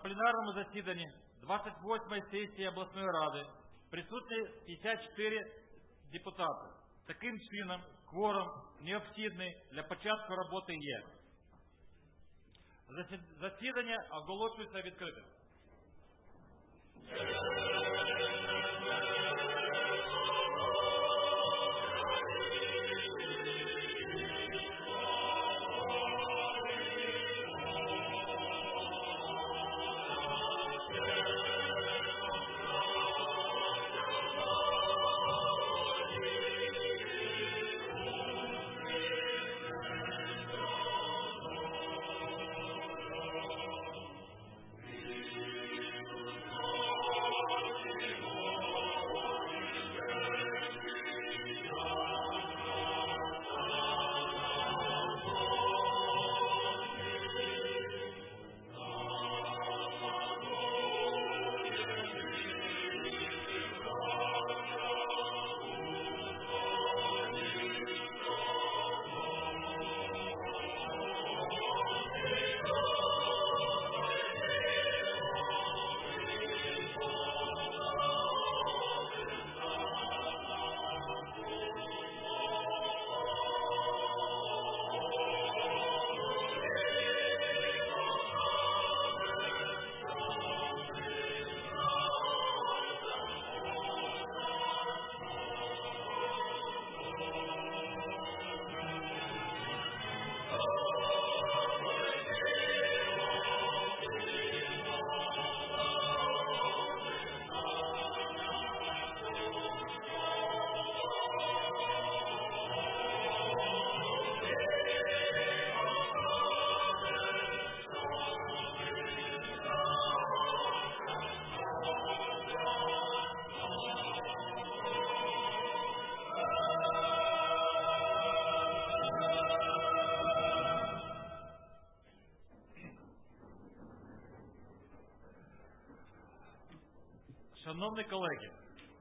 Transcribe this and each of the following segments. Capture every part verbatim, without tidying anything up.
пленарному засіданні двадцять восьмої сесії обласної ради присутні п'ятдесят чотири депутати. Таким чином, кворум необхідний для початку роботи є. Засідання оголошується відкритим. Шановні колеги,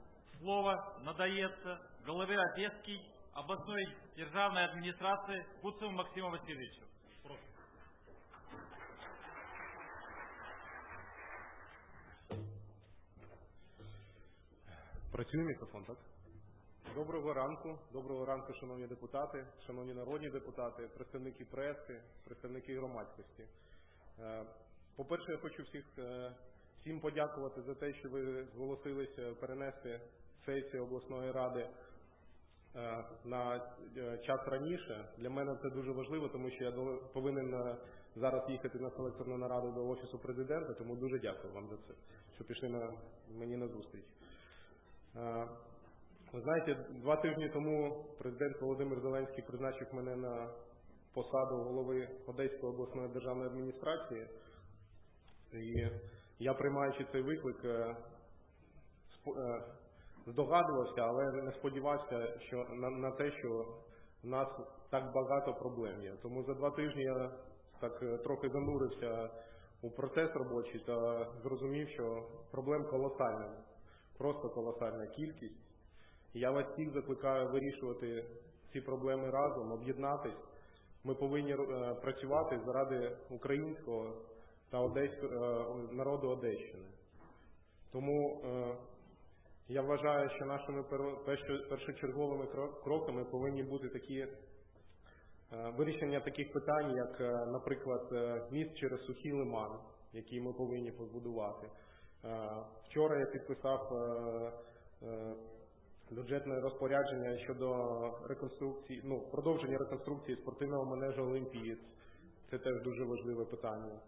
слово надається голові Одеської обласної державної адміністрації Куцеву Максиму Васильовичу. Прошу. Працює мікрофон, так? Доброго ранку. Доброго ранку, шановні депутати, шановні народні депутати, представники преси, представники громадськості. По-перше, я хочу всіх всім подякувати за те, що ви зголосилися перенести сесію обласної ради на час раніше. Для мене це дуже важливо, тому що я повинен зараз їхати на селекторну нараду до Офісу Президента, тому дуже дякую вам за це, що пішли на, мені на зустріч. Ви знаєте, два тижні тому президент Володимир Зеленський призначив мене на посаду голови Одеської обласної державної адміністрації. І я, приймаючи цей виклик, здогадувався, але не сподівався що, на, на те, що в нас так багато проблем є. Тому за два тижні я так трохи занурився у процес робочий та зрозумів, що проблем колосальна, просто колосальна кількість. І я вас всіх закликаю вирішувати ці проблеми разом, об'єднатись. Ми повинні працювати заради українського та одеського народу Одещини. Тому е, я вважаю, що нашими першочерговими кроками повинні бути такі е, вирішення таких питань, як, е, наприклад, міст через Сухий Лиман, який ми повинні побудувати. Е, вчора я підписав е, е, бюджетне розпорядження щодо реконструкції, ну, продовження реконструкції спортивного манежу «Олімпієць». Це теж дуже важливе питання.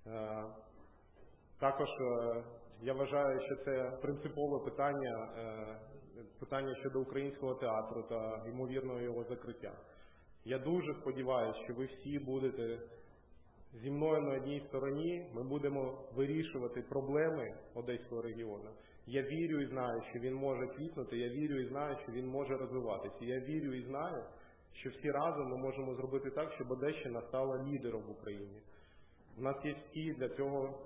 Також я вважаю, що це принципове питання, питання щодо українського театру та ймовірного його закриття. Я дуже сподіваюся, що ви всі будете зі мною на одній стороні, ми будемо вирішувати проблеми Одеського регіону. Я вірю і знаю, що він може квітнути, я вірю і знаю, що він може розвиватися. Я вірю і знаю, що всі разом ми можемо зробити так, щоб Одещина стала лідером в Україні. У нас є всі для цього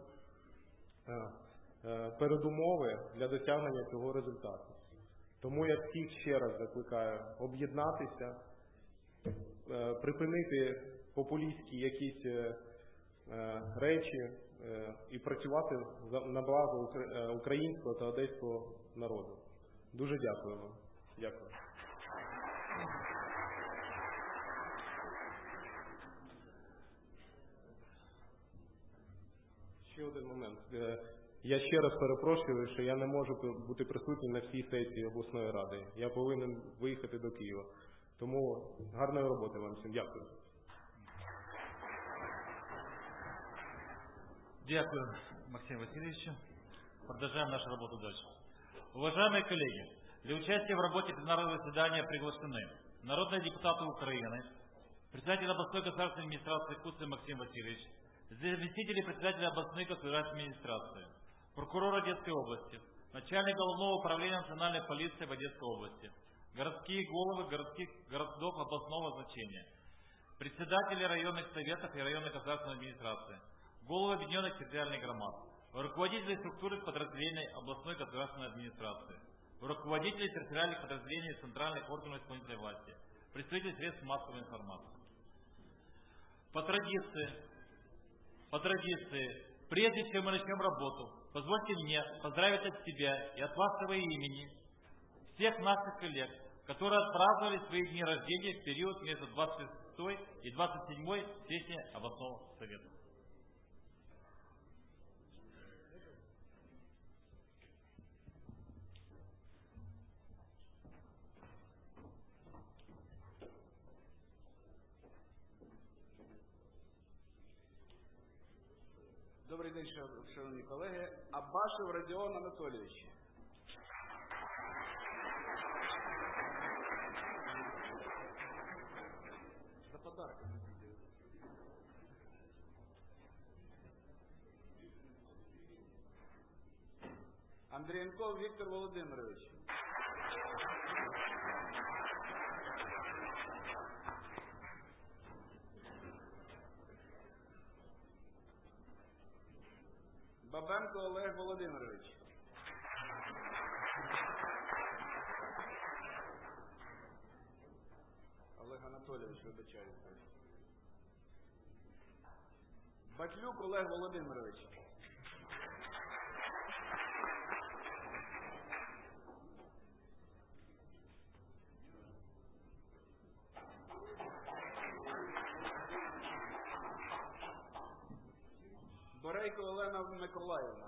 передумови для досягнення цього результату. Тому я всіх ще раз закликаю об'єднатися, припинити популістські якісь речі, і працювати на благо українського та одеського народу. Дуже дякую вам. Дякую. Ще один момент. Я ще раз перепрошую, що я не можу бути присутнім на всій сесії обласної ради. Я повинен виїхати до Києва. Тому гарної роботи вам всім. Дякую. Дякую, Максим Васильевич. Продолжаем нашу работу дальше. Уважаемые коллеги, для участия в работе пленарного заседания приглашены народные депутаты Украины, председатель областной государственной администрации Куцин Максим Васильевич, заместители председателя областной государственной администрации, прокурор Одесской области, начальник Головного управления национальной полиции в Одесской области, городские головы городских городов областного значения, председатели районных советов и районных государственной администрации, головы объединенных территориальных громад, руководители структуры подразделений областной государственной администрации, руководители территориальных подразделений центральных органов исполнительной власти, представители средств массовой информации. По традиции, по традиции, прежде чем мы начнем работу, позвольте мне поздравить от себя и от вашего имени всех наших коллег, которые отпраздновали свои дни рождения в период между двадцать шестой и двадцать седьмой сессией областного совета. Добрий день, шановні колеги. Абашев Родіон Анатолійович. За подарок. Андрієнков Віктор Володимирович. Бабенко Олег Володимирович. Олег Анатолійович, вибачаюся. Батлюк Олег Володимирович. Борейко Олена Миколаївна.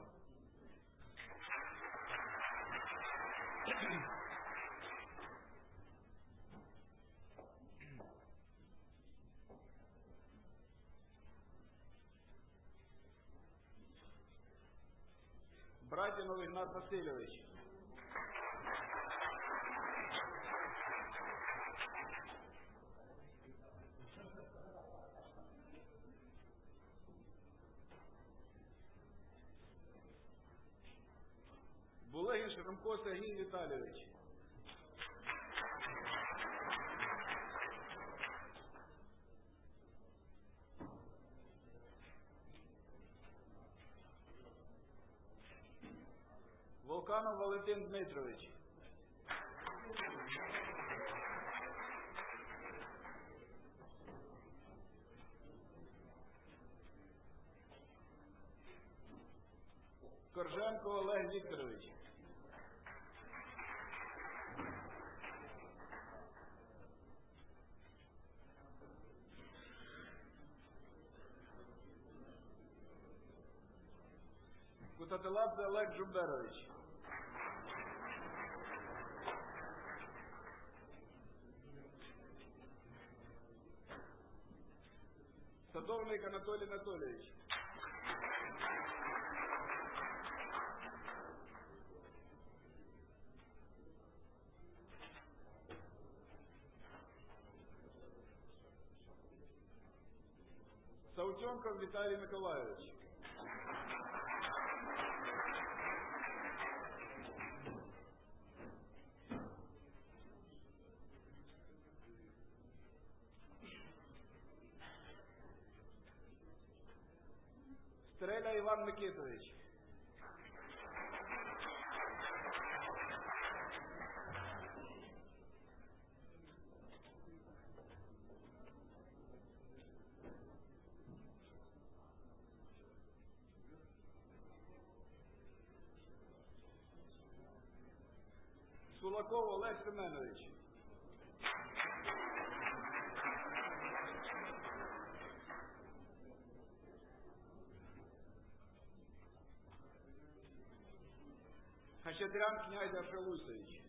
Братінов Ігнат Васильович. Булегін Шрамко Сергій Віталійович. Волканов Валентин Дмитрович. Корженко Олег Вікторович. Кутателадзе Олег Жумберович. Садовник Анатолій Анатолійович. Саутенков Віталій Миколайович. Стреля Іван Микитович. Сулаков Олег Семенович. Хачатрян князь Ашелусович.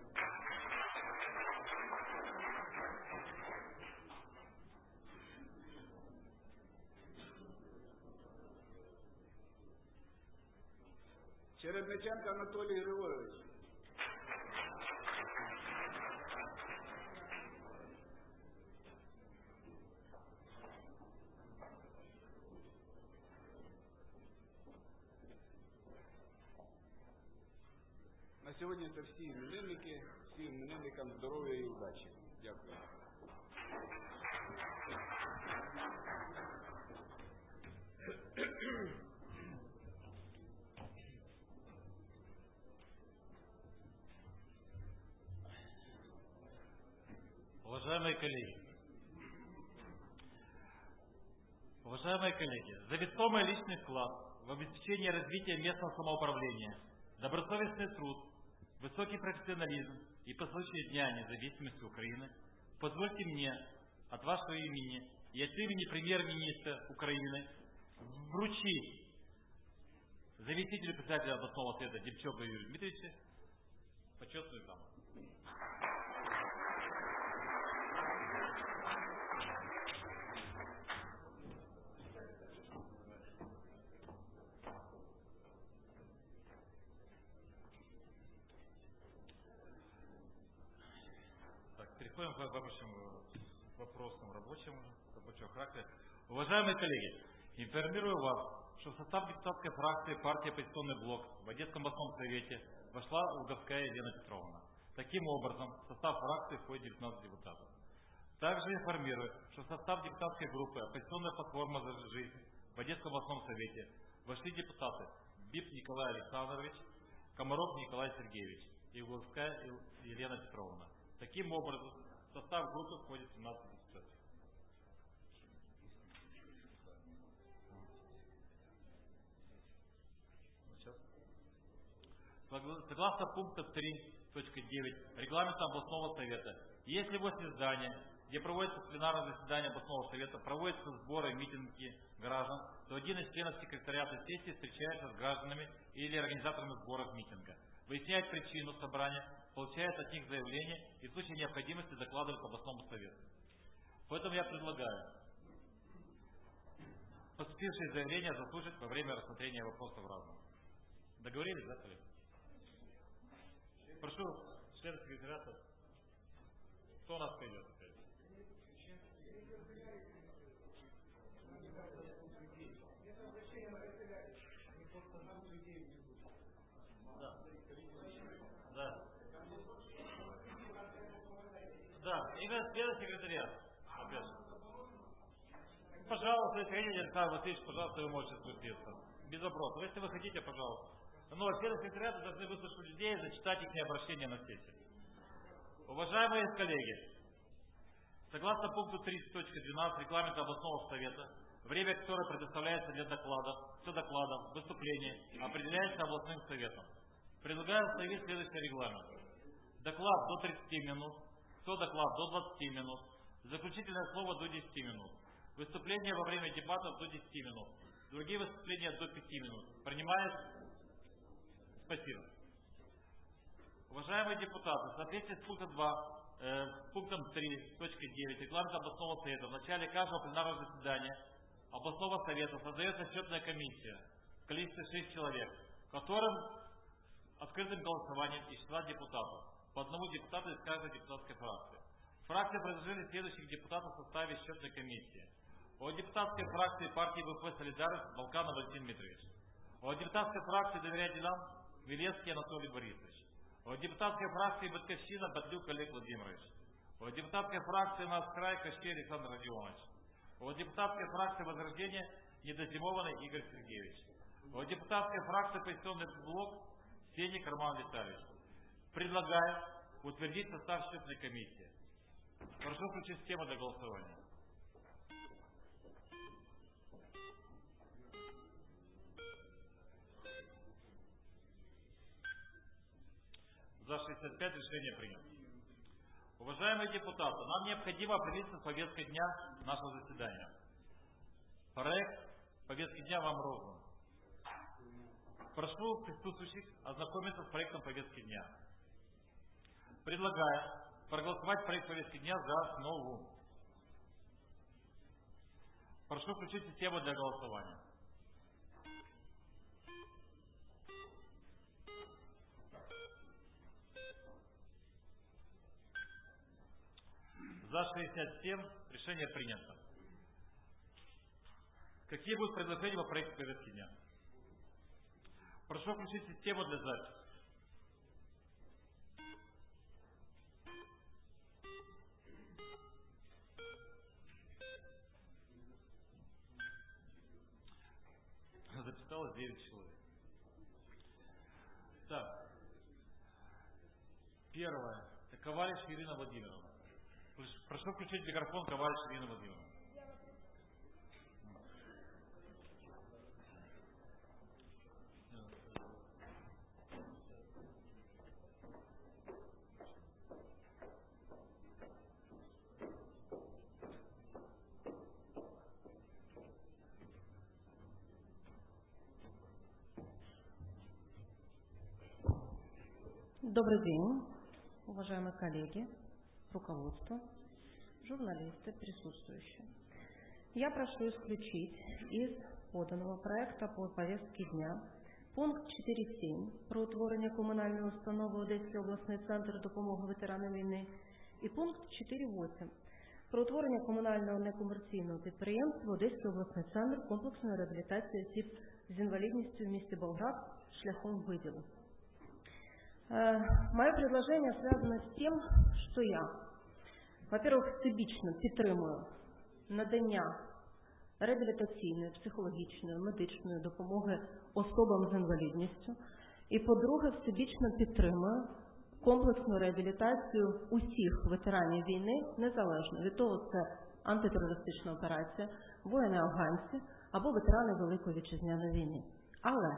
Чередниченко Анатолий Григорович. На сьогодні це всі іменинники, всім іменинникам здоров'я і удачі. Дякую. Уважаемые коллеги, уважаемые коллеги, за весомый личный вклад в обеспечение развития местного самоуправления, добросовестный труд, высокий профессионализм и по случаю Дня независимости Украины, позвольте мне от вашего имени и от имени премьер-министра Украины вручить заместителю председателя областного совета Демчуку Юрию Дмитриевичу почетную грамоту. Переходим к рабочим вопросам рабочему, рабочего характера. Уважаемые коллеги, информирую вас, что в состав депутатской фракции партии «Оппозиционный блок» в Одесском областном совете вошла Луговская Елена Петровна. Таким образом, в состав фракции входит девятнадцать депутатов. Также информирую, что в состав депутатской группы «Оппозиционная платформа за жизнь» в Одесском областном совете вошли депутаты Бип Николай Александрович, Комаров Николай Сергеевич и Луговская Елена Петровна. Таким образом, в состав группы входит семнадцать депутатов. Согласно пункта три точка девять регламента областного совета, если возле здания, где проводится пленарное заседание областного совета, проводятся сборы, митинги граждан, то один из членов секретариата сессии встречается с гражданами или организаторами сборов митинга, выясняет причину собрания, получает от них заявление и в случае необходимости докладывает областному совету. Поэтому я предлагаю поступившие заявления заслушать во время рассмотрения вопросов разных. Договорились, да, коллеги? Прошу члена секретариата. Кто у нас пойдет опять? Да. Да. Да, именно член секретариата. Опять. Пожалуйста, если хотите, Александр Васильевич, пожалуйста, вы можете спуститься. Без вопросов. Если вы хотите, пожалуйста. Но члены секретариата должны выслушать людей и зачитать их обращение на сессии. Уважаемые коллеги, согласно пункту три точка двенадцать регламента областного совета, время, которое предоставляется для докладов, все докладов, выступлений, определяется областным советом. Предлагаю установить следующий регламент. Доклад до тридцати минут, все доклад до двадцати минут, заключительное слово до десяти минут, выступление во время дебатов до десяти минут, другие выступления до пяти минут. Принимается? Спасибо. Уважаемые депутаты, в соответствии с пунктом два, э, пунктом три точка девять регламента областного совета, в начале каждого пленарного заседания областного совета создается счетная комиссия в количестве шести человек, которым открытым голосованием из числа депутатов, по одному депутату из каждой депутатской фракции. Фракции предложили следующих депутатов в составе счетной комиссии. От депутатской фракции партии ВП «Солидарность» Балканов Валентин Дмитриевич. От депутатской фракции «Доверять делам» Велецкий Анатолий Борисович. От депутатской фракции «Батьковщина» Батлюк Олег Владимирович. От депутатской фракции «Наш край» Кощей Александр Родионович. От депутатской фракции «Возрождение» Недозимованный Игорь Сергеевич. От депутатской фракции «Оппозиционный блок» Сеник Роман Витальевич. Предлагаю утвердить состав счетной комиссии. Прошу включить систему для голосования. За За шестьдесят пять решение принято. Уважаемые депутаты, нам необходимо определиться с повесткой дня нашего заседания. Проект повестки дня вам роздан. Прошу присутствующих ознакомиться с проектом повестки дня. Предлагаю проголосовать проект повестки дня за основу. Прошу включить систему для голосования. За шестьдесят семь решение принято. Какие будут предложения по проекту повестки дня? Прошу включить систему для записи. Записалось девять человек. Так. Первое. Это Ковалич Ирина Владимировна. Прошу включить микрофон Ковалич Ирина Владимировна. Добрый день, уважаемые коллеги, руководство, журналисты, присутствующие. Я прошу исключить из поданого проекта по повестке дня пункт четыре сім про утворення комунальної установи Одеський обласний центр допомоги ветеранам війни і пункт чотири вісім про утворення комунального некомерційного підприємства Одеський обласний центр комплексної реабілітації осіб з інвалідністю в місті Болград шляхом виділу. Мое предложение связано с тем, что я, во-первых, всебічно підтримую надання реабілітаційної, психологічної, медичної допомоги особам з інвалідністю. І, по-друге, всебічно підтримую комплексну реабілітацію усіх ветеранів війни, незалежно від того, це антитерористична операція, воїни-афганці або ветерани Великої Вітчизняної війни. Але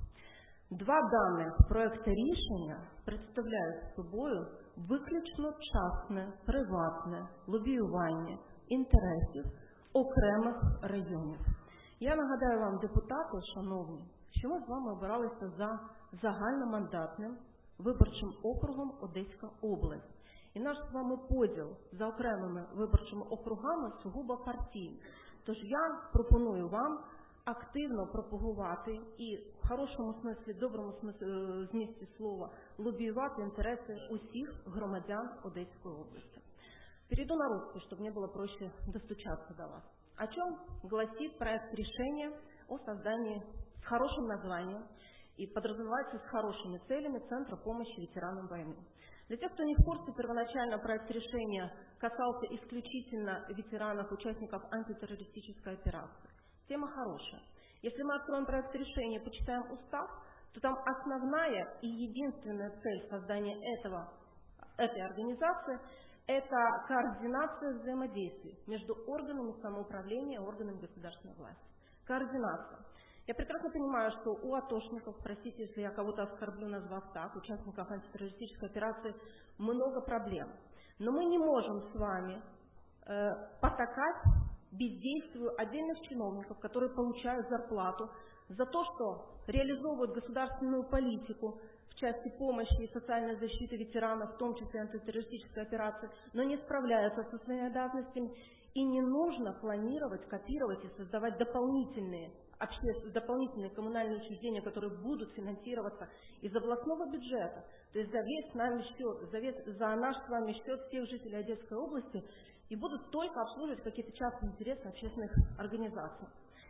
два даних проекти рішення представляють собою виключно частне, приватне лобіювання інтересів окремих районів. Я нагадаю вам, депутати, шановні, що ми з вами обиралися за загальномандатним виборчим округом Одеська область. І наш з вами поділ за окремими виборчими округами сугубо партійний. Тож я пропоную вам активно пропагувати і в хорошому смислі, доброму смислі, змісті слова, лобіювати інтереси усіх громадян Одеської области. Перейду на русский, чтобы мне было проще достучаться до вас. О чем гласит проект решения о создании с хорошим названием и подразумевается с хорошими целями Центра помощи ветеранам войны. Для тех, кто не в курсе, первоначально проект решения касался исключительно ветеранов, участников антитеррористической операции. Тема хорошая. Если мы откроем проект решения и почитаем устав, то там основная и единственная цель создания этого, этой организации – это координация взаимодействий между органами самоуправления и органами государственной власти. Координация. Я прекрасно понимаю, что у атошников, простите, если я кого-то оскорблю, назвав так, участников антитеррористической операции, много проблем. Но мы не можем с вами э, потакать бездействию отдельных чиновников, которые получают зарплату за то, что реализовывают государственную политику в части помощи и социальной защиты ветеранов, в том числе антитеррористической операции, но не справляются со своими обязанностями. И не нужно планировать, копировать и создавать дополнительные, общественные, дополнительные коммунальные учреждения, которые будут финансироваться из областного бюджета, то есть за весь нами счет, за, весь, за наш с вами счет всех жителей Одесской области, и будут только обслуживать какие-то частные интересы общественных организаций.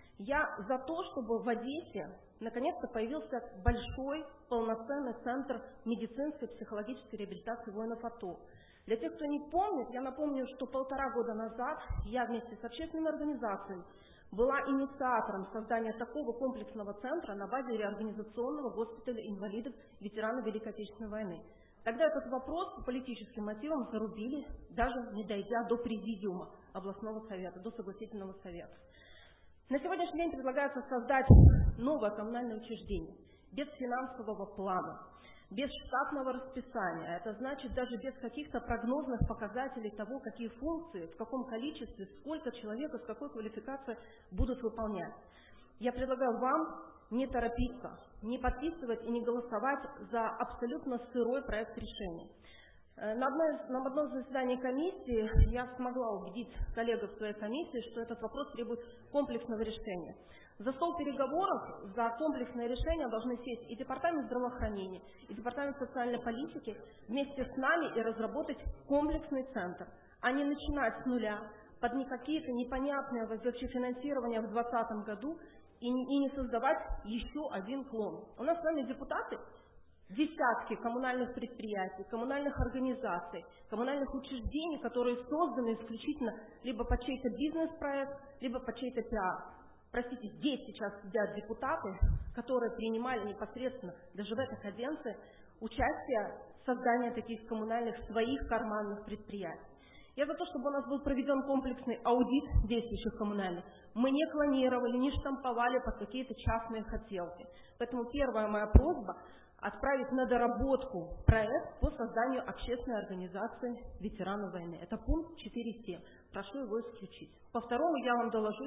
Я за то, чтобы в Одессе наконец-то появился большой, полноценный центр медицинской психологической реабилитации воинов АТО. Для тех, кто не помнит, я напомню, что полтора года назад я вместе с общественными организациями была инициатором создания такого комплексного центра на базе реорганизационного госпиталя инвалидов ветеранов Великой Отечественной войны. Тогда этот вопрос по политическим мотивам зарубили, даже не дойдя до президиума областного совета, до согласительного совета. На сегодняшний день предлагается создать новое коммунальное учреждение без финансового плана, без штатного расписания. Это значит даже без каких-то прогнозных показателей того, какие функции, в каком количестве, сколько человек и с какой квалификацией будут выполнять. Я предлагаю вам не торопиться, не подписывать и не голосовать за абсолютно сырой проект решения. На, одной, на одном заседании комиссии я смогла убедить коллег в своей комиссии, что этот вопрос требует комплексного решения. За стол переговоров за комплексное решение должны сесть и Департамент здравоохранения, и Департамент социальной политики вместе с нами и разработать комплексный центр, а не начинать с нуля под какие-то непонятные вообще финансирования в двадцатом году и не, и не создавать еще один клон. У нас с вами депутаты, десятки коммунальных предприятий, коммунальных организаций, коммунальных учреждений, которые созданы исключительно либо под чей-то бизнес-проект, либо под чей-то пиар. Простите, здесь сейчас сидят депутаты, которые принимали непосредственно, даже в этой каденции, участие в создании таких коммунальных своих карманных предприятий. Я за то, чтобы у нас был проведен комплексный аудит действующих коммунальных. Мы не клонировали, не штамповали под какие-то частные хотелки. Поэтому первая моя просьба – отправить на доработку проект по созданию общественной организации ветеранов войны. Это пункт четыре семь. Прошу его исключить. По второму я вам доложусь,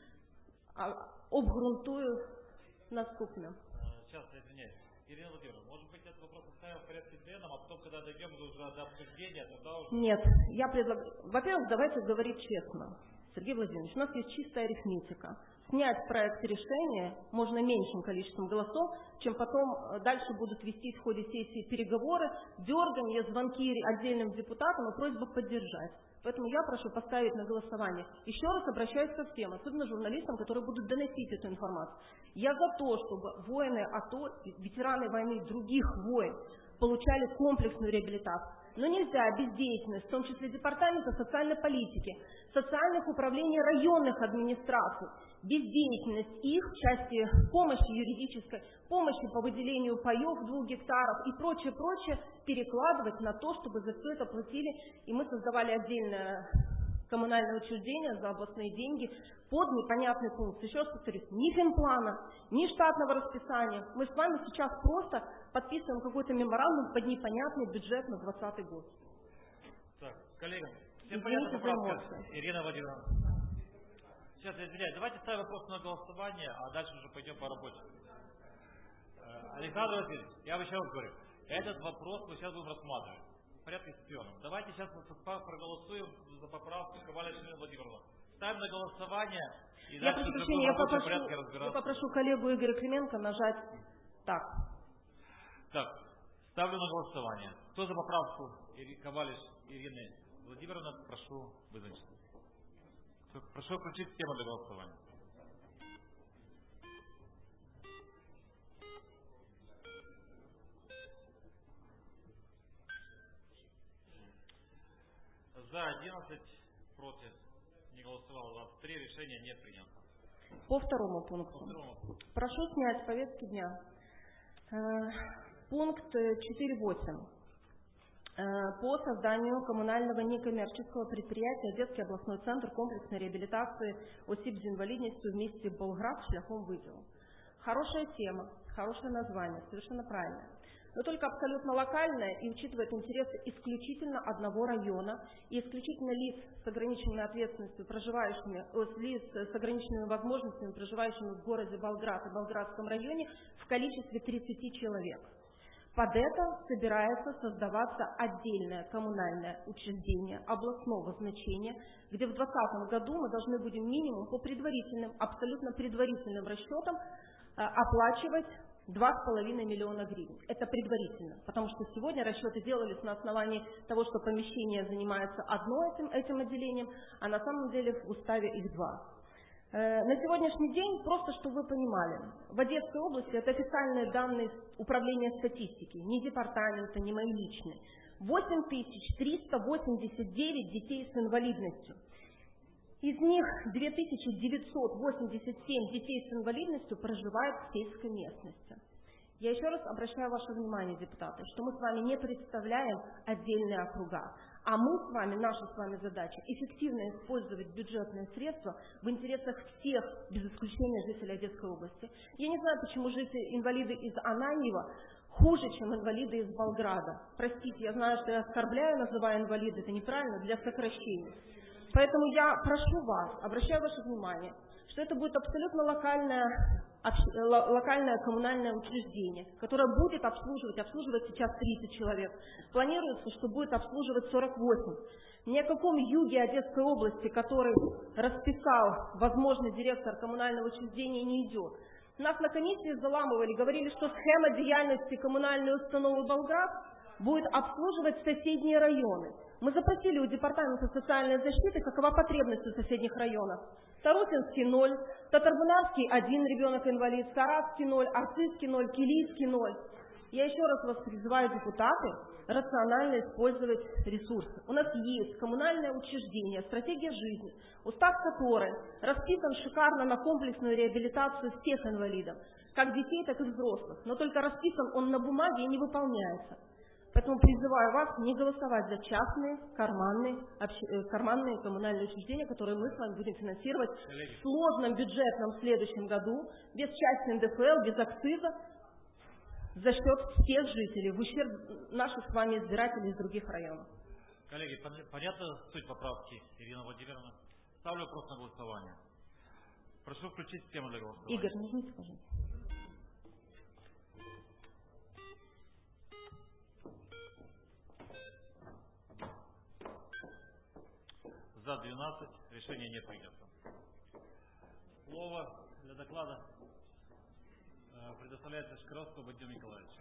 обгрунтую наступно. Сейчас, извиняюсь. Ирина Владимировна, может быть, этот вопрос оставим в порядке денном, а потом, когда дойдем уже до обсуждения, тогда уже... Нет, я предлагаю... Во-первых, давайте говорить честно. Сергей Владимирович, у нас есть чистая арифметика. Снять проект решения можно меньшим количеством голосов, чем потом дальше будут вести в ходе сессии переговоры, дерганье, звонки отдельным депутатам и просьба поддержать. Поэтому я прошу поставить на голосование. Еще раз обращаюсь ко всем, особенно журналистам, которые будут доносить эту информацию. Я за то, чтобы воины АТО, ветераны войны других войн получали комплексную реабилитацию. Но нельзя бездеятельность, в том числе Департамента социальной политики, социальных управлений районных администраций, бездеятельность их в части помощи юридической, помощи по выделению паев двух гектаров и прочее, прочее перекладывать на то, чтобы за все это платили, и мы создавали отдельное коммунальное учреждение за областные деньги под непонятный пункт. Еще раз повторюсь, ни финплана, ни штатного расписания. Мы с вами сейчас просто подписываем какой-то меморандум под непонятный бюджет на двадцатый год. Так, коллеги, всем понятна поправка? Ирина Владимировна. Сейчас, я извиняюсь, давайте ставим вопрос на голосование, а дальше уже пойдем по работе. Александр Васильевич, я вам еще раз говорю, этот вопрос мы сейчас будем рассматривать. В порядке с пионом. Давайте сейчас проголосуем за поправку Коваля Ирина Владимировна. Ставим на голосование и я дальше прошу, будем я в попрошу, порядке разбираться. Я попрошу коллегу Игоря Клименко нажать так. Так, ставлю на голосование. Кто за поправку Ковалиш Ирины Владимировны, прошу вызначить. Прошу включить тему для голосования. За одиннадцать, против, не голосовало двадцать три, решение не принято. По второму пункту. По второму. Прошу снять с повестки дня. Пункт четыре восемь. По созданию коммунального некоммерческого предприятия Детский областной центр комплексной реабилитации осіб з інвалідністю в місті Болград шляхом виділу. Хорошая тема, хорошее название, совершенно правильно. Но только абсолютно локальная и учитывает интересы исключительно одного района и исключительно лиц с ограниченной ответственностью, проживающими, лиц с ограниченными возможностями, проживающими в городе Болград и Болградском районе в количестве тридцати человек. Под это собирается создаваться отдельное коммунальное учреждение областного значения, где в двадцатом году мы должны будем минимум по предварительным, абсолютно предварительным расчетам оплачивать два с половиной миллиона гривен. Это предварительно, потому что сегодня расчеты делались на основании того, что помещение занимается одно этим, этим отделением, а на самом деле в уставе их два. На сегодняшний день, просто чтобы вы понимали, в Одесской области, это официальные данные Управления статистики, не департамента, не мои личные, восемь тысяч триста восемьдесят девять детей с инвалидностью. Из них две тысячи девятьсот восемьдесят семь детей с инвалидностью проживают в сельской местности. Я еще раз обращаю ваше внимание, депутаты, что мы с вами не представляем отдельные округа, а мы с вами, наша с вами задача эффективно использовать бюджетные средства в интересах всех, без исключения жителей Одесской области. Я не знаю, почему жители, инвалиды из Ананьева хуже, чем инвалиды из Болграда. Простите, я знаю, что я оскорбляю, называя инвалиды, это неправильно, для сокращения. Поэтому я прошу вас, обращаю ваше внимание, что это будет абсолютно локальное, локальное коммунальное учреждение, которое будет обслуживать, обслуживать сейчас тридцать человек. Планируется, что будет обслуживать сорок восемь. Ни о каком юге Одесской области, который расписал возможный директор коммунального учреждения, не идет. Нас на комиссии заламывали, говорили, что схема деятельности коммунальной установы «Болград» будет обслуживать соседние районы. Мы запросили у Департамента социальной защиты, какова потребность в соседних районах. Тарутинский ноль, Татарбунарский один ребенок инвалид, Саратский ноль, Арцизский ноль, Килийский ноль. Я еще раз вас призываю, депутаты, рационально использовать ресурсы. У нас есть коммунальное учреждение, стратегия жизни, устав которой расписан шикарно на комплексную реабилитацию всех инвалидов, как детей, так и взрослых. Но только расписан он на бумаге и не выполняется. Поэтому призываю вас не голосовать за частные карманные, обще, карманные коммунальные учреждения, которые мы с вами будем финансировать в сложном бюджетном следующем году, без части эн дэ эф эл, без акциза, за счет всех жителей, в ущерб наших с вами избирателей из других районов. Коллеги, понятна суть поправки, Ирина Владимировна? Ставлю вопрос на голосование. Прошу включить систему для голосования. Игорь, нажмите, пожалуйста. За двенадцать. Решение не принято. Слово для доклада предоставляється Шкаровському Вадиму Николаевичу.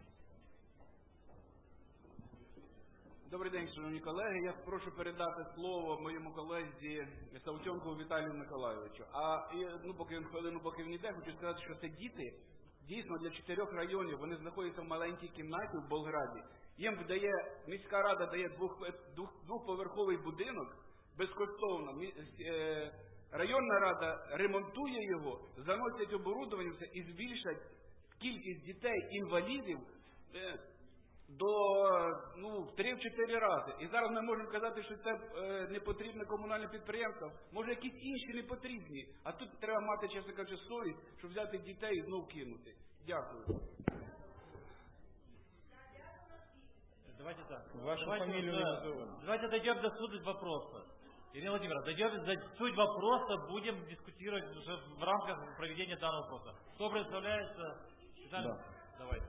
Добрий день, шановні колеги. Я прошу передати слово моєму колезі Савченкову Віталію Миколайовичу. А ну, поки він хвилину, поки він йде, хочу сказати, що це діти, дійсно для чотирьох районів, вони знаходяться в маленькій кімнаті в Болграді. Їм дає, міська рада дає двох, двох, двохповерховий будинок безкоштовно. Районна рада ремонтує його, заносять оборудовання і збільшать кількість дітей-інвалідів до ну, в три-чотири рази. І зараз ми можемо казати, що це е, не потрібне комунальне підприємство. Може якісь інші не потрібні. А тут треба мати, чесно кажучи, совість, щоб взяти дітей і знов кинути. Дякую. Давайте так. Вашу давайте, фамилию да, не назовем. Давайте дойдем до сути вопроса. Ирина Владимировна, дойдем до суть вопроса, будем дискутировать уже в рамках проведения данного вопроса. Кто представляется? Да. Давайте.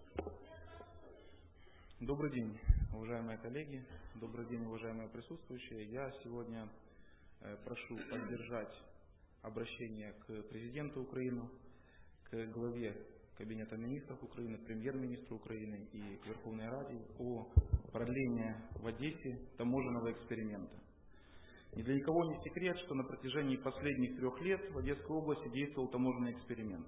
Добрый день, уважаемые коллеги, добрый день, уважаемые присутствующие. Я сегодня э, прошу поддержать обращение к президенту Украины, к главе Кабинета министров Украины, премьер-министру Украины и к Верховной Раде о продлении в Одессе таможенного эксперимента. Ни для никого не секрет, что на протяжении последних трех лет в Одесской области действовал таможенный эксперимент.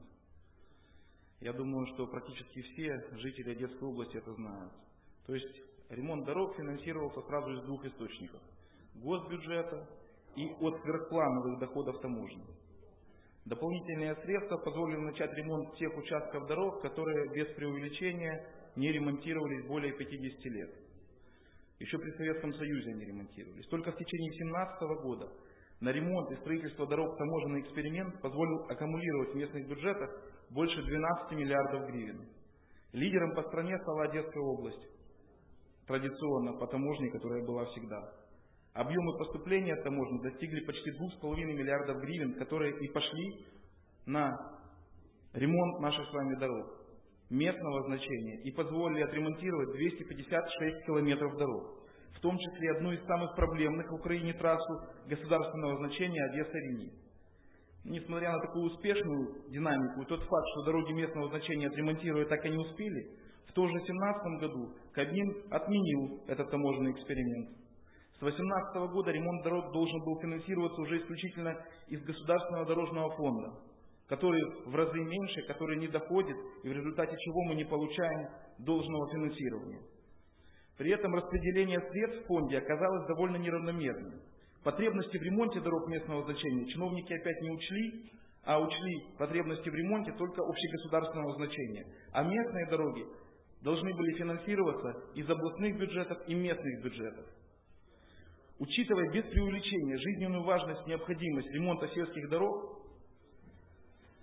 Я думаю, что практически все жители Одесской области это знают. То есть ремонт дорог финансировался сразу из двух источников: госбюджета и от сверхплановых доходов таможни. Дополнительные средства позволили начать ремонт тех участков дорог, которые без преувеличения не ремонтировались более пятидесяти лет. Еще при Советском Союзе они ремонтировались. Только в течение две тысячи семнадцатого года на ремонт и строительство дорог таможенный эксперимент позволил аккумулировать в местных бюджетах больше двенадцати миллиардов гривен. Лидером по стране стала Одесская область, традиционно по таможне, которая была всегда. Объемы поступления от таможни достигли почти двух с половиной миллиардов гривен, которые и пошли на ремонт наших с вами дорог местного значения и позволили отремонтировать двести пятьдесят шесть километров дорог, в том числе одну из самых проблемных в Украине трассу государственного значения Одесса-Рени. Несмотря на такую успешную динамику и тот факт, что дороги местного значения отремонтировать так и не успели, в том же две тысячи семнадцатом году Кабмин отменил этот таможенный эксперимент. С две тысячи восемнадцатого года ремонт дорог должен был финансироваться уже исключительно из Государственного дорожного фонда, который в разы меньше, который не доходит, и в результате чего мы не получаем должного финансирования. При этом распределение средств в фонде оказалось довольно неравномерным. Потребности в ремонте дорог местного значения чиновники опять не учли, а учли потребности в ремонте только общегосударственного значения. А местные дороги должны были финансироваться из областных бюджетов и местных бюджетов. Учитывая без преувеличения жизненную важность и необходимость ремонта сельских дорог,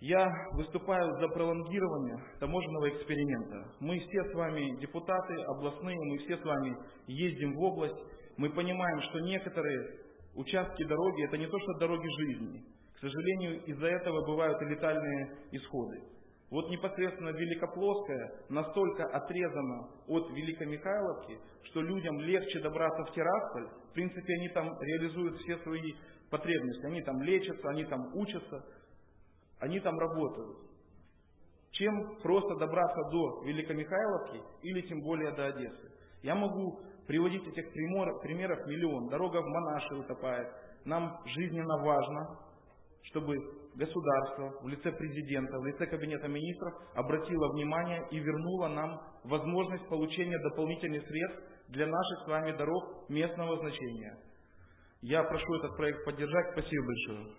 Я выступаю за пролонгирование таможенного эксперимента. Мы все с вами депутаты областные, мы все с вами ездим в область. Мы понимаем, что некоторые участки дороги — это не то, что дороги жизни. К сожалению, из-за этого бывают и летальные исходы. Вот непосредственно Великоплоская настолько отрезана от Великомихайловки, что людям легче добраться в Тирасполь. В принципе, они там реализуют все свои потребности. Они там лечатся, они там учатся, они там работают. Чем просто добраться до Великомихайловки или тем более до Одессы. Я могу приводить этих примеров миллион. Дорога в Монаше утопает. Нам жизненно важно, чтобы государство в лице президента, в лице Кабинета министров обратило внимание и вернуло нам возможность получения дополнительных средств для наших с вами дорог местного значения. Я прошу этот проект поддержать. Спасибо большое.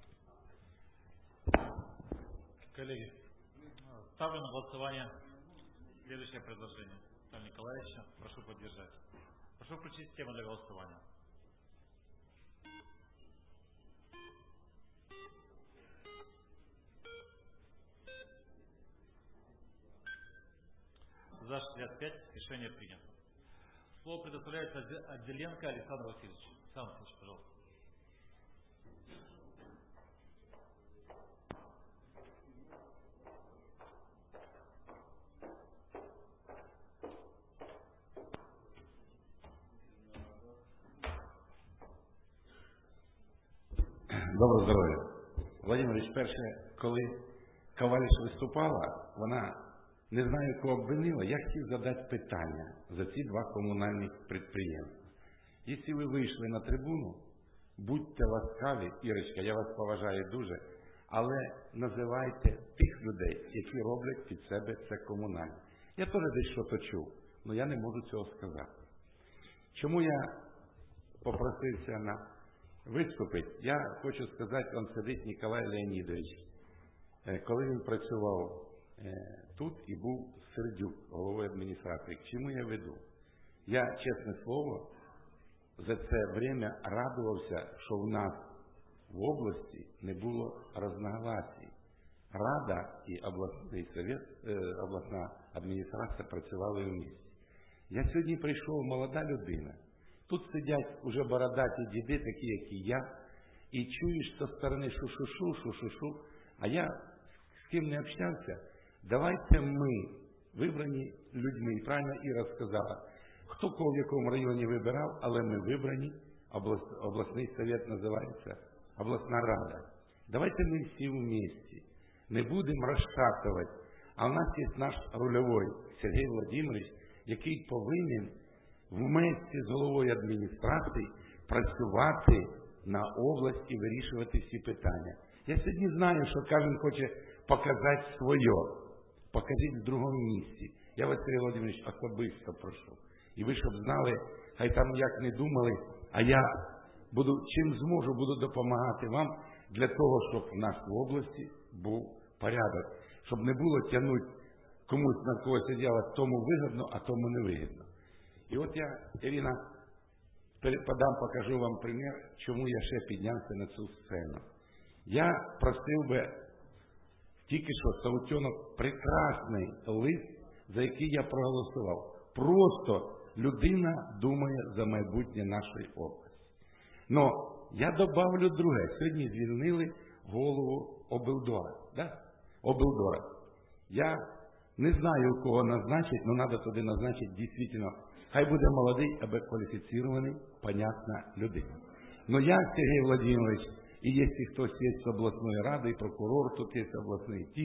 Коллеги, ставлю на голосование следующее предложение. Виталия Николаевича, прошу поддержать. Прошу включить систему для голосования. За шестьдесят пять, решение принято. Слово предоставляется Отделенко Александру Васильевичу. Александр Васильевич, пожалуйста. Доброго здоров'я. Володимир Ильич, перше, коли Коваліч виступала, вона не знаю, кого обвинила, я хотів задати питання за ці два комунальні підприємства. Якщо ви вийшли на трибуну, будьте ласкаві, Ірочка, я вас поважаю дуже, але називайте тих людей, які роблять під себе це комунальне. Я теж десь щось чув, але я не можу цього сказати. Чому я попросився на виступити? Я хочу сказати, он сидить Ніколай Леонідович. Коли він працював тут і був Сердюк, головою адміністрації. К чому я веду? Я, чесне слово, за це время радувався, що в нас в області не було розногласій. Рада і обласний совет, обласна адміністрація працювали в місті. Я сьогодні прийшов, молода людина. Тут сидять уже бородаті діди, такі, як і я, і чуєш зі сторони шу-шу-шу, шу-шу-шу, а я з ким не общався. Давайте ми, вибрані людьми, і правильно Іра сказала, хто кого в якому районі вибирав, але ми вибрані, облас, обласний совет називається, обласна рада. Давайте ми всі вместе, не будемо розшатувати, а в нас є наш рульовий Сергій Володимирович, який повинен вместе з головою адміністрації працювати на область і вирішувати всі питання. Я сьогодні знаю, що кожен хоче показати своє. Покажіть в другому місці. Я вас, Сергій Володимирович, особисто прошу. І ви, щоб знали, хай там як не думали, а я буду, чим зможу, буду допомагати вам для того, щоб в нас в області був порядок. Щоб не було тягнути комусь на когось діла, тому вигідно, а тому не вигідно. І от я, Ірина, подам, покажу вам примір, чому я ще піднявся на цю сцену. Я просив би тільки що Саутьонок прекрасний лист, за який я проголосував. Просто людина думає за майбутнє нашої області. Но я добавлю друге. Сьогодні звільнили голову облдора. Да? Облдора. Я не знаю, кого назначить, но треба туди назначити дійсно. Хай буде молодий, або кваліфіцірований, понятна людина. Но я, Сергій Володимирович, и если хтось є з обласної ради, і прокурор тут є обласний, ті,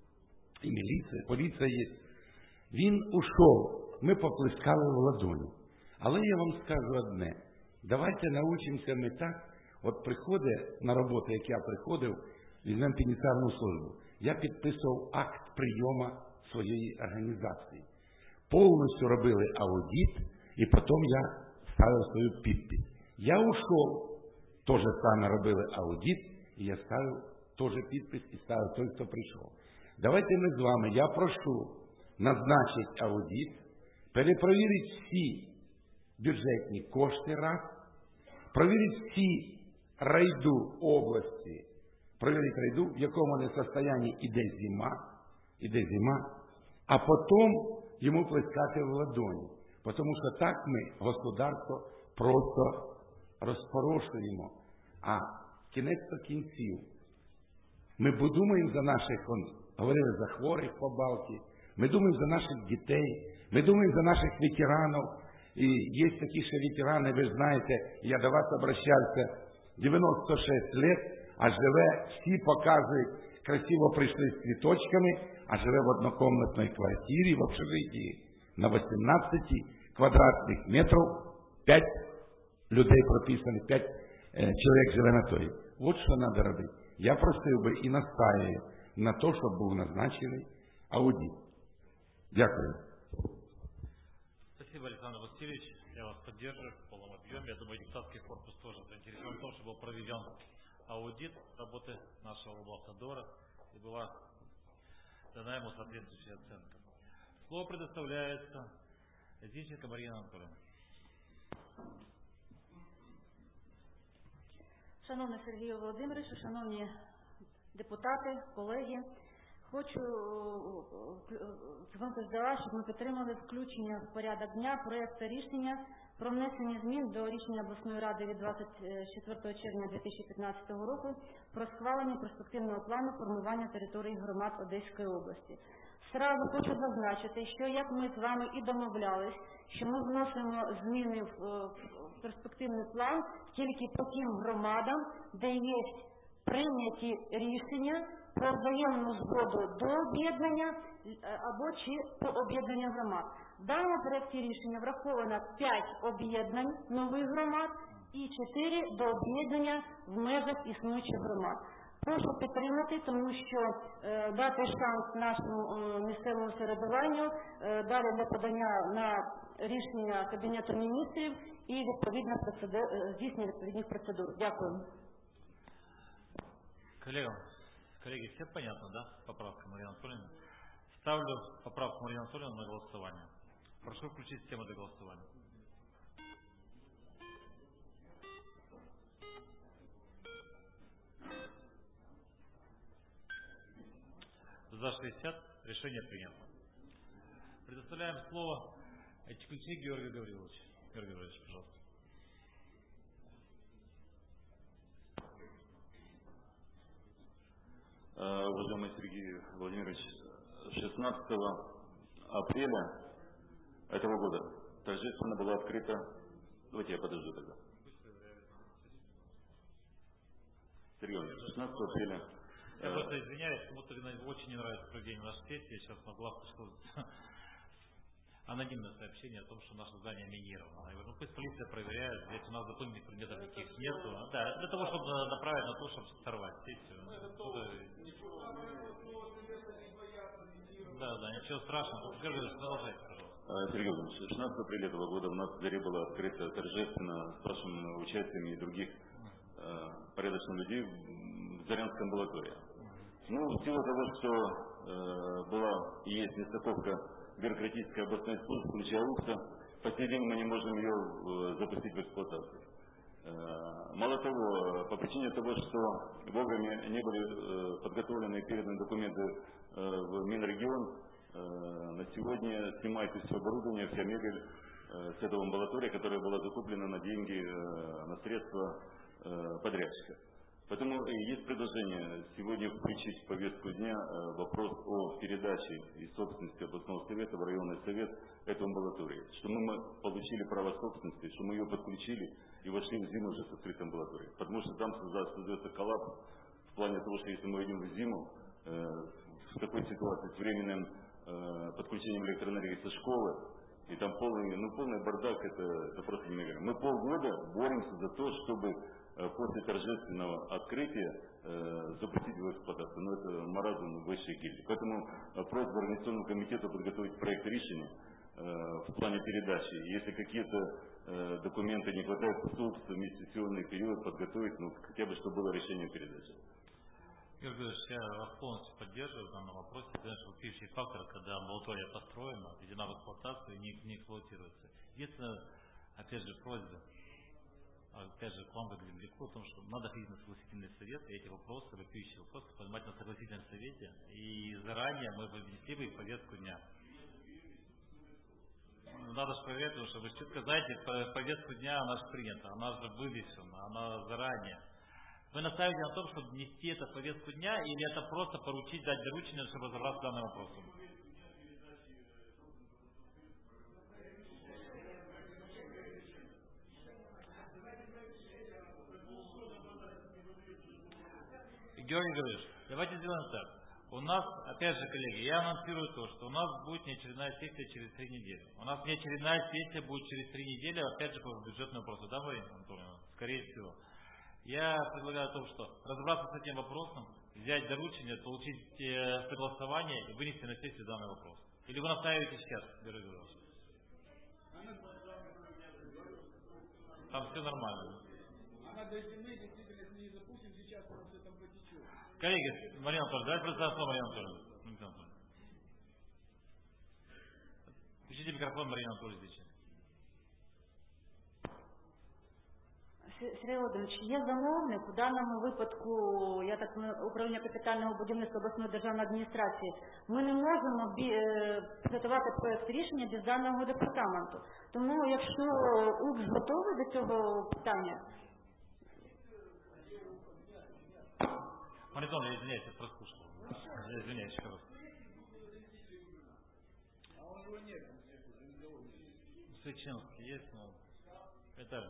і міліція, поліція є. Він ушов, ми поплескали в ладоні. Але я вам скажу одне. Давайте научимося ми так, от приходить на роботу, як я приходив, візьмемо пенітарну службу. Я підписував акт прийому своєї організації. Повністю робили аудит, і потім я ставив свою підпис. Я ушов. То же саме робили аудит, і я ставив теж підпис, і ставив той, хто прийшов. Давайте ми з вами, я прошу, назначити аудит, перепровірити всі бюджетні кошти раз, провірити всі райду області провели крайду, в якому не состоянии іде зима, іде зима, а потім йому плескати в ладоні. Тому що так ми господарство просто розпорошуємо. А кінець до кінців. Ми подумаємо за наших, он, говорили за хворих по Балті, ми думаємо за наших дітей, ми думаємо за наших ветеранів. І є такі ще ветерани, ви ж знаєте, я до вас обращався, дев'яносто шість лет, а живе, всі показують, красиво прийшли з цвіточками, а живе в однокомнатній квартирі в общежитті на вісімнадцять квадратних метрів, п'ять людей прописано, п'ять е, чоловік живе на той. От що треба робити. Я просив би і настаюю на те, щоб був назначений аудит. Дякую. Спасибо, Александр Васильевич. Я вас поддерживаю в полном объеме. Я думаю, депутатский корпус тоже заинтересован в том, чтобы был проведен аудит работы нашего облавтодора и была дана ему соответствующая оценка. Слово предоставляется Зинченко Марии Анатольевне. Шановний Сергію Володимировичу, шановні депутати, колеги, хочу звернутися до вас, щоб ми підтримали включення в порядок дня проєкту рішення про внесення змін до рішення обласної ради від двадцять четвертого червня дві тисячі п'ятнадцятого року про схвалення перспективного плану формування території громад Одеської області. Сразу хочу зазначити, що як ми з вами і домовлялись, що ми вносимо зміни в перспективний план тільки по тим громадам, де є прийняті рішення про взаємну згоду до об'єднання або чи по об'єднанню громад. В даному проєкті рішення враховано п'ять об'єднань нових громад і чотири до об'єднання в межах існуючих громад. Прошу підтримати, тому що е, дати шанс нашому е, місцевому середуванню, е, далі для подання на рішення Кабінету міністрів і відповідно процедур, здійснення відповідних процедур. Дякую. Коллегам, коллеги, все понятно, да? Поправка Марии Анатольевны. Ставлю поправку Марии Анатольевны на голосование. Прошу включить систему для голосования. За шестьдесят. Решение принято. Предоставляем слово Чекульчи Георгию Гавриловичу. Георгий Гаврилович, пожалуйста. Уважаемый Сергей Владимирович, шестнадцатого апреля этого года торжественно была открыта... Давайте я подожду тогда. Сергей Владимирович, шестнадцатого апреля... Я просто извиняюсь, кому-то очень не нравится проведение нашей сессии. Я сейчас могла что анонимное сообщение о том, что наше здание минировано. Я говорю, ну пусть полиция проверяет, здесь у нас запыльных предметов никаких нету. Да, для того, чтобы направить на то, чтобы сорвать сессию. Да, да, ничего страшного. Продолжайте, пожалуйста. Сергей Владимирович, шестнадцатого апреля этого года у нас в Дворе было открыто торжественно с вашим участием и других э, порядочных людей в Зарянской амбулатории. Ну, в силу того, что э, была и есть нестыковка бюрократической областной службы, включая УКСа, по сей день мы не можем ее э, запустить в эксплуатацию. Э, мало того, по причине того, что вовремя не были э, подготовлены и переданы документы э, в Минрегион, э, на сегодня снимается все оборудование, вся мебель э, с этого амбулатории, которая была закуплена на деньги, э, на средства э, подрядчика. Поэтому есть предложение сегодня включить в повестку дня вопрос о передаче из собственности областного совета в районный совет этой амбулатории. Что мы получили право собственности, что мы ее подключили и вошли в зиму уже с открытой амбулаторией. Потому что там создается коллапс в плане того, что если мы идем в зиму, э, в такой ситуации с временным э, подключением электроэнергии со школы, и там полный, ну, полный бардак, это, это просто невероятно. Мы полгода боремся за то, чтобы после торжественного открытия э, запустить в эксплуатацию. Но это маразм высшей гильдии. Поэтому просьба Организационному комитету подготовить проект решения э, в плане передачи. Если какие-то э, документы не хватает в сессионный период, подготовить, ну, хотя бы, чтобы было решение передачи. Георгий Ильич, я вас полностью поддерживаю в данном вопросе. Конечно, вопиющий фактор, когда амбулатория построена, введена в эксплуатацию и не, не эксплуатируется. Единственное, опять же, просьба. опять же, к вам как земляку, о том, что надо ходить на согласительный совет, и эти вопросы, вопиющие вопросы, поднимать на согласительном совете, и заранее мы внесли бы их в повестку дня. Надо же проверять, потому что вы четко знаете, повестку дня она же принята, она же вывешена, она заранее. Вы настаиваете на том, чтобы внести это в повестку дня, или это просто поручить, дать доручение, чтобы разобраться с данным вопросом? Георгий Георгиевич, давайте сделаем так. У нас, опять же, коллеги, я анонсирую то, что у нас будет неочередная сессия через три недели. У нас неочередная сессия будет через три недели, опять же, по бюджетному вопросу, да, Марина Анатольевна? Скорее всего. Я предлагаю о том, что разобраться с этим вопросом, взять доручение, получить э, согласование и вынести на сессию данный вопрос. Или вы настаиваете сейчас, Георгий Георгиевич? Там все нормально. Она до зимы, действительно, если не запустим, сейчас у нас все там потечет. Коллеги, Марина Анатольевна, давайте представим слово Марина Анатольевна. Включите микрофон, Марина Анатольевна. Сергій Володимирович, є замовник, у даному випадку, я так управління капітального будівництва обласної державної адміністрації, ми не можемо підготувати проєкт рішення без даного департаменту. Тому, якщо УКС готовий до цього питання... Марина Анатольевна, извиняюсь, я прослушал. Я извиняюсь еще раз. А он его нет. Сычинский есть, но это...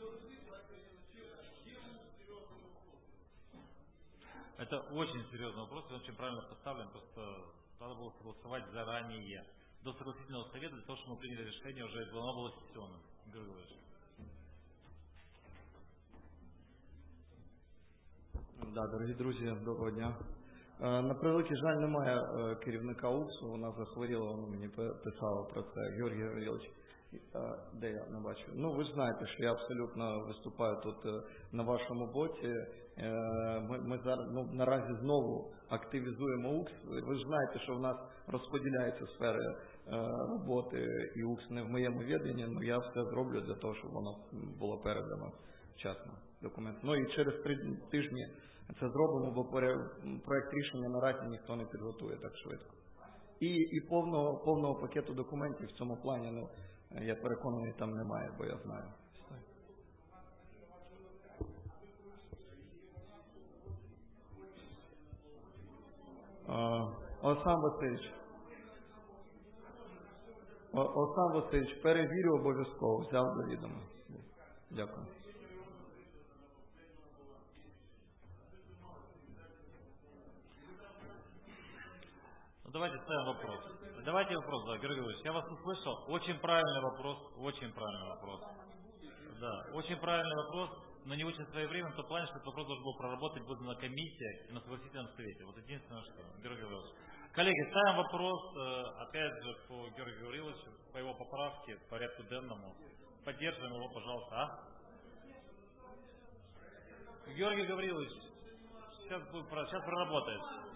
Это очень серьезный вопрос, он очень правильно поставлен, просто надо было согласовать заранее, до согласительного совета, для того, чтобы мы приняли решение, уже оно было сессионным. Георгий Георгиевич. Да, дорогі друзі, доброго дня. На превеликий жаль, немає керівника УКСу, вона захворіла, вона мені писала про це. Георгій Георгійович, де я не бачу. Ну, ви ж знаєте, що я абсолютно виступаю тут на вашому боці. Ми, ми зараз, ну, наразі знову активізуємо УКС. Ви ж знаєте, що в нас розподіляються сфери роботи, і УКС не в моєму віданні, але я все зроблю для того, щоб воно було передано вчасно. Документ. Ну і через три тижні це зробимо, бо проєкт рішення наразі ніхто не підготує так швидко. І, і повного, повного пакету документів в цьому плані, ну, я переконаний, там немає, бо я знаю. Олександр Васильович. Олександр Васильович, перевірю обов'язково, взяв до відома. Дякую. Давайте ставим вопрос. Давайте вопрос, да, Георгий Георгиевич, я вас услышал. Очень правильный вопрос, очень правильный вопрос. Да, очень правильный вопрос, но не очень своевременный, в том плане, что этот вопрос должен был проработать будет на комиссии и на согласительном совете. Вот единственное, что, Георгий Георгиевич. Коллеги, ставим вопрос, опять же, по Георгию Георгиевичу, по его поправке, по порядку денному. Поддерживаем его, пожалуйста, а? Георгий Гаврилович, сейчас, будет, сейчас проработает.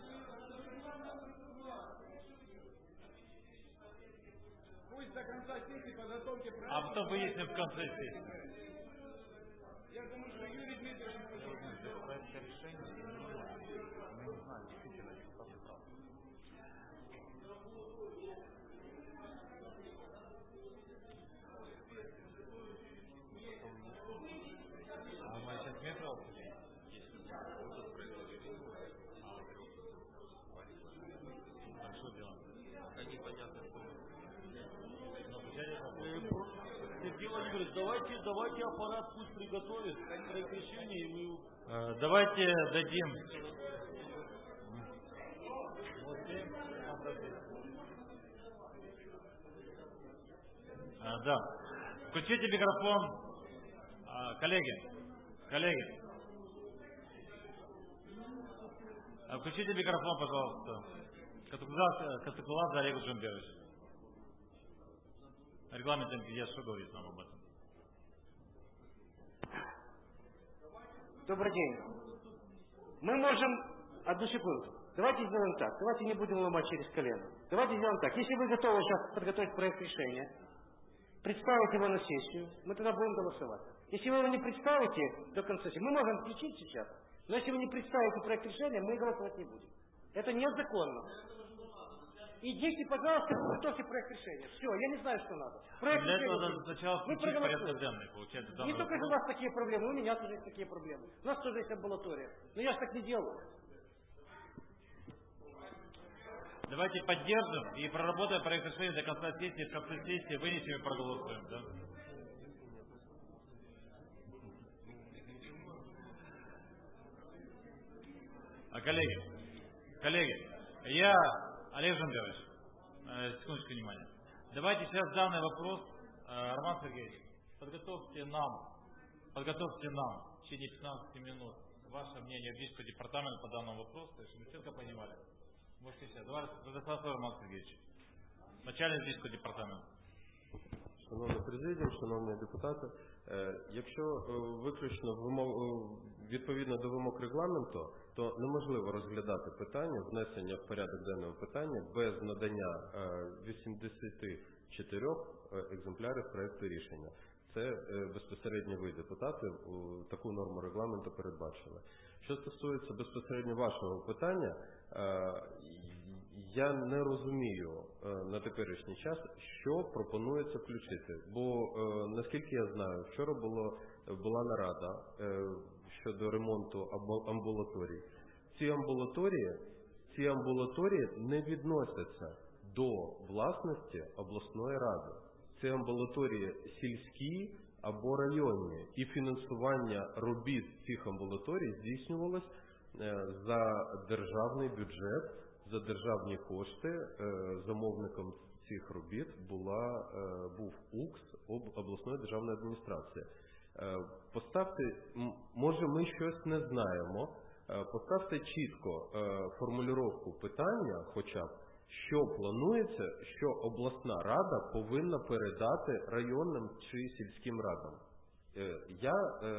Пусть до конца сессии подготовьте проект. А потом выясним в конце сессии. Я думаю, что Юрий Дмитриевич... Проект решения, мы не знаем, действительно, что прав. А мы сейчас метро? Так что делаем? Они понятно, что... Сергей Владимирович, давайте, давайте аппарат пусть приготовит проект решения и мы... Э, давайте дадим... А, да. Включите микрофон. А, коллеги, коллеги. А, включите микрофон, пожалуйста. Катакулаза Олегу Джамберовичу. Регламент я что говорит нам об этом? Добрый день. Мы можем... Одну секунду. Давайте сделаем так. Давайте не будем ломать через колено. Давайте сделаем так. Если вы готовы сейчас подготовить проект решения, представить его на сессию, мы тогда будем голосовать. Если вы его не представите до конца сессии, мы можем включить сейчас, но если вы не представите проект решения, мы голосовать не будем. Это незаконно. Идите, пожалуйста, готовьте проект решения. Все, я не знаю, что надо. Проект Для решения. этого надо сначала включить порядок денный, получается. Не только же у вас такие проблемы, у меня тоже есть такие проблемы. У нас тоже есть амбулатория. Но я же так не делаю. Давайте поддержим и проработаем проект решения до конца сессии, в конце сессии вынесем и проголосуем. Да? А коллеги, коллеги, я, Олег Жангерович, э, секундочку внимания. Давайте сейчас данный вопрос, э, Роман Сергеевич, подготовьте нам, подготовьте нам в течение пятнадцати минут ваше мнение юридического департамента по данному вопросу, чтобы мы четко понимали. Можете сейчас. Давай, Радослав Роман Сергеевич, начальник юридического департамента. Шановний президіум, шановні депутати, якщо виключно відповідно до вимог регламенту, то неможливо розглядати питання, внесення в порядок денного питання без надання вісімдесяти чотирьох екземплярів проекту рішення. Це безпосередньо ви, депутати, таку норму регламенту передбачили. Що стосується безпосередньо вашого питання, я не розумію на теперішній час, що пропонується включити. Бо, наскільки я знаю, вчора було, була нарада щодо ремонту амбулаторій. Ці амбулаторії, ці амбулаторії не відносяться до власності обласної ради. Це амбулаторії сільські або районні. І фінансування робіт цих амбулаторій здійснювалось за державний бюджет, за державні кошти. Замовником цих робіт була, був УКС, обласної державної адміністрації. Поставте, може ми щось не знаємо, поставте чітко формулювання питання, хоча б, що планується, що обласна рада повинна передати районним чи сільським радам. Я...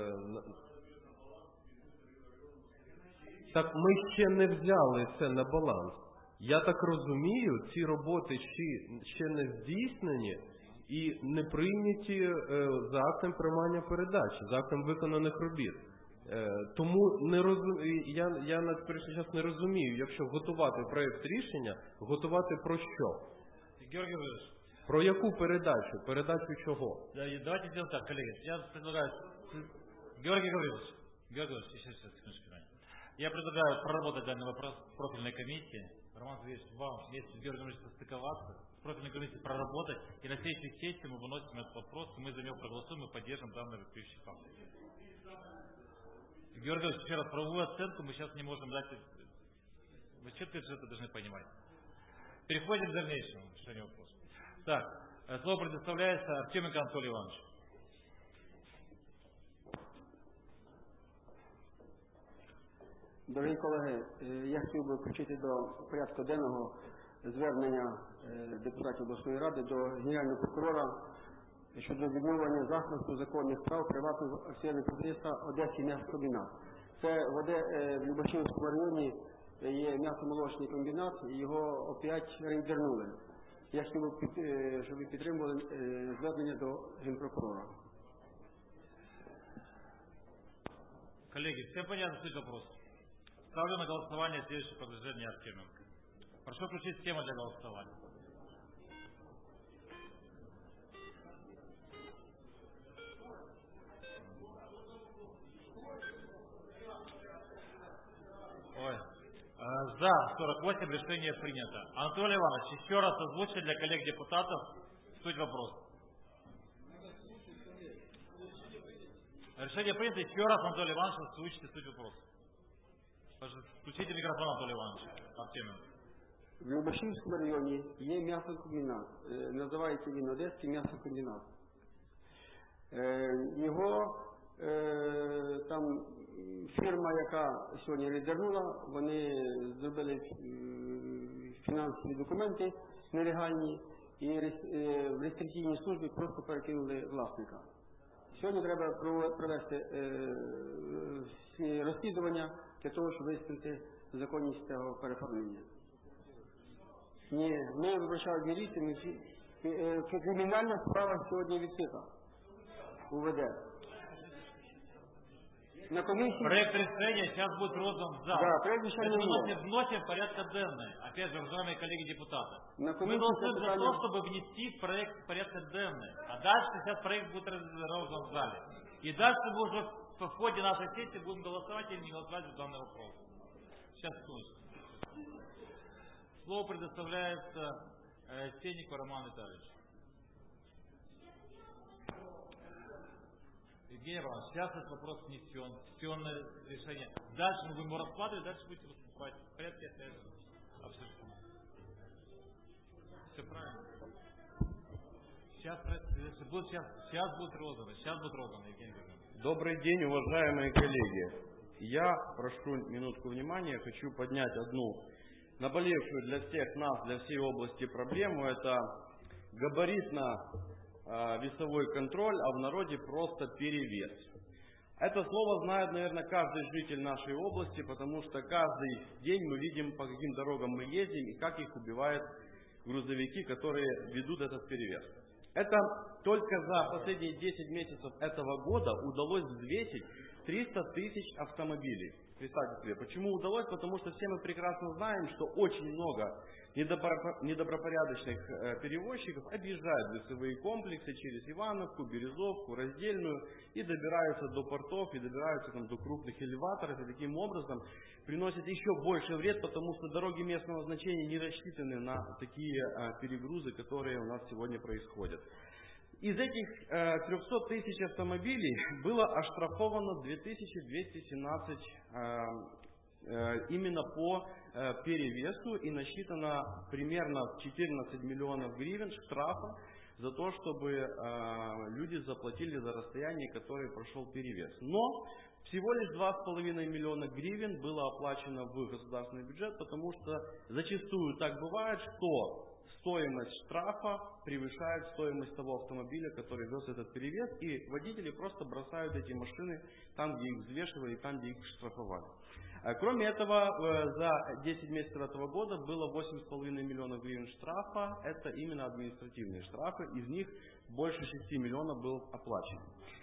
Так ми ще не взяли це на баланс. Я так розумію, ці роботи ще не здійснені і не прийняті за актом приймання передач, за актом виконаних робіт. Тому не розум... я, я на перший час не розумію, якщо готувати проєкт рішення, готувати про що? Георгий Георгиевич. Про яку передачу? Передачу чого? Давайте сделаем так, коллеги. Я предлагаю... Георгий Георгиевич. Георгий Георгиевич, сейчас, сейчас, секундочку. Я предлагаю проработать данный вопрос в профильной комиссии. Роман Сергеевич, вам вместе с Георгием Георгиевичем состыковаться, в профильной комиссии проработать, и на следующей сессии мы выносим этот вопрос, и мы за него проголосуем и поддержим данный вопиющий факт. Георгий Георгиевич, еще раз, правовую оценку мы сейчас не можем дать. Вы четко это должны понимать. Переходим к дальнейшему решению вопроса. Так, слово предоставляется Артеменко Анатолию Ивановичу. Дорогі колеги, я хотів би включити до порядку денного звернення депутатів обласної ради до Генерального прокурора щодо відновлення захисту законних прав приватного акціонерного підприємства Одеський м'ясокомбінат. Це в Любашівському районі є м'ясомолочний комбінат, і його опять рейдернули. Я хотів би, щоб ви підтримували звернення до Генпрокурора. Коллеги, всем понятно суть вопроса? Ставлю на голосование следующее предложение Артеменко. Прошу включить схему для голосования. Ой. За сорок восемь, решение принято. Анатолий Иванович, еще раз озвучьте для коллег-депутатов суть вопроса. Решение принято. Еще раз, Анатолий Иванович, озвучьте суть вопроса. Включите микрофон, Анатолий Иванович. Артеменко. В Любашівському районі є м'ясокомбінат. Називається він Одеський м'ясокомбінат. Його там фірма, яка сьогодні рейдернула, вони зробили фінансові документи нелегальні і в реєстраційній службі просто перекинули власника. Сьогодні треба провести розслідування для того, щоб вияснити законність цього переформлення. Ні, ми вибачали міліцію, ми всі... Е, Кримінальна справа сьогодні відкрита. УВД. На комісії... Проект решения сейчас будет роздан в зал. Да, проект решения Это мы нет. вносим, вносим в порядка денный. Опять же, уважаемые коллеги-депутаты. На Мы комиссии должны за питание- то, чтобы внести в проект в порядка денный. А дальше сейчас проект будет роздан в зале. И дальше мы уже в ходе нашей сессии будем голосовать или не голосовать за данный вопрос. Сейчас, секундочку. Слово предоставляется э, Сеннику Роману Витальевичу. Евгений Иванович, сейчас этот вопрос внесен, внесенное решение. Дальше мы будем его рассматривать, дальше будете выступать. В порядке связи. Абсолютно. Все правильно. Сейчас, будет, сейчас, сейчас будет роздано, сейчас будет роздано, Евгений Иванович. Добрый день, уважаемые коллеги. Я прошу минутку внимания, хочу поднять одну наболевшую для всех нас, для всей области проблему. Это габаритно-весовой контроль, а в народе просто перевес. Это слово знает, наверное, каждый житель нашей области, потому что каждый день мы видим, по каким дорогам мы ездим и как их убивают грузовики, которые ведут этот перевес. Это только за последние десять месяцев этого года удалось взвесить триста тысяч автомобилей. Представьте себе, почему удалось? Потому что все мы прекрасно знаем, что очень много недобропорядочных перевозчиков объезжают весовые комплексы через Ивановку, Березовку, Раздельную и добираются до портов, и добираются там, до крупных элеваторов, и таким образом приносят еще больше вред, потому что дороги местного значения не рассчитаны на такие перегрузы, которые у нас сегодня происходят. Из этих э, трехсот тысяч автомобилей было оштрафовано две тысячи двести семнадцать э, э, именно по э, перевесу и насчитано примерно четырнадцать миллионов гривен штрафа за то, чтобы э, люди заплатили за расстояние, которое прошел перевес. Но всего лишь два с половиной миллиона гривен было оплачено в государственный бюджет, потому что зачастую так бывает, что стоимость штрафа превышает стоимость того автомобиля, который вез этот перевес, и водители просто бросают эти машины там, где их взвешивали, там, где их штрафовали. Кроме этого, за десять месяцев этого года было восемь с половиной миллионов гривен штрафа, это именно административные штрафы, из них больше шести миллионов был оплачен.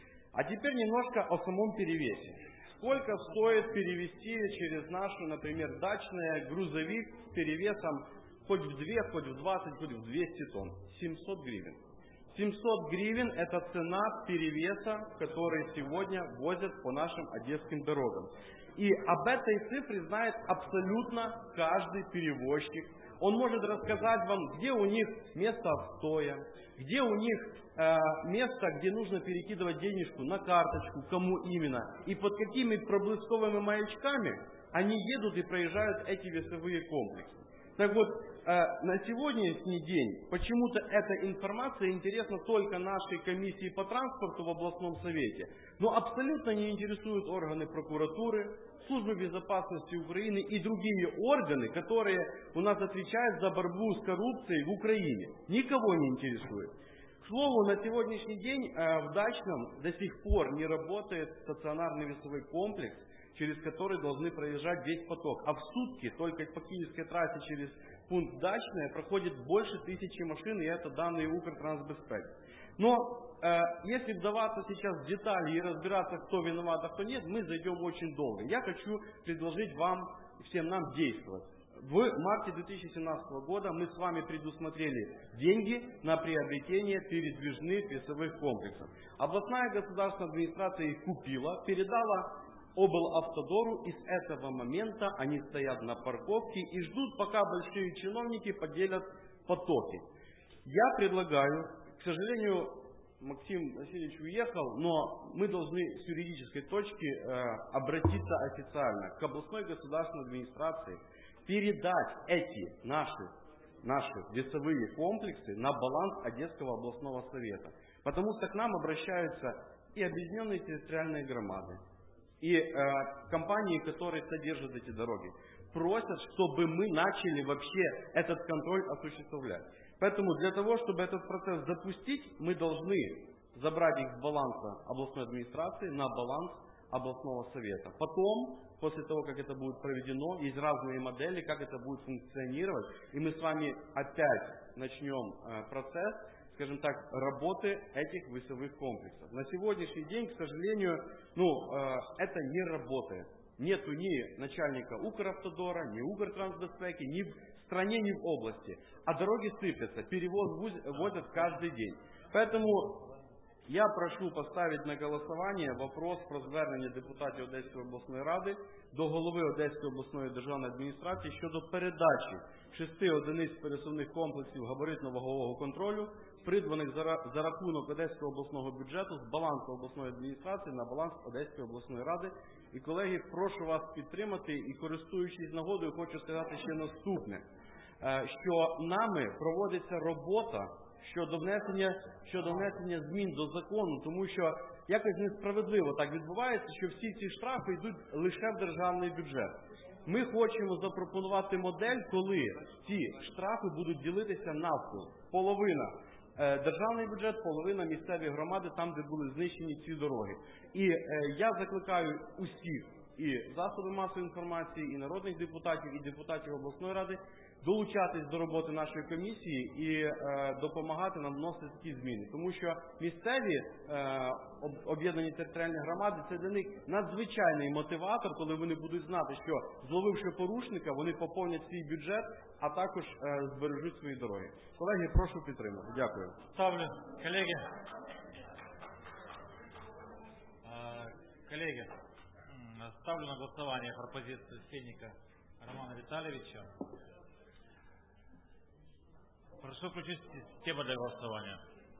А теперь немножко о самом перевесе. Сколько стоит перевести через нашу, например, дачное грузовик с перевесом хоть в две, хоть в двадцать, хоть в двести тонн? семьсот гривен. семьсот гривен – это цена перевеса, который сегодня возят по нашим одесским дорогам. И об этой цифре знает абсолютно каждый перевозчик. Он может рассказать вам, где у них место отстоя, где у них э, место, где нужно перекидывать денежку на карточку, кому именно, и под какими проблесковыми маячками они едут и проезжают эти весовые комплексы. Так вот, на сегодняшний день почему-то эта информация интересна только нашей комиссии по транспорту в областном совете, но абсолютно не интересуют органы прокуратуры, службы безопасности Украины и другие органы, которые у нас отвечают за борьбу с коррупцией в Украине. Никого не интересует. К слову, на сегодняшний день в Дачном до сих пор не работает стационарный весовой комплекс, через который должны проезжать весь поток. А в сутки только по киевской трассе через пункт Дачное проходит больше тысячи машин, и это данные Укртрансбезпеки. Но э, если вдаваться сейчас в детали и разбираться, кто виноват, а кто нет, мы зайдем очень долго. Я хочу предложить вам, всем нам действовать. В марте две тысячи семнадцатого года мы с вами предусмотрели деньги на приобретение передвижных весовых комплексов. Областная государственная администрация их купила, передала облавтодору, и с этого момента они стоят на парковке и ждут, пока большие чиновники поделят потоки. Я предлагаю, к сожалению, Максим Васильевич уехал, но мы должны с юридической точки э, обратиться официально к областной государственной администрации, передать эти наши, наши весовые комплексы на баланс Одесского областного совета. Потому что к нам обращаются и объединенные территориальные громады, и э, компании, которые содержат эти дороги, просят, чтобы мы начали вообще этот контроль осуществлять. Поэтому для того, чтобы этот процесс запустить, мы должны забрать их с баланса областной администрации на баланс областного совета. Потом, после того, как это будет проведено. Есть разные модели, как это будет функционировать. И мы с вами опять начнем процесс, скажем так, работы этих весовых комплексов. На сегодняшний день, к сожалению, ну, это не работает. Нету ни начальника Укравтодора, ни Укртрансбезпеки, ни в стране, ни в области. А дороги сыпятся, перевоз возят каждый день. Поэтому я прошу поставити на голосування вопрос про звернення депутатів Одеської обласної ради до голови Одеської обласної державної адміністрації щодо передачі шести одиниць пересувних комплексів габаритно-вагового контролю, придбаних за рахунок Одеського обласного бюджету з балансу обласної адміністрації на баланс Одеської обласної ради. І, колеги, прошу вас підтримати і, користуючись нагодою, хочу сказати ще наступне, що нами проводиться робота щодо внесення, щодо внесення змін до закону, тому що якось несправедливо так відбувається, що всі ці штрафи йдуть лише в державний бюджет. Ми хочемо запропонувати модель, коли ці штрафи будуть ділитися навпіл. Половина державний бюджет, половина місцеві громади, там, де були знищені ці дороги. І е, я закликаю усіх, і засоби масової інформації, і народних депутатів, і депутатів обласної ради долучатись до роботи нашої комісії і е, допомагати нам вносити такі зміни. Тому що місцеві е, об'єднані територіальні громади – це для них надзвичайний мотиватор, коли вони будуть знати, що зловивши порушника, вони поповнять свій бюджет, а також е, збережуть свої дороги. Колеги, прошу підтримати. Дякую. Ставлю, колеги. Коллеги, ставлю на голосование пропозицию Сенника Романа Витальевича. Прошу включить систему для голосования.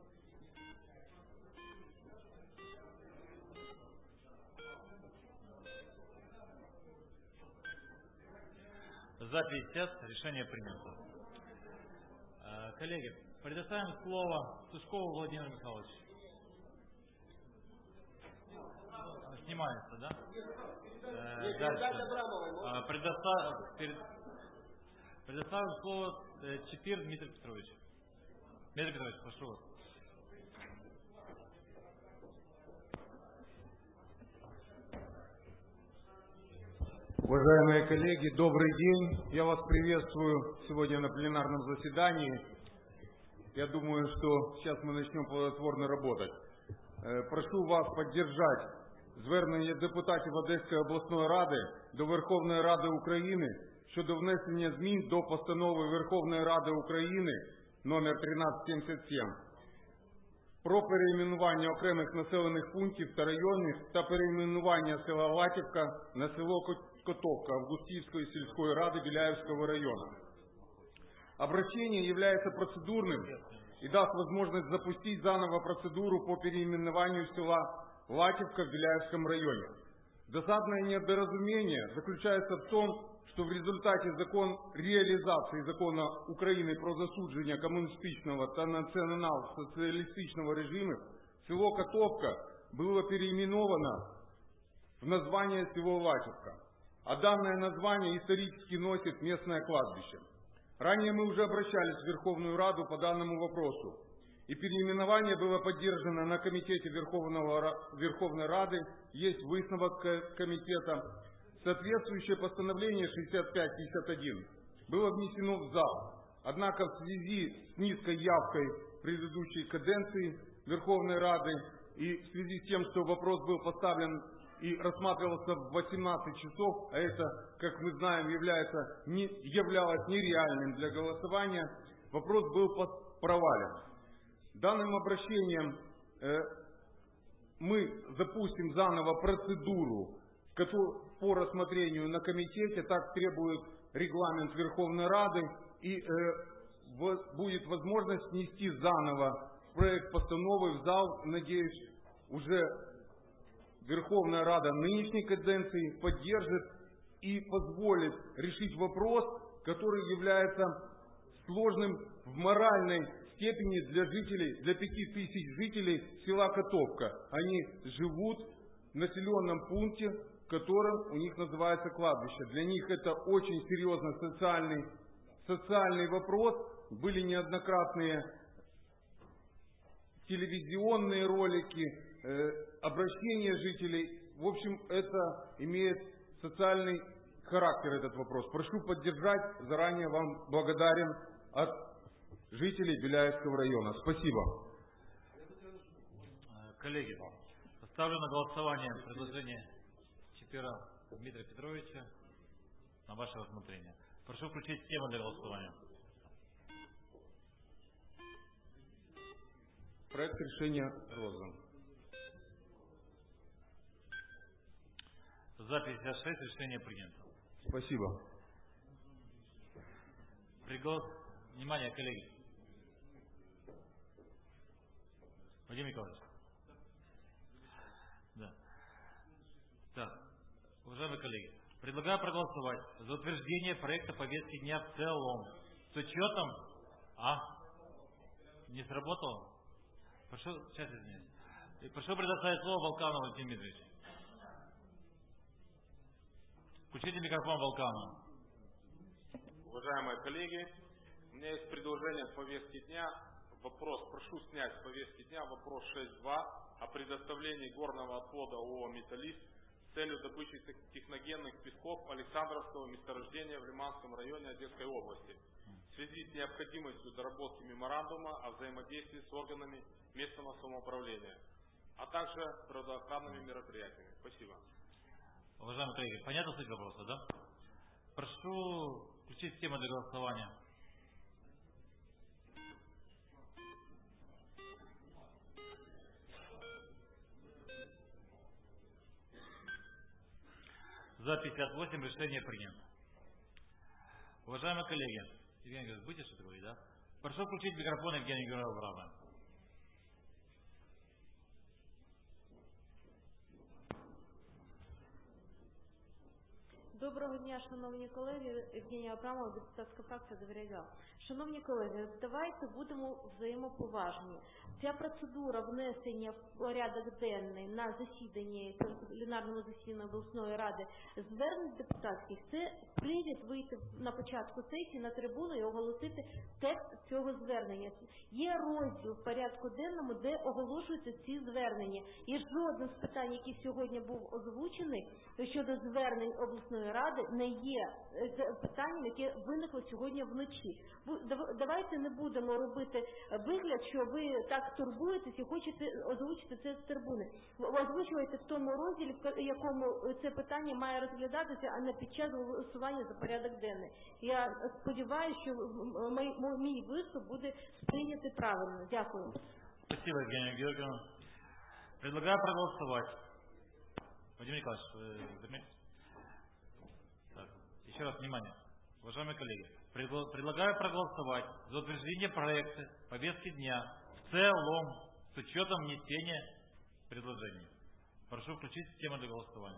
За пятьдесят. Решение принято. Коллеги, предоставим слово Сушкову Владимиру Михайловичу. Снимается, да? Э, дальше. Предостав... Перед... Предоставим слово Чепир Дмитрий Петрович. Дмитрий Петрович, прошу вас. Уважаемые коллеги, добрый день. Я вас приветствую сегодня на пленарном заседании. Я думаю, что сейчас мы начнем плодотворно работать. Прошу вас поддержать звернення депутатів Одеської обласної ради до Верховної Ради України щодо внесення змін до постанови Верховної Ради України номер тринадцять сімдесят сім про перейменування окремих населених пунктів та районів та перейменування села Латівка на село Котовка Августівської сільської ради Беляевского района. Обращение является процедурным и даст возможность запустить заново процедуру по переименованию села Латівка в Беляевском районе. Досадное недоразумение заключается в том, что в результате закон реализации закона України про засудження коммунистичного та национал-социалистичного режимов село Котовка было переименовано в название село Латівка, а данное название исторически носит местное кладбище. Ранее мы уже обращались в Верховную Раду по данному вопросу, и переименование было поддержано на комитете Верховного, Верховной Рады, есть высновок комитета. Соответствующее постановление шестьдесят пять пятьдесят один было внесено в зал. Однако в связи с низкой явкой предыдущей каденции Верховной Рады и в связи с тем, что вопрос был поставлен и рассматривался в восемнадцать часов, а это, как мы знаем, является, не, являлось нереальным для голосования, вопрос был провален. Данным обращением э, мы запустим заново процедуру по рассмотрению на комитете, так требует регламент Верховной Рады, и э, в, будет возможность внести заново проект постановы в зал. Надеюсь, уже Верховная Рада нынешней каденции поддержит и позволит решить вопрос, который является сложным в моральной степени для жителей, для пяти тысяч жителей села Котовка. Они живут в населенном пункте, которым у них называется кладбище. Для них это очень серьезный социальный, социальный вопрос. Были неоднократные телевизионные ролики, э, обращения жителей. В общем, это имеет социальный характер этот вопрос. Прошу поддержать. Заранее вам благодарен от жителей Беляевского района. Спасибо. Коллеги, ставлю на голосование предложение Чипира Дмитрия Петровича на ваше рассмотрение. Прошу включить тему для голосования. Проект решения роздан. За пятьдесят шесть решение принято. Спасибо. Пригла... Внимание, коллеги. Владимир Николаевич. Да. Так, уважаемые коллеги, предлагаю проголосовать за утверждение проекта повестки дня в целом. С учетом... А? Не сработало? Прошу, сейчас извиняюсь. Прошу предоставить слово Волканову Владимиру Дмитриевичу. Включите микрофон Волканову. Уважаемые коллеги, у меня есть предложение в повестке дня. Вопрос, прошу снять с повестки дня вопрос шесть два о предоставлении горного отвода ООО «Металлист» с целью добычи техногенных песков Александровского месторождения в Лиманском районе Одесской области в связи с необходимостью доработки меморандума о взаимодействии с органами местного самоуправления, а также природоохранными мероприятиями. Спасибо. Уважаемые коллеги, понятна суть вопроса, да? Прошу включить тему для голосования. За пятьдесят восемь решение принято. Уважаемые коллеги, Евгений Георгиевич, будете что-то говорить, да? Прошу включить микрофон Евгения Георгиевна. Доброго дня, шановні колеги. Євгенія Абрамова, депутатська фракція «Довіра». Шановні колеги, давайте будемо взаємоповажні. Ця процедура внесення в порядок денний на засіданні, пленарному засіданні обласної ради звернень депутатських, це привід вийти на початку сесії на трибуну і оголосити текст цього звернення. Є розділ в порядку денному, де оголошуються ці звернення. І жоден з питань, який сьогодні був озвучений щодо звернень обласної ради, не є питанням, яке виникло сьогодні вночі. Давайте не будемо робити вигляд, що ви так турбуєтесь і хочете озвучити це з трибуни. Озвучуйте в тому розділі, в якому це питання має розглядатися, а не під час голосування за порядок денний. Я сподіваюся, що мій виступ буде сприйнятий правильно. Дякую. Спасибо, Евгения Георгиевна. Предлагаю проголосовать. Владимир Николаевич, вы заметите? Так, еще раз внимание. Уважаемые коллеги, предлагаю проголосовать за утверждение проекта повестки дня в целом с учетом внесения предложений. Прошу включить систему для голосования.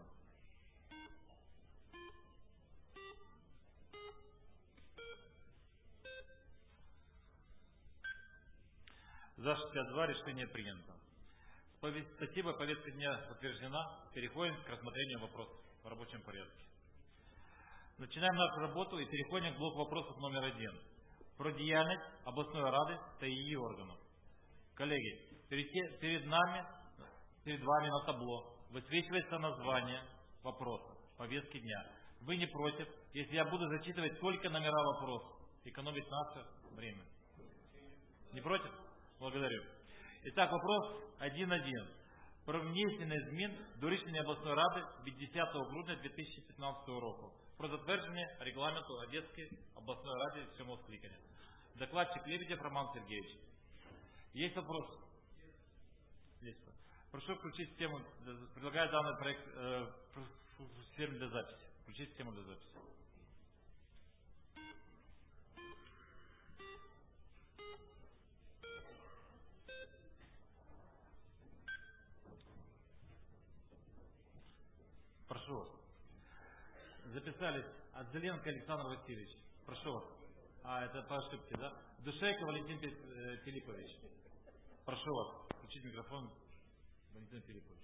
За шестьдесят два решение принято. Спасибо, повестка дня утверждена. Переходим к рассмотрению вопросов в рабочем порядке. Начинаем нашу работу и переходим к блоку вопросов номер один. Про деятельность областной рады та ее органов. Коллеги, перед, перед нами, перед вами на табло высвечивается название вопроса, повестки дня. Вы не против, если я буду зачитывать только номера вопросов, экономить наше время? Не против? Благодарю. Итак, вопрос один один. Про внесення змін до рішення обласної ради від десятого грудня дві тисячі п'ятнадцятого року про затвердження регламенту Одесской областной ради сьомого скликання. Докладчик Лебедев Роман Сергеевич. Есть вопрос? Есть. Прошу включить систему, предлагаю данный проект э, систему для записи. Включить систему для записи. Прошу вас. Записались Отзеленко Александр Васильевич. Прошу вас. А, это по ошибке, да? Душейко Валентин Филиппович. Прошу вас. Включить микрофон Валентин Филиппович.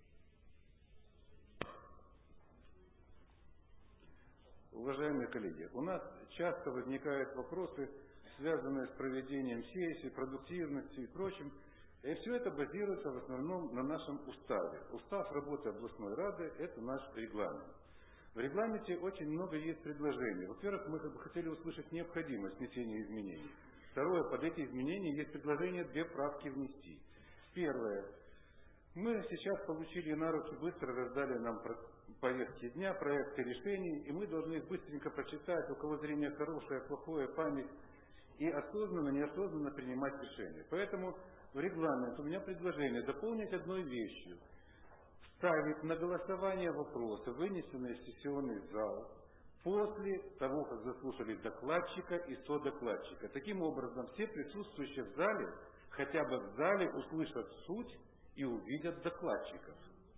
Уважаемые коллеги, у нас часто возникают вопросы, связанные с проведением сессий, продуктивностью и прочим. И все это базируется в основном на нашем уставе. Устав работы областной рады – это наш регламент. В регламенте очень много есть предложений. Во-первых, мы бы хотели услышать необходимость внесения изменений. Второе, под эти изменения есть предложение две правки внести. Первое. Мы сейчас получили на руки, быстро раздали нам повестки дня, проекты решений, и мы должны их быстренько прочитать, у кого зрение хорошее, плохое, память, и осознанно, неосознанно принимать решения. Поэтому в регламент у меня предложение дополнить одной вещью. Ставить на голосование вопросы, вынесенные в сессионный зал, после того, как заслушали докладчика и содокладчика. Таким образом, все присутствующие в зале, хотя бы в зале, услышат суть и увидят докладчиков.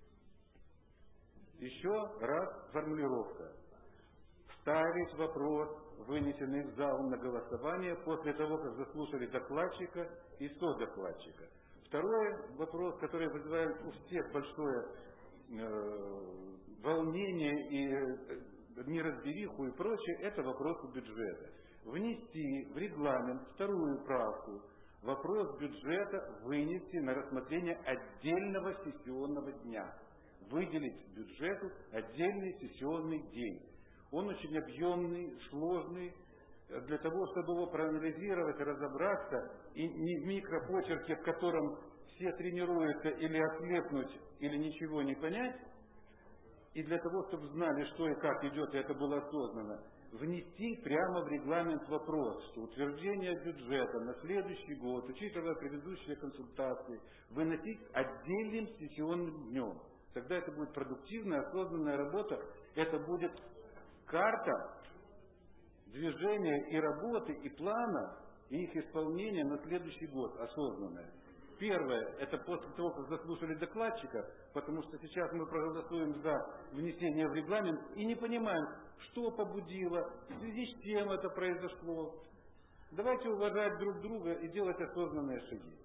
Еще раз формулировка. Ставить вопрос, вынесенный в зал, на голосование после того, как заслушали докладчика и содокладчика. Второй вопрос, который вызывает у всех большое э, волнение и э, неразбериху и прочее, это вопрос бюджета. Внести в регламент вторую правку. Вопрос бюджета вынести на рассмотрение отдельного сессионного дня. Выделить бюджету отдельный сессионный день. Он очень объемный, сложный. Для того, чтобы его проанализировать, разобраться, и не в микропочерке, в котором все тренируются или ослепнуть, или ничего не понять, и для того, чтобы знали, что и как идет, и это было осознанно, внести прямо в регламент вопрос, что утверждение бюджета на следующий год, учитывая предыдущие консультации, выносить отдельным сессионным днем. Тогда это будет продуктивная, осознанная работа, это будет карта движения и работы, и плана, и их исполнения на следующий год осознанное. Первое, это после того, как заслушали докладчика, потому что сейчас мы проголосуем за внесение в регламент и не понимаем, что побудило, в связи с чем это произошло. Давайте уважать друг друга и делать осознанные шаги.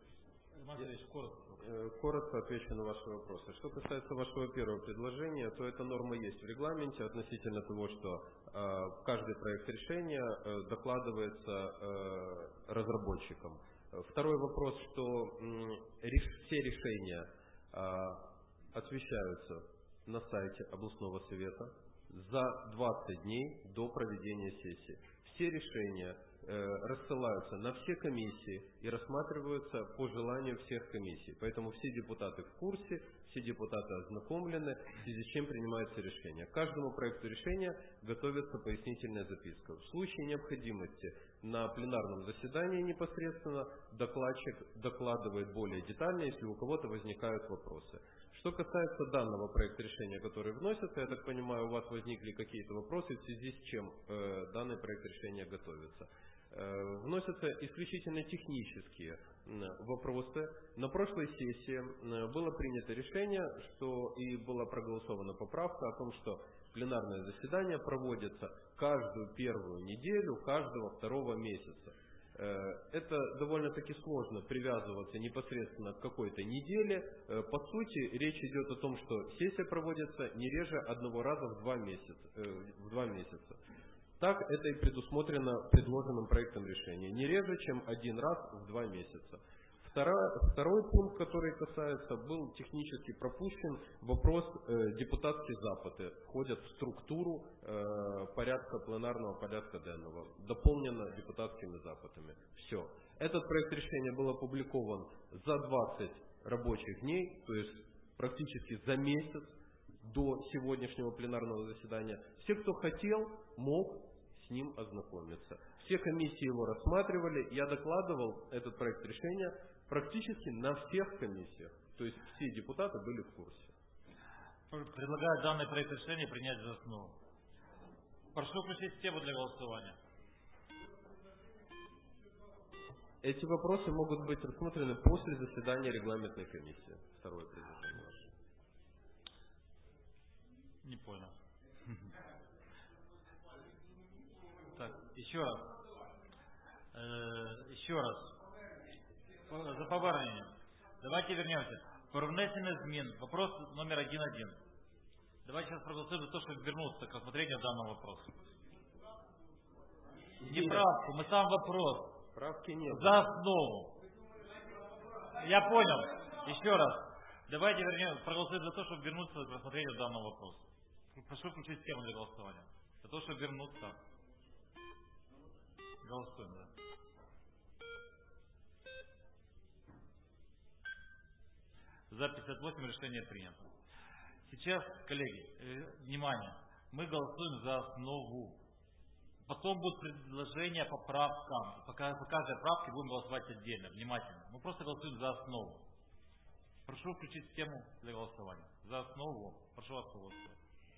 Коротко отвечу на ваши вопросы. Что касается вашего первого предложения, то эта норма есть в регламенте относительно того, что э, каждый проект решения э, докладывается э, разработчикам. Второй вопрос, что э, реш, все решения э, освещаются на сайте областного совета за двадцать дней до проведения сессии. Все решения рассылаются на все комиссии и рассматриваются по желанию всех комиссий. Поэтому все депутаты в курсе, все депутаты ознакомлены, в связи с чем принимается решение. К каждому проекту решения готовится пояснительная записка. В случае необходимости на пленарном заседании непосредственно докладчик докладывает более детально, если у кого-то возникают вопросы. Что касается данного проекта решения, который вносится, я так понимаю, у вас возникли какие-то вопросы, в связи с чем э, данный проект решения готовится. Вносятся исключительно технические вопросы. На прошлой сессии было принято решение, что и была проголосована поправка о том, что пленарное заседание проводится каждую первую неделю каждого второго месяца. Это довольно-таки сложно привязываться непосредственно к какой-то неделе. По сути, речь идет о том, что сессия проводится не реже одного раза в два месяца. В два месяца. Так это и предусмотрено предложенным проектом решения. Не реже, чем один раз в два месяца. Второй, второй пункт, который касается, был технически пропущен вопрос э, депутатские запыты. Входят в структуру э, порядка пленарного порядка денного. Дополнено депутатскими запытами. Все. Этот проект решения был опубликован за двадцать рабочих дней, то есть практически за месяц до сегодняшнего пленарного заседания. Все, кто хотел, мог с ним ознакомиться. Все комиссии его рассматривали. Я докладывал этот проект решения практически на всех комиссиях. То есть все депутаты были в курсе. Предлагаю данный проект решения принять за основу. Прошу включить систему для голосования. Эти вопросы могут быть рассмотрены после заседания регламентной комиссии. Второе предложение ваше. Не понял. Так, еще раз. Э, еще раз. За повернення. Давайте вернемся. Про внесение змін. Вопрос номер один один. Давайте сейчас проголосуем за то, чтобы вернуться к рассмотрению данного вопроса. Не правку, мы сам вопрос. Правки нет. За основу. Я понял. Еще раз. Давайте вернем, проголосуем за то, чтобы вернуться к рассмотрению данного вопроса. Прошу включить тему для голосования. Для того, чтобы вернуться. Голосуем, да. За пятьдесят восемь решение принято. Сейчас, коллеги, э, внимание, мы голосуем за основу. Потом будут предложения по правкам. По, по каждой правке будем голосовать отдельно, внимательно. Мы просто голосуем за основу. Прошу включить тему для голосования. За основу. Прошу вас голосовать.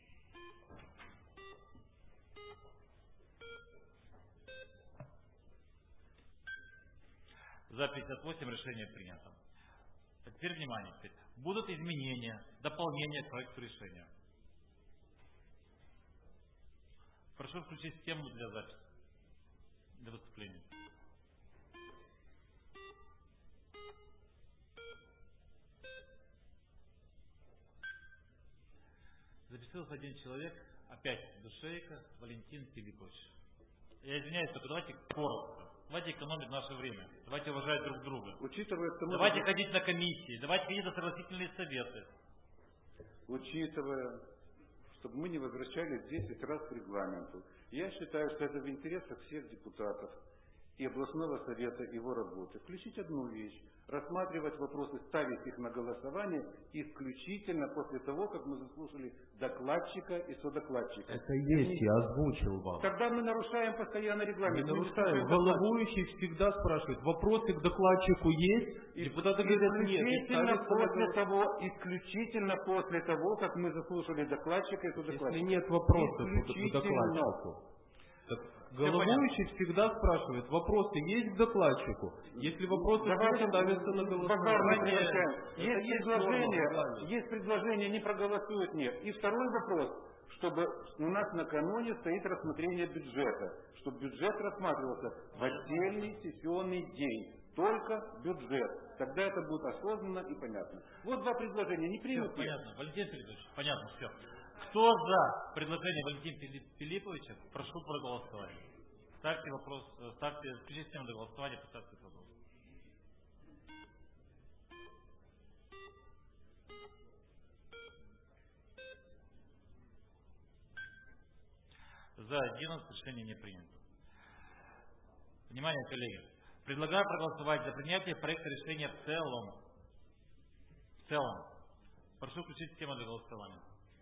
За пятьдесят восемь решение принято. А теперь внимание. Теперь. Будут изменения, дополнения к проекту решения. Прошу включить тему для записи, для выступления. Записался один человек, опять Душейко Валентин Филиппович. Я извиняюсь, только давайте коротко. Давайте экономить наше время. Давайте уважать друг друга. Учитывая, что давайте мы... ходить на комиссии. Давайте ходить на согласительные советы. Учитывая, чтобы мы не возвращались десять раз к регламенту. Я считаю, что это в интересах всех депутатов и областного совета его работы. Включить одну вещь. Рассматривать вопросы, ставить их на голосование исключительно после того, как мы заслушали докладчика и содокладчика. Это есть, я озвучил вам. Тогда мы нарушаем постоянно регламент. Мы нарушаем. Головующий всегда спрашивает, вопросы к докладчику есть? И депутаты говорят, нет. Исключительно после того, исключительно после того, как мы заслушали докладчика и содокладчика. Если нет вопросов к докладчику. Головующий всегда спрашивает, вопросы есть к докладчику? Если вопросы Давайте ставятся на голосование. Есть предложение, есть предложение, не проголосуют, нет. И второй вопрос, чтобы у нас накануне стоит рассмотрение бюджета, чтобы бюджет рассматривался в отдельный сессионный день. Только бюджет. Тогда это будет осознанно и понятно. Вот два предложения. Не примут? Понятно. Валентин Филиппович, понятно, все. Кто за предложение Валентина Филипповича, прошу проголосовать. Ставьте вопрос, ставьте, включите тему для голосования, поставьте вопрос. За одиннадцать решение не принято. Внимание, коллеги. Предлагаю проголосовать за принятие проекта решения в целом. В целом. Прошу включить тему для голосования.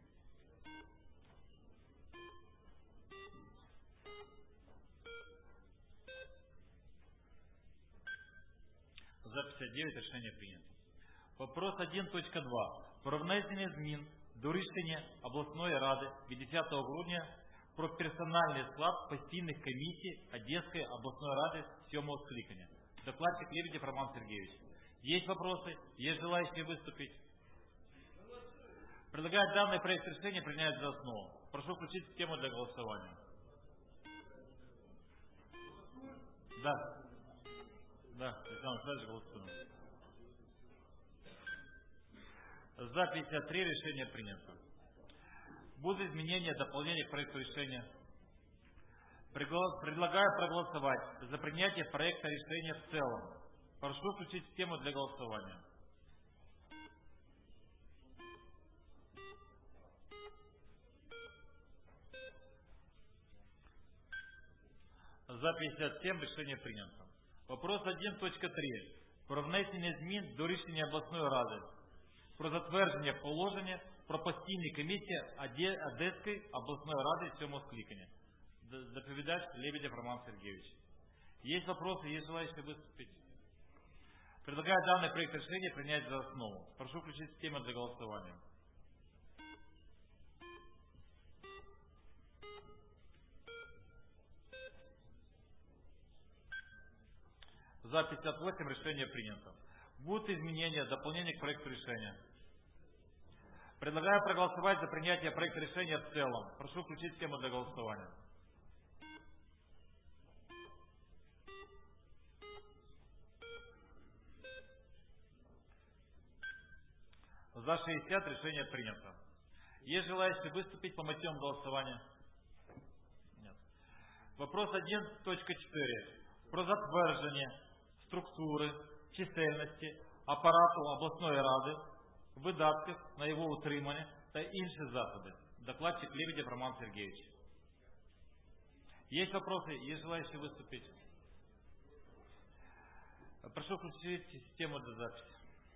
За п'ятдесят дев'ять решення прийнято. Вопрос один точка два. Про внесення змін до рішення обласної ради від десятого грудня про персональний склад постійних комісій Одеської обласної ради сьомого скликання. Докладчик Лебедев Роман Сергеевич. Есть вопросы? Есть желающие выступить? Предлагаю данный проект решения принять за основу. Прошу включить тему для голосования. Да. Да, Александр Александрович, голосуем. За пятьдесят три решение принято. Будут изменения, дополнения к проекту решения. Предлагаю проголосовать за принятие проекта решения в целом. Прошу включить тему для голосования. За пятьдесят семь решение принято. Вопрос один точка три. Про внесення змін до рішення обласної ради про затвердження положення про постійні комісії Одеської обласної ради сьомого скликання. Доповідач Лебедев Роман Сергеевич. Есть вопросы, есть желающие выступить? Предлагаю данный проект решения принять за основу. Прошу включить систему для голосования. За пятьдесят восемь решение принято. Будут изменения, дополнения к проекту решения. Предлагаю проголосовать за принятие проекта решения в целом. Прошу включить систему для голосования. За шестьдесят решение принято. Есть желающие выступить по мотивам голосования? Нет. Вопрос один точка четыре. Про затвердження структури, чисельності, апарату обласної ради, видатків на його утримання та інші заходи. Докладчик Лебедев Роман Сергеевич. Есть вопросы? Есть желающие выступить? Прошу включить систему для записи.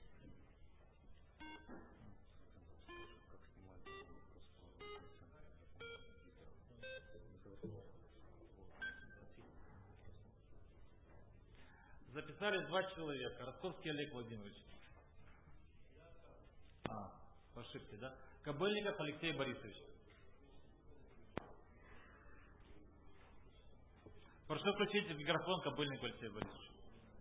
Записались два человека. Ростовский Олег Владимирович. А, по ошибке, да? Кобыльников Алексей Борисович. Прошу включить микрофон Кобыльнику Алексею Борисовичу.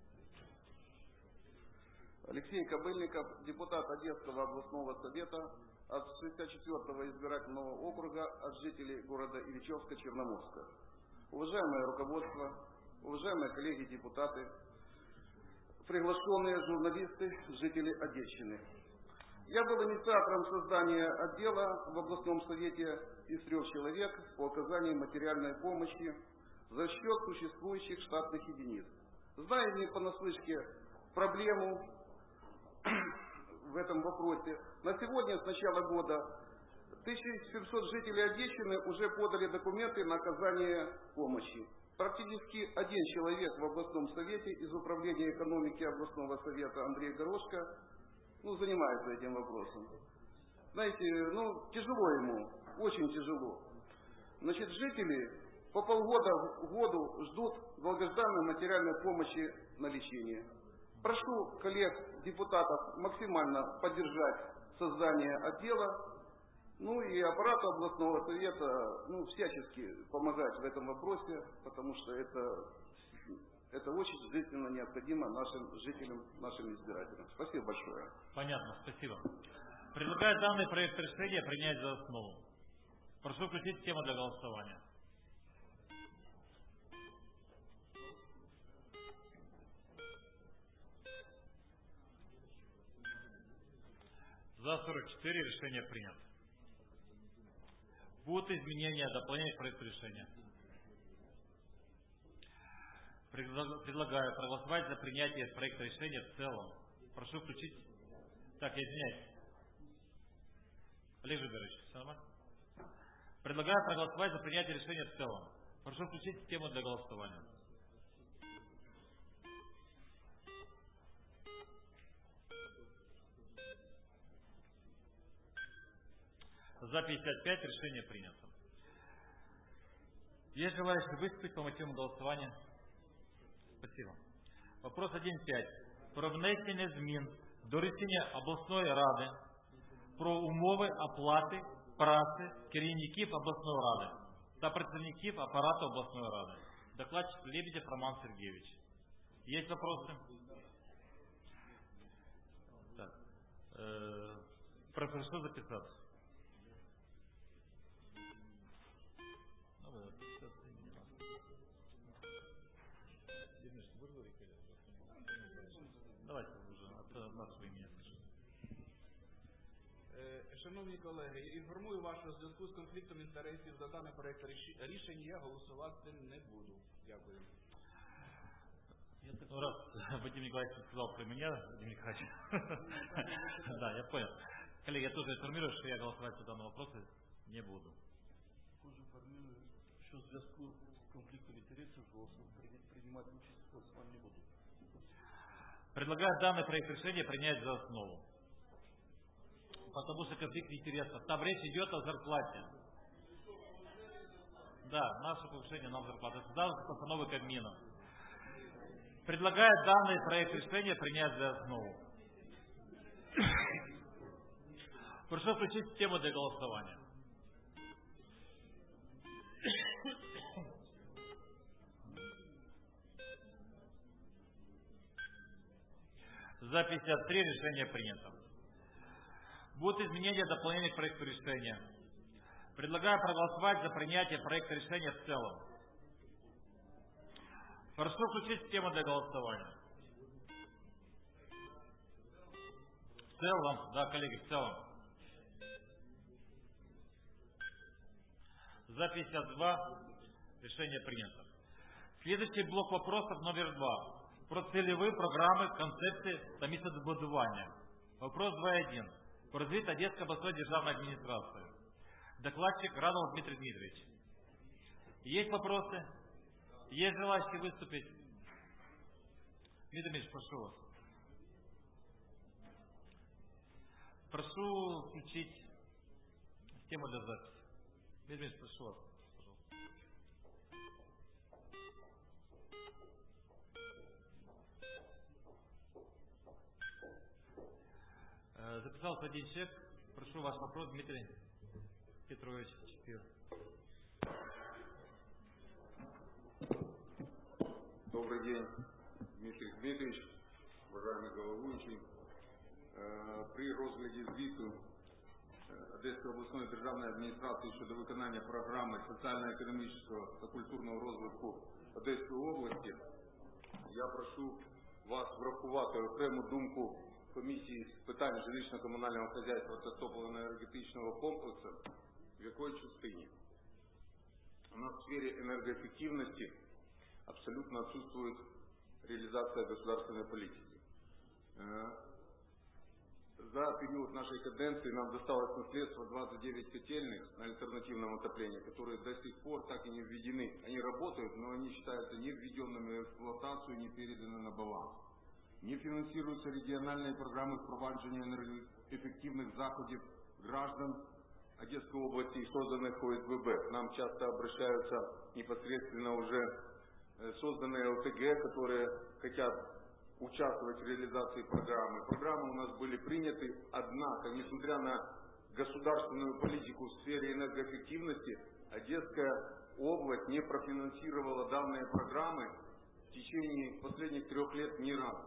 Алексей Кобыльников, депутат Одесского областного совета от шестьдесят четвёртого избирательного округа от жителей города Ильичевска-Черноморска. Уважаемое руководство, уважаемые коллеги-депутаты, приглашенные журналисты, жители Одещины. Я был инициатором создания отдела в областном совете из трех человек по оказанию материальной помощи за счет существующих штатных единиц. Знаю не понаслышке проблему в этом вопросе. На сегодня, с начала года, тысяча семьсот жителей Одещины уже подали документы на оказание помощи. Практически один человек в областном совете из управления экономики областного совета Андрей Горошко ну, занимается этим вопросом. Знаете, ну, тяжело ему, очень тяжело. Значит, жители по полгода в году ждут долгожданной материальной помощи на лечение. Прошу коллег-депутатов максимально поддержать создание отдела, ну и аппарату областного совета ну, всячески помогать в этом вопросе, потому что это, это очень жизненно необходимо нашим жителям, нашим избирателям. Спасибо большое. Понятно, спасибо. Предлагаю данный проект решения принять за основу. Прошу включить тему для голосования. За сорок четыре решение принято. Будут изменения, дополнения к проекту решения. Предлагаю проголосовать за принятие проекта решения в целом. Прошу включить. Так, я извиняюсь. Олег Жиберович, все нормально? Предлагаю проголосовать за принятие решения в целом. Прошу включить систему для голосования. За пятьдесят пять решение принято. Есть желающие выступить по мотивам голосования? Спасибо. Вопрос один п'ять. Про внесення змін до рішення обласної ради про умови оплати праці керівників обласної ради та працівників апарату обласної ради. Докладчик Лебедев Роман Сергеевич. Есть вопросы? Так. Э, прошу записаться. Давайте уже на своє місце. Шановні колеги, інформую вас, що в зв'язку з конфліктом інтересів за даний проект рішення я голосувати не буду. Дякую. Ну, раз Вадим Николаевич сказал про меня, Вадим Николаевич. Да, я понял. Коллеги, я тоже информирую, что я голосовать по данному вопросу не буду. Тоже информирую, что в связку с конфликтом интересов голосов принимать участие с вами не буду. Предлагаю данный проект решения принять за основу. Потому что конфликт интересов. Там речь идет о зарплате. Да, наше повышение нам зарплаты. Это постановы Кабмина. Предлагаю данный проект решения принять за основу. Прошу включить систему для голосования. За пятьдесят три решение принято. Будут изменения, дополнения к проекту решения. Предлагаю проголосовать за принятие проекта решения в целом. Прошу включить систему для голосования. В целом, да, коллеги, в целом. За пятьдесят два решение принято. Следующий блок вопросов номер два. Про целевые программы, концепции та містобудування. Вопрос два один. Про звіт Одеської обласної державної адміністрації. Докладчик Гранов Дмитрий Дмитриевич. Есть вопросы? Есть желающие выступить? Дмитрий Дмитриевич, прошу вас. Прошу включить систему для записи. Дмитрий Дмитриевич, прошу вас. Записался один человек. Прошу ваш вопрос, Дмитрий Петрович Чапир. Добрый день, Дмитрий Дмитриевич, уважаемый головуючий. При розгляді звіту Одеської обласної державної адміністрації щодо виконання програми соціально-економічного та культурного розвитку Одеської області, я прошу вас врахувати окрему думку Комісії з питань жилищно-комунального хозяйства та топливно-енергетичного комплексу, в якої частині у нас в сфері енергоефективності абсолютно отсутствует реализация государственной политики. За период нашей каденции нам досталось наследство двадцать девять котельных на альтернативном отоплении, которые до сих пор так и не введены. Они работают, но они считаются не введенными в эксплуатацию, не переданы на баланс. Не финансируются региональные программы впроваджения энергоэффективных заходов граждан Одесской области и созданных О С В Б. К нам часто обращаются непосредственно уже созданные О Т Г, которые хотят участвовать в реализации программы. Программы у нас были приняты, однако, несмотря на государственную политику в сфере энергоэффективности, Одесская область не профинансировала данные программы в течение последних трех лет ни разу.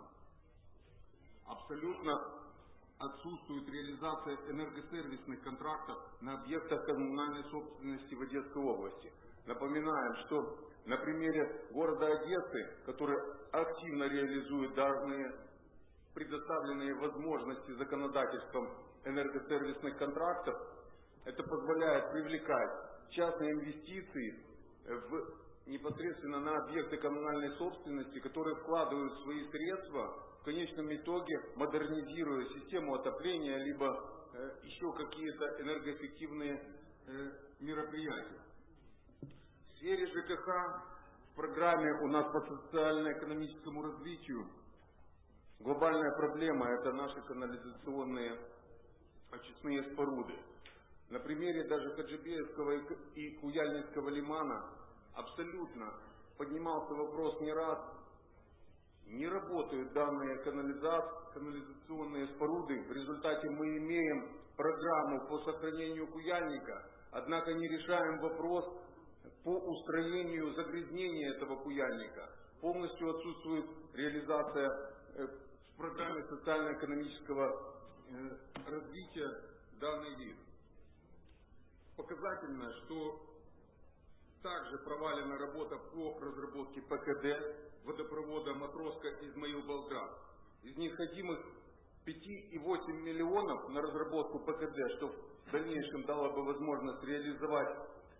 Абсолютно отсутствует реализация энергосервисных контрактов на объектах коммунальной собственности в Одесской области. Напоминаем, что на примере города Одессы, который активно реализует данные предоставленные возможности законодательством энергосервисных контрактов, это позволяет привлекать частные инвестиции в, непосредственно на объекты коммунальной собственности, которые вкладывают свои средства, в конечном итоге модернизируя систему отопления, либо э, еще какие-то энергоэффективные э, мероприятия. В сфере Ж К Х в программе у нас по социально-экономическому развитию глобальная проблема – это наши канализационные очистные споруды. На примере даже Хаджибеевского и Куяльницкого лимана абсолютно поднимался вопрос не раз. Не работают данные канализационные споруды. В результате мы имеем программу по сохранению Куяльника, однако не решаем вопрос по устранению загрязнения этого Куяльника. Полностью отсутствует реализация в программе социально-экономического развития данный вид. Показательно, что также провалена работа по разработке П К Д водопровода Матроска-Измаил-Болград. Из необходимых пять и восемь миллионов на разработку П К Д, что в дальнейшем дало бы возможность реализовать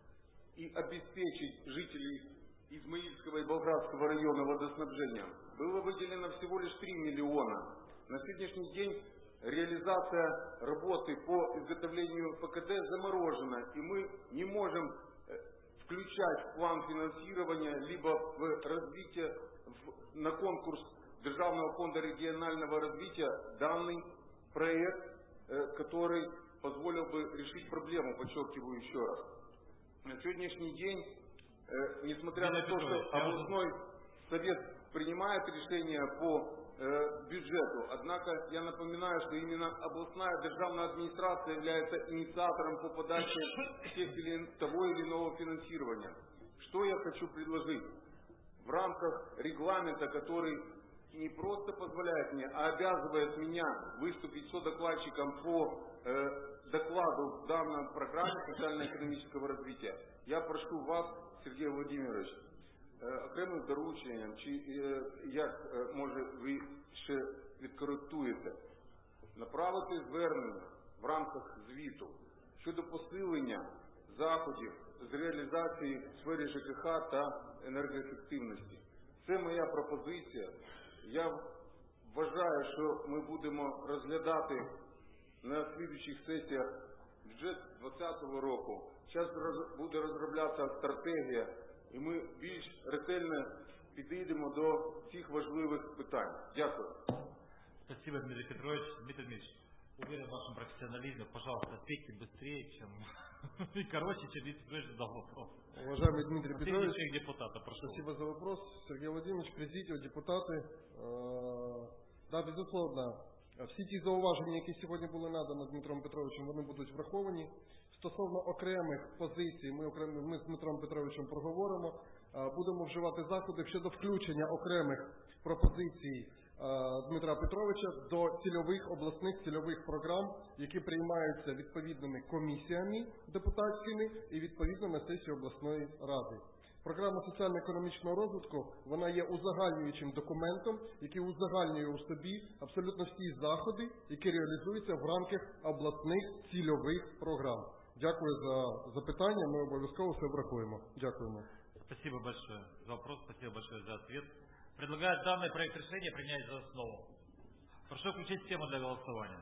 и обеспечить жителей Измаильского и Болградского района водоснабжением, было выделено всего лишь три миллиона. На сегодняшний день реализация работы по изготовлению П К Д заморожена, и мы не можем включать в план финансирования либо в развитие в, на конкурс Державного фонда регионального развития данный проект, э, который позволил бы решить проблему, подчеркиваю еще раз. На сегодняшний день, э, несмотря на то, что областной совет принимает решения по э, бюджету, однако я напоминаю, что именно областная державная администрация является инициатором по подаче тех или того или иного финансирования. Что я хочу предложить? В рамках регламента, который не просто позволяет мне, а обязывает меня выступить содокладчиком по э, докладу в данной программе социально-экономического развития, я прошу вас, Сергей Владимирович, окремим дорученням, чи як, може, ви ще відкоректуєте, направити звернення в рамках звіту щодо посилення заходів з реалізації в сфері Ж К Х та енергоефективності. Це моя пропозиція. Я вважаю, що ми будемо розглядати на слідуючих сесіях бюджет двадцятого року. Зараз буде розроблятися стратегія, і ми більш ретельно підійдемо до цих важливих питань. Дякую. Спасибо, Дмитрий Петрович. Дмитрий Дмитриевич, уверен в вашем профессионализме. Пожалуйста, ответьте быстрее, чем и короче, чем Дмитрий Петрович задал вопрос. Уважаемый Дмитрий Петрович, депутата, прошу. Спасибо за вопрос. Сергей Владимирович, президио, депутати. Да, безусловно, всі ті зауваження, які сьогодні були надані Дмитром Петровичем, вони будуть враховані. Стосовно окремих позицій, ми, окремі, ми з Дмитром Петровичем проговоримо. Будемо вживати заходи щодо включення окремих пропозицій Дмитра Петровича до цільових обласних цільових програм, які приймаються відповідними комісіями депутатськими і відповідно на сесію обласної ради. Програма соціально-економічного розвитку, вона є узагальнюючим документом, який узагальнює у собі абсолютно всі заходи, які реалізуються в рамках обласних цільових програм. Дякую за запитання, ми обов'язково все врахуємо. Дякуємо. Спасибо большое за вопрос, спасибо большое за ответ. Предлагаю данный проект решения принять за основу. Прошу включить тему для голосования.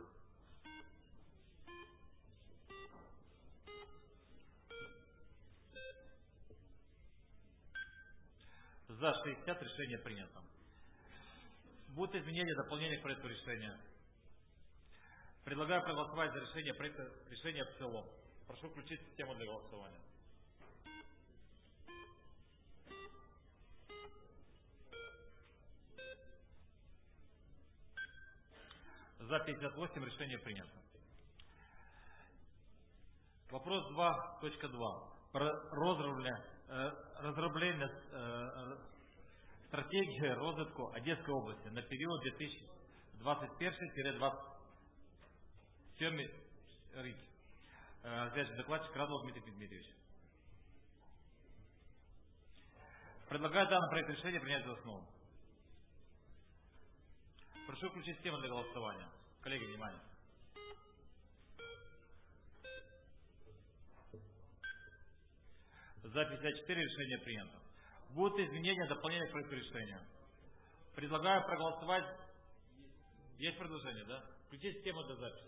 За шестьдесят, решение принято. Будут изменения, дополнения к проекту решения. Предлагаю проголосовать за решение проекта решения в целом. Прошу включить систему для голосования. За пятьдесят восемь, решение принято. Вопрос два точка два. Про розробление, э, разрабление э, стратегии розвитку Одесской области на период две тысячи двадцать первый — двадцать седьмой рік. Опять же, докладчик Радулов Дмитрий Дмитриевич. Предлагаю данный проект решения принять за основу. Прошу включить систему для голосования. Коллеги, внимание. За пятьдесят четыре, решение принято. Будут изменения, дополнения к проекту решения. Предлагаю проголосовать. Есть предложение, да? Включить систему для записи.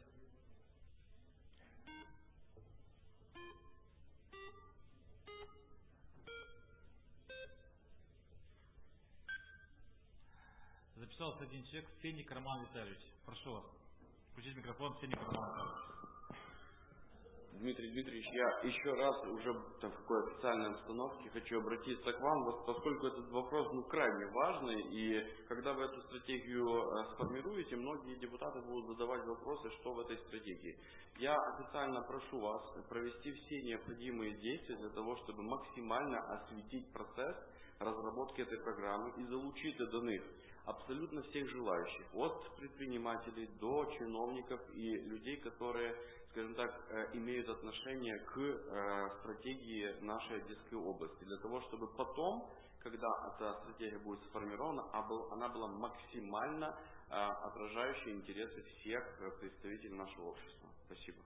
Записался один человек, Сенник Роман Витальевич. Прошу вас. Включить микрофон, Сенник Роман Витальевич. Дмитрий Дмитриевич, я еще раз уже в такой официальной обстановке хочу обратиться к вам, вот поскольку этот вопрос ну, крайне важный, и когда вы эту стратегию сформируете, многие депутаты будут задавать вопросы, что в этой стратегии. Я официально прошу вас провести все необходимые действия для того, чтобы максимально осветить процесс разработки этой программы и залучити до них абсолютно всех желающих, от предпринимателей до чиновников и людей, которые, скажем так, имеют отношение к стратегии нашей Одесской области, для того, чтобы потом, когда эта стратегия будет сформирована, она была максимально отражающей интересы всех представителей нашего общества. Спасибо.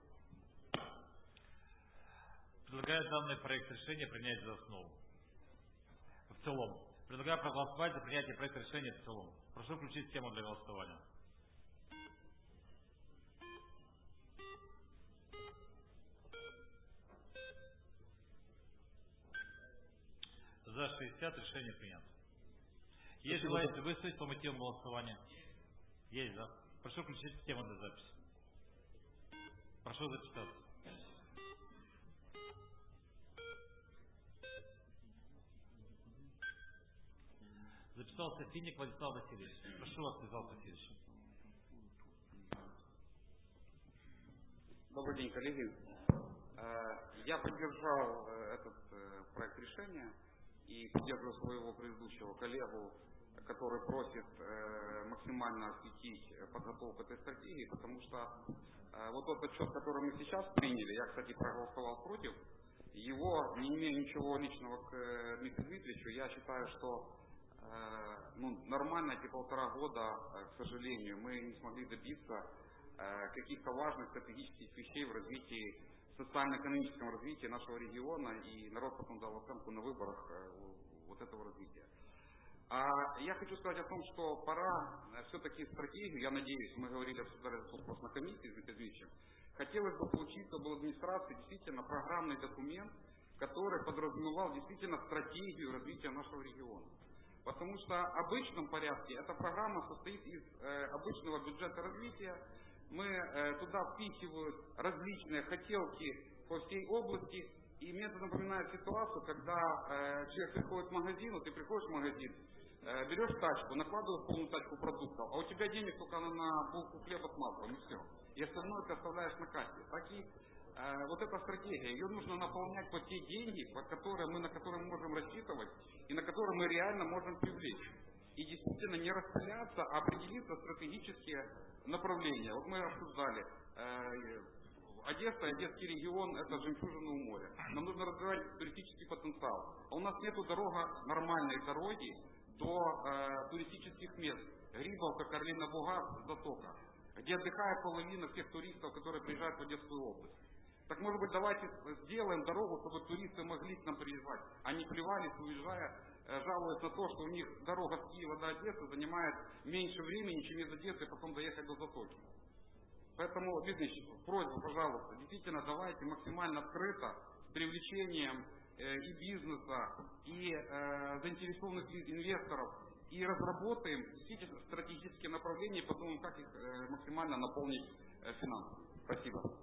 Предлагаю данный проект решения принять за основу. В целом. Предлагаю проголосовать за принятие проекта решения в целом. Прошу включить систему для голосования. За шестьдесят, решение принято. Есть желающие выступить по мотивам голосования? Есть, да? Прошу включить систему для записи. Прошу записаться. Записался Финик Владислав Васильевич. Прошу вас, Владислав Васильевич. Добрый день, коллеги. Я поддержал этот проект решения и поддерживаю своего предыдущего коллегу, который просит максимально осветить подготовку этой стратегии, потому что вот тот отчет, который мы сейчас приняли, я, кстати, проголосовал против, его, не имея ничего личного к Дмитрию Дмитриевичу, я считаю, что ну, нормально эти полтора года, к сожалению, мы не смогли добиться каких-то важных стратегических вещей в развитии, социально-экономическом развитии нашего региона, и народ потом дал оценку на выборах вот этого развития. А я хочу сказать о том, что пора все-таки стратегию, я надеюсь, мы говорили, обсуждали этот вопрос на комиссии с Дмитрием Дмитриевичем, хотелось бы получить, чтобы в администрации действительно программный документ, который подразумевал действительно стратегию развития нашего региона. Потому что в обычном порядке эта программа состоит из э, обычного бюджета развития. Мы э, туда впихивают различные хотелки по всей области. И мне это напоминает ситуацию, когда э, человек приходит в магазин, вот ты приходишь в магазин, э, берешь тачку, накладываешь полную тачку продуктов, а у тебя денег только на, на булку хлеба с маслом, и все. И остальное ты оставляешь на кассе. Так и э, вот эта стратегия, ее нужно наполнять под те деньги, под которые мы, на которые мы можем рассчитывать, и на которые мы реально можем привлечь. И действительно не распыляться, а определиться стратегические направления. Вот мы обсуждали, э, Одесса, Одесский регион – это жемчужина у моря. Нам нужно развивать туристический потенциал. А у нас нету дорога, нормальной дороги до э, туристических мест. Грибовка, Карлина Буга, Затока, где отдыхает половина всех туристов, которые приезжают в Одесскую область. Так может быть давайте сделаем дорогу, чтобы туристы могли к нам приезжать, а не плевались, уезжая, э, жалуясь на то, что у них дорога с Киева до Одессы занимает меньше времени, чем из Одессы потом доехать до Затоки. Поэтому, Дмитрий, просьба, пожалуйста, действительно давайте максимально открыто, с привлечением э, и бизнеса, и э, заинтересованных инвесторов, и разработаем действительно стратегические направления, и подумаем, как их э, максимально наполнить э, финансами. Спасибо.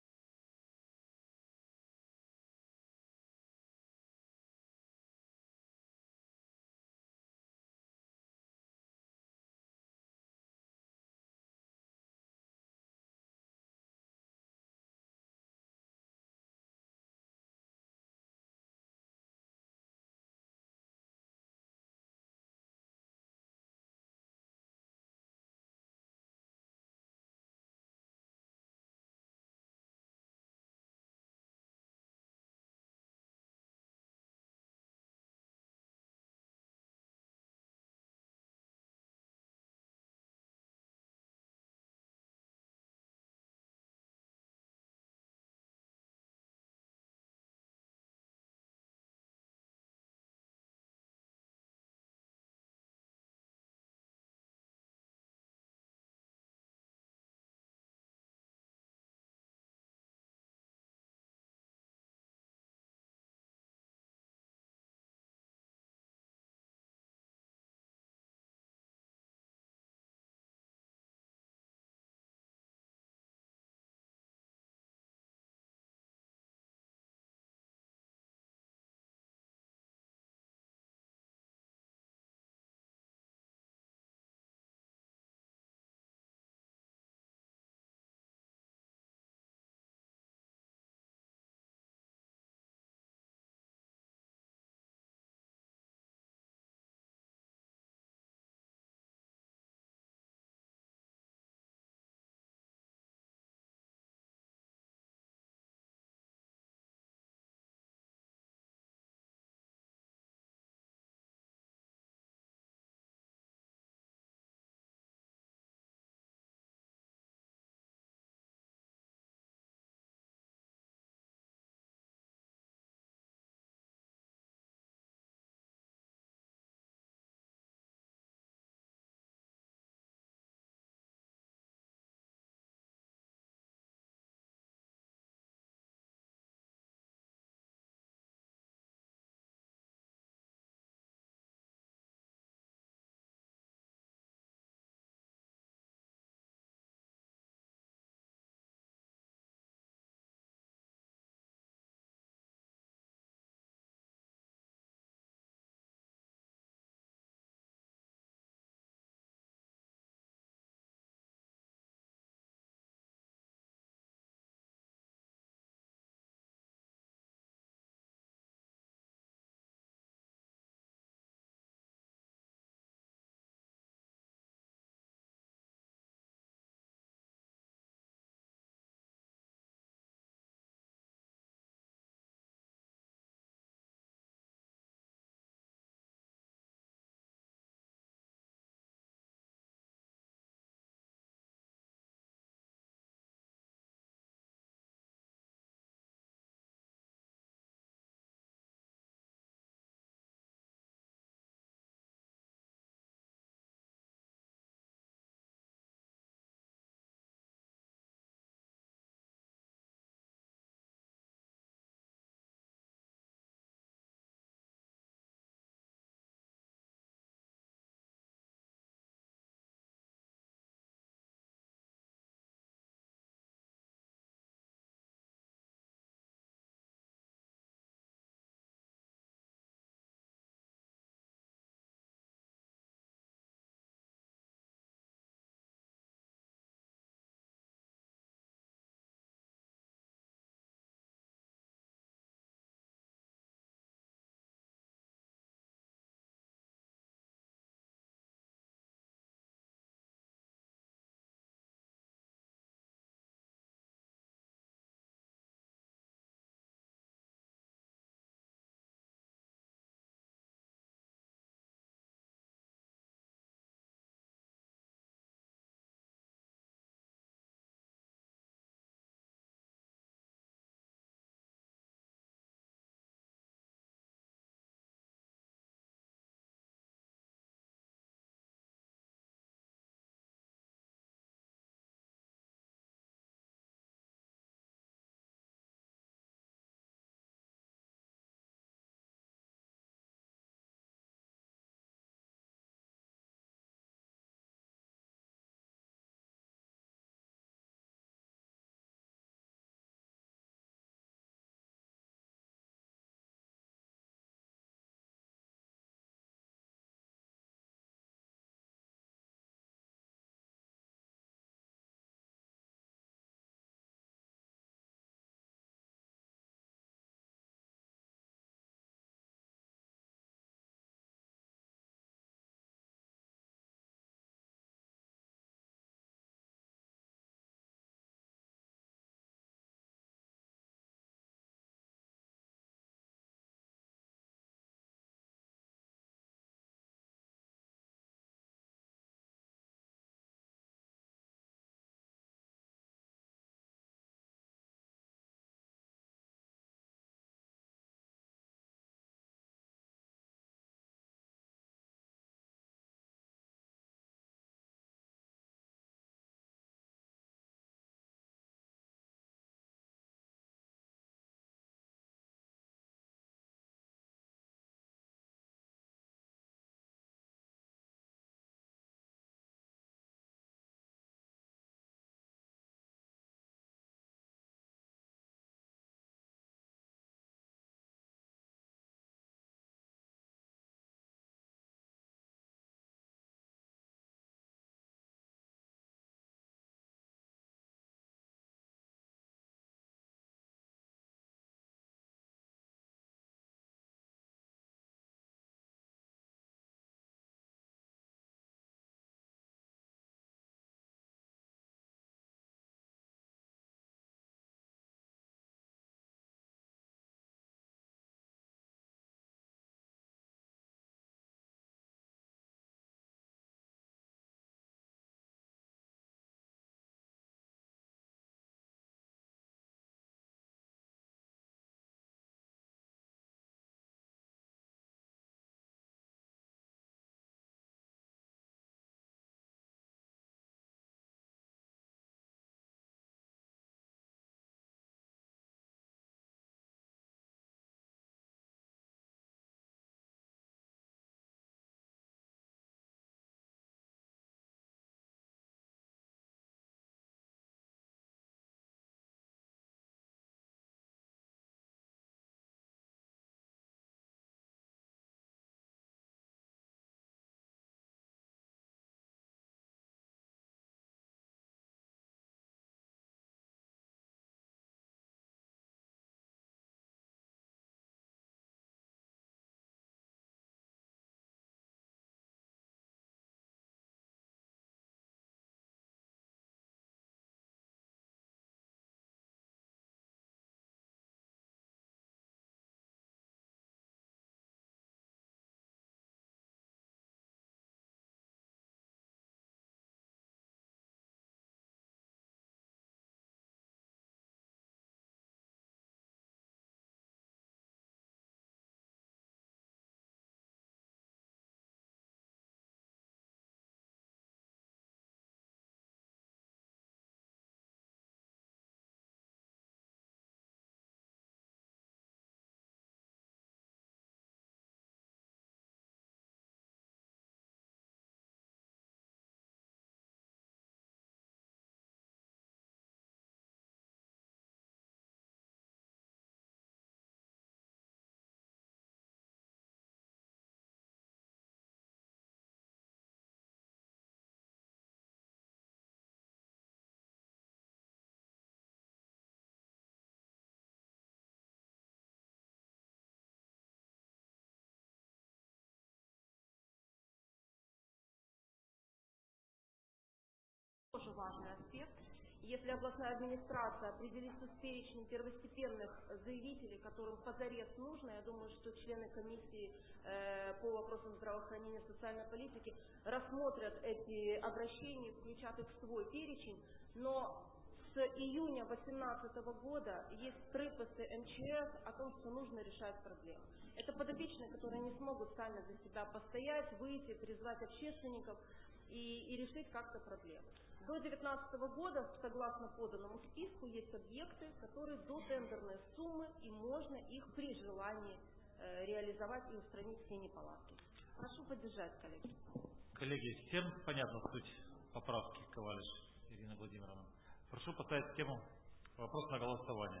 тоже важный аспект. Если областная администрация определится с перечнем первостепенных заявителей, которым позарез нужно, я думаю, что члены комиссии э, по вопросам здравоохранения и социальной политики рассмотрят эти обращения, включат их в свой перечень, но с июня две тысячи восемнадцатого года есть приписи эм че эс о том, что нужно решать проблемы. Это подопечные, которые не смогут сами за себя постоять, выйти, призвать общественников и, и решить как-то проблемы. До две тысячи девятнадцатого года, согласно поданному списку, есть объекты, которые до тендерной суммы, и можно их при желании э, реализовать и устранить все неполадки. Прошу поддержать, коллеги. Коллеги, всем понятна суть поправки Ковалиш Ирина Владимировна. Прошу поставить тему вопрос на голосование.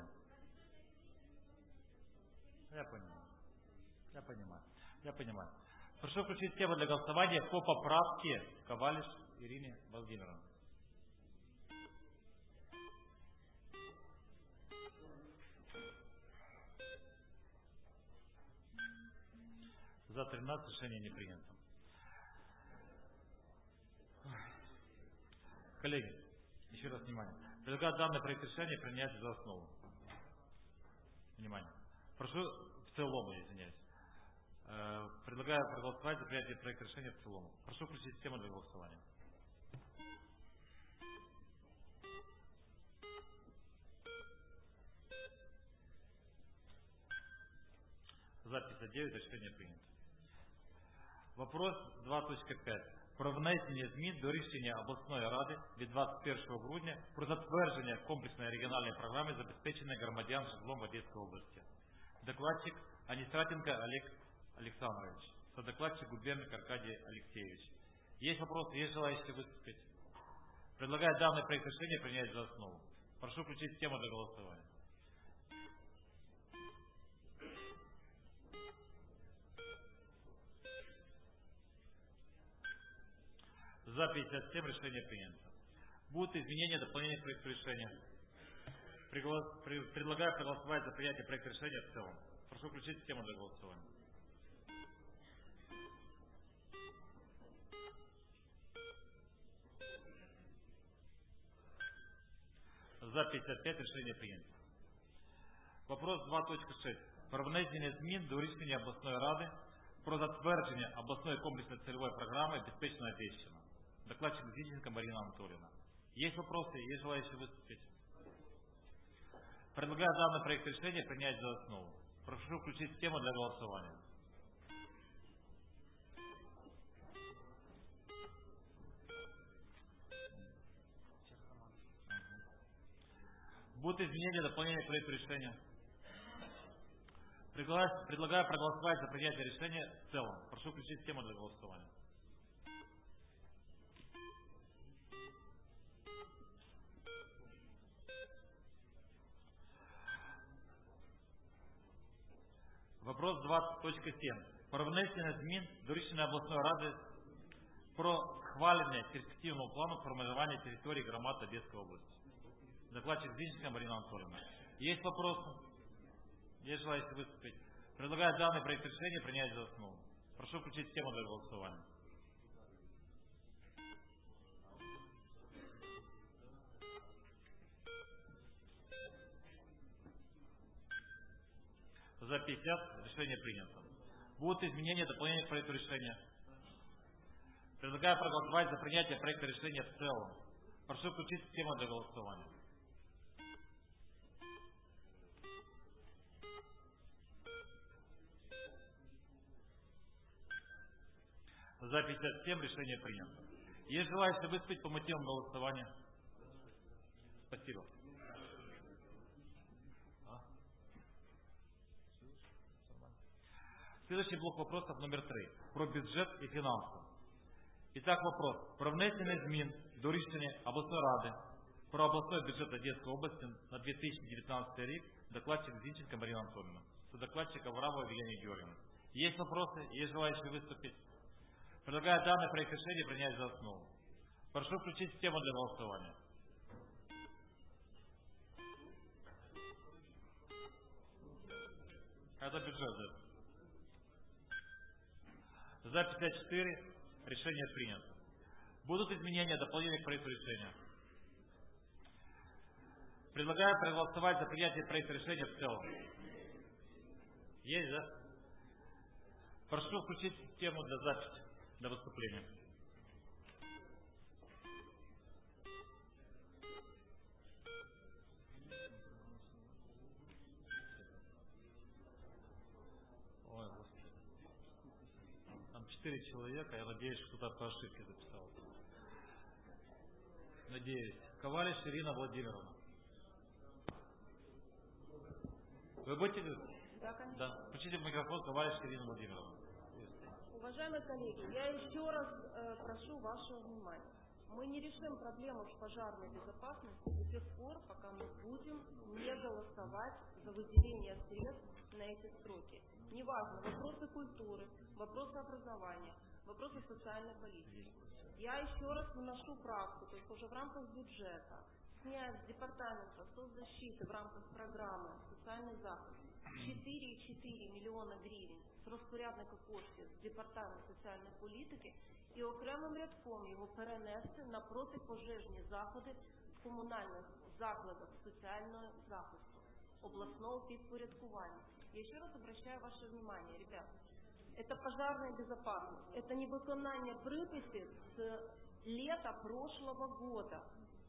Я понимаю. Я понимаю. Я понимаю. Прошу включить тему для голосования по поправке Ковалиш Ирине Владимировне. За тринадцать, решение не принято. Коллеги, еще раз внимание. Предлагаю данный проект решения принять за основу. Внимание. Прошу в целом, извиняюсь. Предлагаю проголосовать за принятие проекта решения в целом. Прошу включить систему для голосования. За пятьдесят девять, решение принято. Вопрос два точка п'ять. Про внесення змін до рішення обласної ради від двадцять першого грудня про затвердження комплексної регіональної програми забезпечення громадян житлом в Одесской области. Докладчик Анистратенко Олег Александрович. Содокладчик Губерник Аркадий Алексеевич. Есть вопросы, есть желающие выступить? Предлагаю данный проект решения принять за основу. Прошу включить тему для голосования. За пятьдесят семь, решение принято. Будут изменения, дополнения к проекту решения. Приглас... При... Предлагаю проголосовать за принятие проекта решения в целом. Прошу включить систему для голосования. За пятьдесят пять, решение принято. Вопрос два точка шесть. Про внесення змін до рішення обласної ради про затвердження обласної комплексної цільової програми «Безпечна Одещина». Докладчик Зинченко Марина Анатольевна. Есть вопросы? Есть желающие выступить? Предлагаю данный проект решения принять за основу. Прошу включить систему для голосования. Будут изменения, дополнения к проекту решения. Предлагаю, предлагаю проголосовать за принятие решения в целом. Прошу включить систему для голосования. Вопрос два точка семь. Про внесення змін до рішення обласної ради про схвалення перспективного плану формирования территории громад Одесской области. Докладчик Зинченко Марина Анатольевна. Есть вопросы? Есть желающие выступить? Предлагаю данный проект решения принять за основу. Прошу включить систему для голосования. За пятьдесят, решение принято. Будут изменения, дополнения к проекту решения. Предлагаю проголосовать за принятие проекта решения в целом. Прошу включить систему для голосования. За пятьдесят семь, решение принято. Есть желающие выступить по мотивам голосования? Спасибо. Следующий блок вопросов номер три. Про бюджет и финансы. Итак, вопрос. Про внесення змін до рішення обласної ради про областной бюджет Одесской области на две тысячи девятнадцатый рік. Докладчик Зинченко Марина Анатольевна. Содокладчик Аврамова Евгения Георгиевна. Есть вопросы? Есть желающие выступить? Предлагаю данный проект решения принять за основу. Прошу включить систему для голосования. Это бюджет, да. За пятьдесят четыре, решение принято. Будут изменения, дополнения к проекту решения? Предлагаю проголосовать за принятие проекта решения в целом. Есть, да? Прошу включить тему для записи, для выступления. Ой, Господи. Там четыре человека, я надеюсь, что кто-то по ошибке записал. Надеюсь. Ковалиш Ирина Владимировна. Вы будете? Да, конечно. Да. Включите микрофон, Ковалиш Ирина Владимировна. Уважаемые коллеги, я еще раз э, прошу вашего внимания. Мы не решим проблему пожарной безопасности до тех пор, пока мы будем не голосовать за выделение средств на эти сроки. Неважно, вопросы культуры, вопросы образования, вопросы социальной политики. Я еще раз выношу правку, то есть уже в рамках бюджета снять с департамента соцзащиты в рамках программы «Социальний захист» четыре і чотири мільйона гривень з розпорядника коштів з департаменту соціальної політики і окремим рядком його перенести на протипожежні заходи в комунальних закладах соціального захисту, областного підпорядкування. Я еще раз обращаю ваше внимание, ребят, это пожарная безопасность, это не выполнение приписи с лета прошлого года.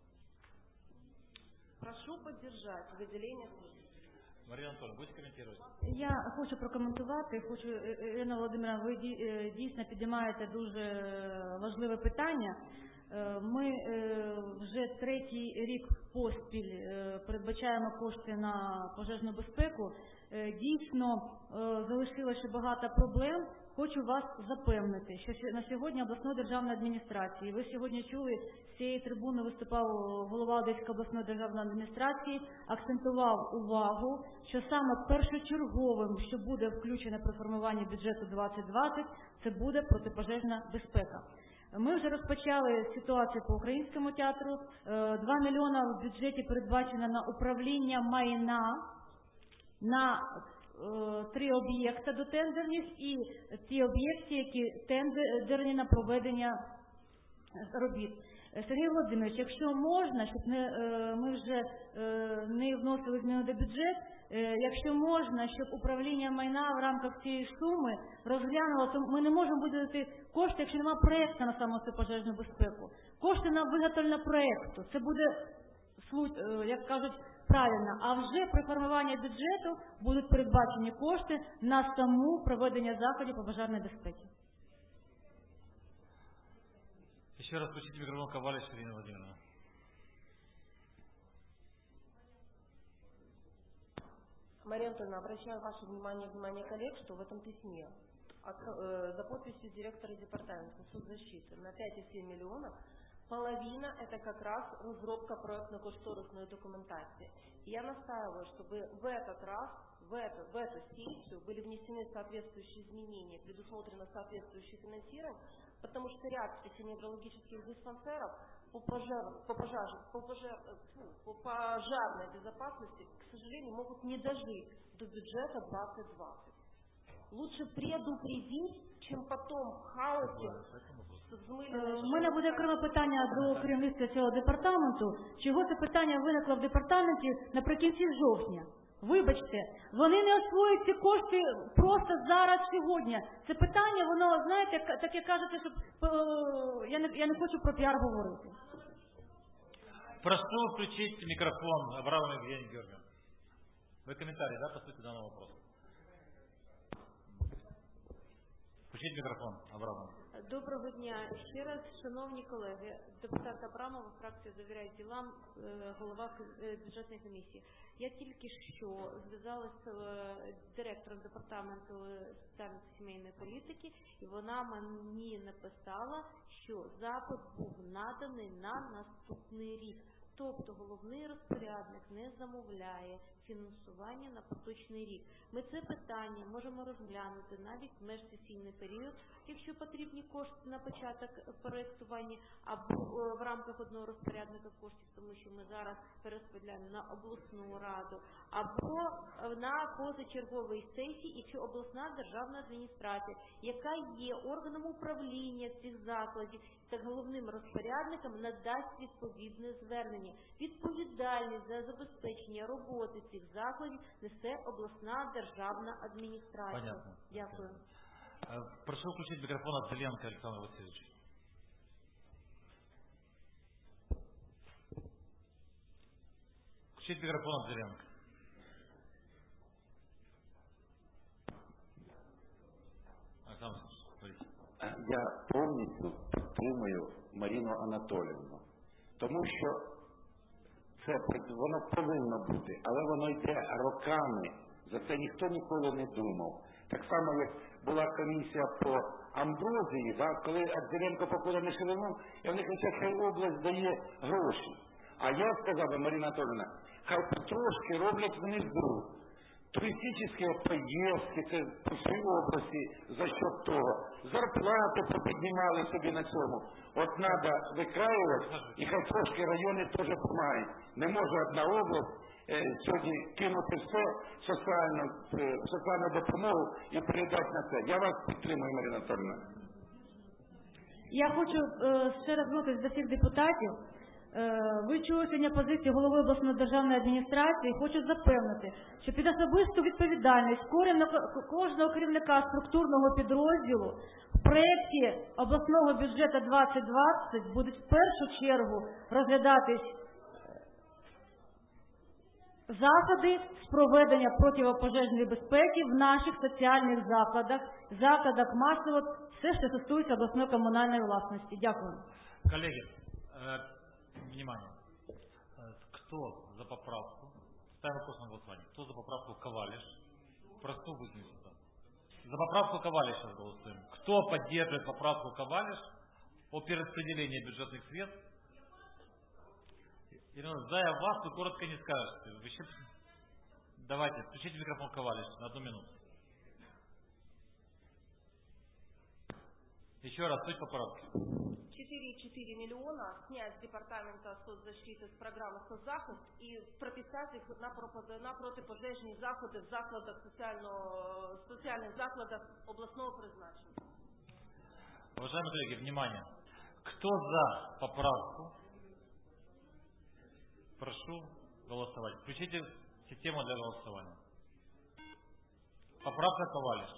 Прошу поддержать выделение средств. Марія Анатольовна, будете коментувати? Я хочу прокоментувати, хочу, Ірина Володимирівна, ви дійсно підіймаєте дуже важливе питання. Ми вже третій рік поспіль передбачаємо кошти на пожежну безпеку. Дійсно, залишилося багато проблем. Хочу вас запевнити, що на сьогодні обласної державної адміністрації, ви сьогодні чули, з цієї трибуни виступав голова Одеської обласної державної адміністрації, акцентував увагу, що саме першочерговим, що буде включено при формуванні бюджету двадцять двадцять, це буде протипожежна безпека. Ми вже розпочали ситуацію по Українському театру. два мільйони в бюджеті передбачено на управління майна, на три об'єкти до тендерних і ті об'єкти, які тендерні на проведення робіт. Сергій Володимирович, якщо можна, щоб не, ми вже не вносили зміни до бюджету, якщо можна, щоб управління майна в рамках цієї суми розглянуло, то ми не можемо виділити кошти, якщо немає проєкту на саму цю пожежну безпеку. Кошти на виготовлення проєкту. Це буде, як кажуть, правильно. А вже при формуванні бюджету будуть передбачені кошти на саму проведення заходів по пожежній безпеці. Еще раз включите микрофон Ковалиш Ирина Владимировна. Мария Анатольевна, обращаю ваше внимание, внимание коллег, что в этом письме от, э, за подписью директора департамента соцзащиты на пять и семь миллионов половина это как раз разработка проектно-кошторисной документации. И я настаиваю, чтобы в этот раз, в эту, в эту сессию были внесены соответствующие изменения, предусмотрено соответствующее финансирование, потому что ряд психоневрологических диспансеров по, пожар, по, пожар, по, пожар, фу, по пожарной безопасности, к сожалению, могут не дожить до бюджета двадцать двадцать. Лучше предупредить, чем потом в хаосе. У мене буде окреме питання до керівництва цього департаменту. Чого це питання виникло в департаменті наприкінці жовтня? Вибачте, вони не освоюють ці кошти просто зараз, сьогодні. Це питання, воно, знаєте, так як кажете, що я не, я не хочу про піар говорити. Прошу включить микрофон Абрамовой Евгении Георгиевне. Вы комментарий, да, по сути данного вопроса? Включіть мікрофон, Абрамов. Доброго дня. Ще раз, шановні колеги, депутат Абрамова, фракція «Довіряю ділам», голова бюджетної комісії. Я тільки що зв'язалася з директором департаменту соціальної та сімейної політики, і вона мені написала, що запит був наданий на наступний рік. Тобто головний розпорядник не замовляє фінансування на поточний рік. Ми це питання можемо розглянути навіть в межсесійний період, якщо потрібні кошти на початок проєктування, або в рамках одного розпорядника коштів, тому що ми зараз перерозподіляємо на обласну раду, або на позачерговій сесії, якщо обласна державна адміністрація, яка є органом управління цих закладів, так головним розпорядникам надасть відповідне звернення. Відповідальність за забезпечення роботи цих закладів несе обласна державна адміністрація. Понятно. Дякую. Прошу включить микрофон от Зеленко Александр Васильевич. Включить микрофон от Зеленко. Александр Васильевич, я повністю підтримую Марину Анатоліївну, тому що це воно повинно бути, але воно йде роками, за це ніхто ніколи не думав. Так само, як була комісія по амброзії, да, коли Акзеленко походив на ширину, і вони кричать, хай область дає гроші. А я сказав, Марина Анатоліївна, хай потрошки роблять внизу. Туристические поездки це по всій області за счет того. Зарплати попіднімали собі на цьому. От треба викраювати, і хай трошки райони теж допомагають. Не може одна область е, сьогодні кинути все соціальну, е, соціальну допомогу і передати на це. Я вас підтримую, Марина Анатольевна. Я хочу е, ще раз звернутися до всіх депутатів. Ви чули сьогодні позицію голови обласної державної адміністрації. Хочу запевнити, що під особисту відповідальність кожного керівника структурного підрозділу в проєкті обласного бюджету двадцять двадцять будуть в першу чергу розглядатись заходи з проведення протипожежної безпеки в наших соціальних закладах, закладах масово, все, що стосується обласної комунальної власності. Дякую. Колеги, внимание. Кто за поправку? Ставим вопрос на голосование. Кто за поправку Ковалиш? Прошу выдвинуть сюда. За поправку Ковалиш сейчас голосуем. Кто поддерживает поправку Ковалиш о перераспределении бюджетных средств? Ирина, зная вас, вы коротко не скажете. Вы еще... Давайте, включите микрофон Ковалиш на одну минуту. Еще раз, суть поправки. четыре и четыре миллиона снять с департамента соцзащиты с программы «Соцзахист» и прописать их на, на протипожежні заходи в закладах соціальних закладах обласного призначення. Уважаемые коллеги, внимание. Кто за поправку? Прошу голосовать. Включите систему для голосования. Поправка Ковалиш.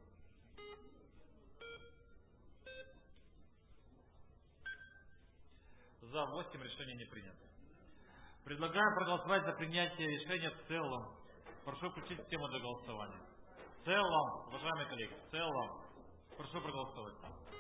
За восемь, решение не принято. Предлагаю проголосовать за принятие решения в целом. Прошу включить систему для голосования. В целом, уважаемые коллеги, в целом. Прошу проголосовать.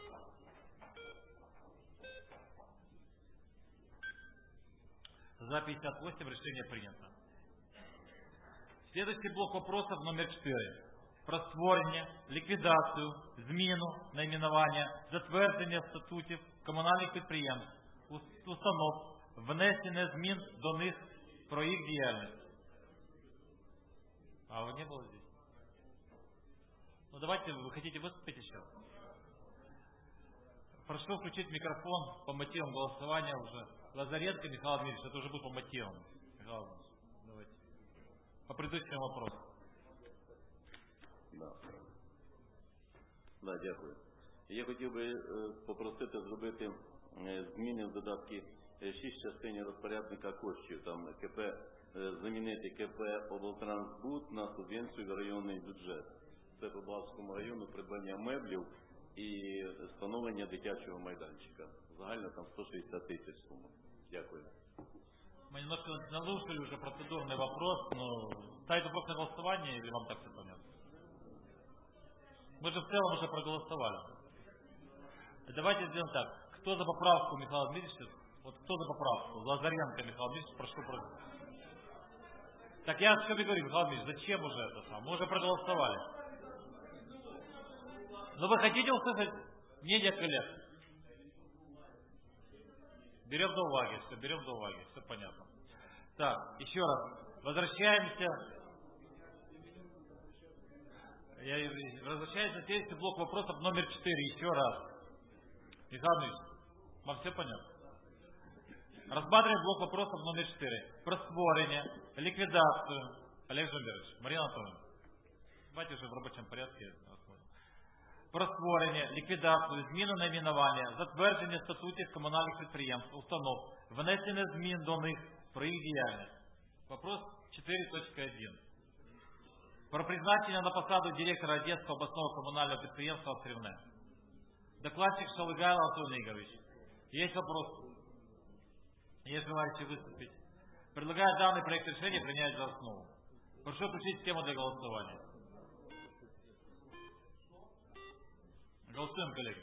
За пятьдесят восемь, решение принято. Следующий блок вопросов номер четыре. Про створення, ліквідацію, зміну найменування, затвердження статутів комунальних підприємств, установ, внесення змін до них про их діяльність. А вы не было здесь? Ну давайте, вы хотите выступить еще? Прошу включить микрофон по мотивам голосования уже. Лазаренко Михаил Дмитриевич, это уже будет по мотивам. Михаил Дмитриевич, давайте. По предыдущему вопросу. Да. Да, дякую. Я хотів би попросити зробити зміни в додатки шість частині розпорядника коштів. Там КП замінити КП облтрансбуд на субвенцію в районний бюджет. Це по Балтському району придбання меблів і встановлення дитячого майданчика. Загально там сто шістдесят тисяч сума. Дякую. Мы немножко нарушили уже процедурный вопрос, но ставить вопрос на голосование или вам так все понятно? Мы же в целом уже проголосовали. Давайте сделаем так. Кто за поправку Михаила Дмитриевича? Вот кто за поправку? Лазаренко Михаил Дмитриевич, прошу проголосовать. Так я что говорю, Михаил Дмитриевич, зачем уже это сам? Мы уже проголосовали. Но вы хотите услышать мнение коллег? Берем до уваги, все, берем до уваги, все понятно. Так, еще раз, возвращаемся. Я возвращаюсь на следующий блок вопросов номер четыре, еще раз. Михаил Ильич, вам все понятно? Рассматриваем блок вопросов номер четыре. Про створение, ликвидацию. Олег Жумерович, Марина Анатольевна. Давайте уже в рабочем порядке рассмотрим. про створення, ліквідацію, зміну найменування, затвердження статутів комунальних підприємств, установ, внесення змін до них про їх діяльність. Вопрос чотири точка один. Про призначення на посаду директора Одесского областного коммунального предприятия «Острівне». Докладчик Шалыгайло Антон Игоревич. Есть вопрос? Есть желающие выступить? Предлагаю данный проект решения принять за основу. Прошу включить тему для голосования. Голосуем, коллеги.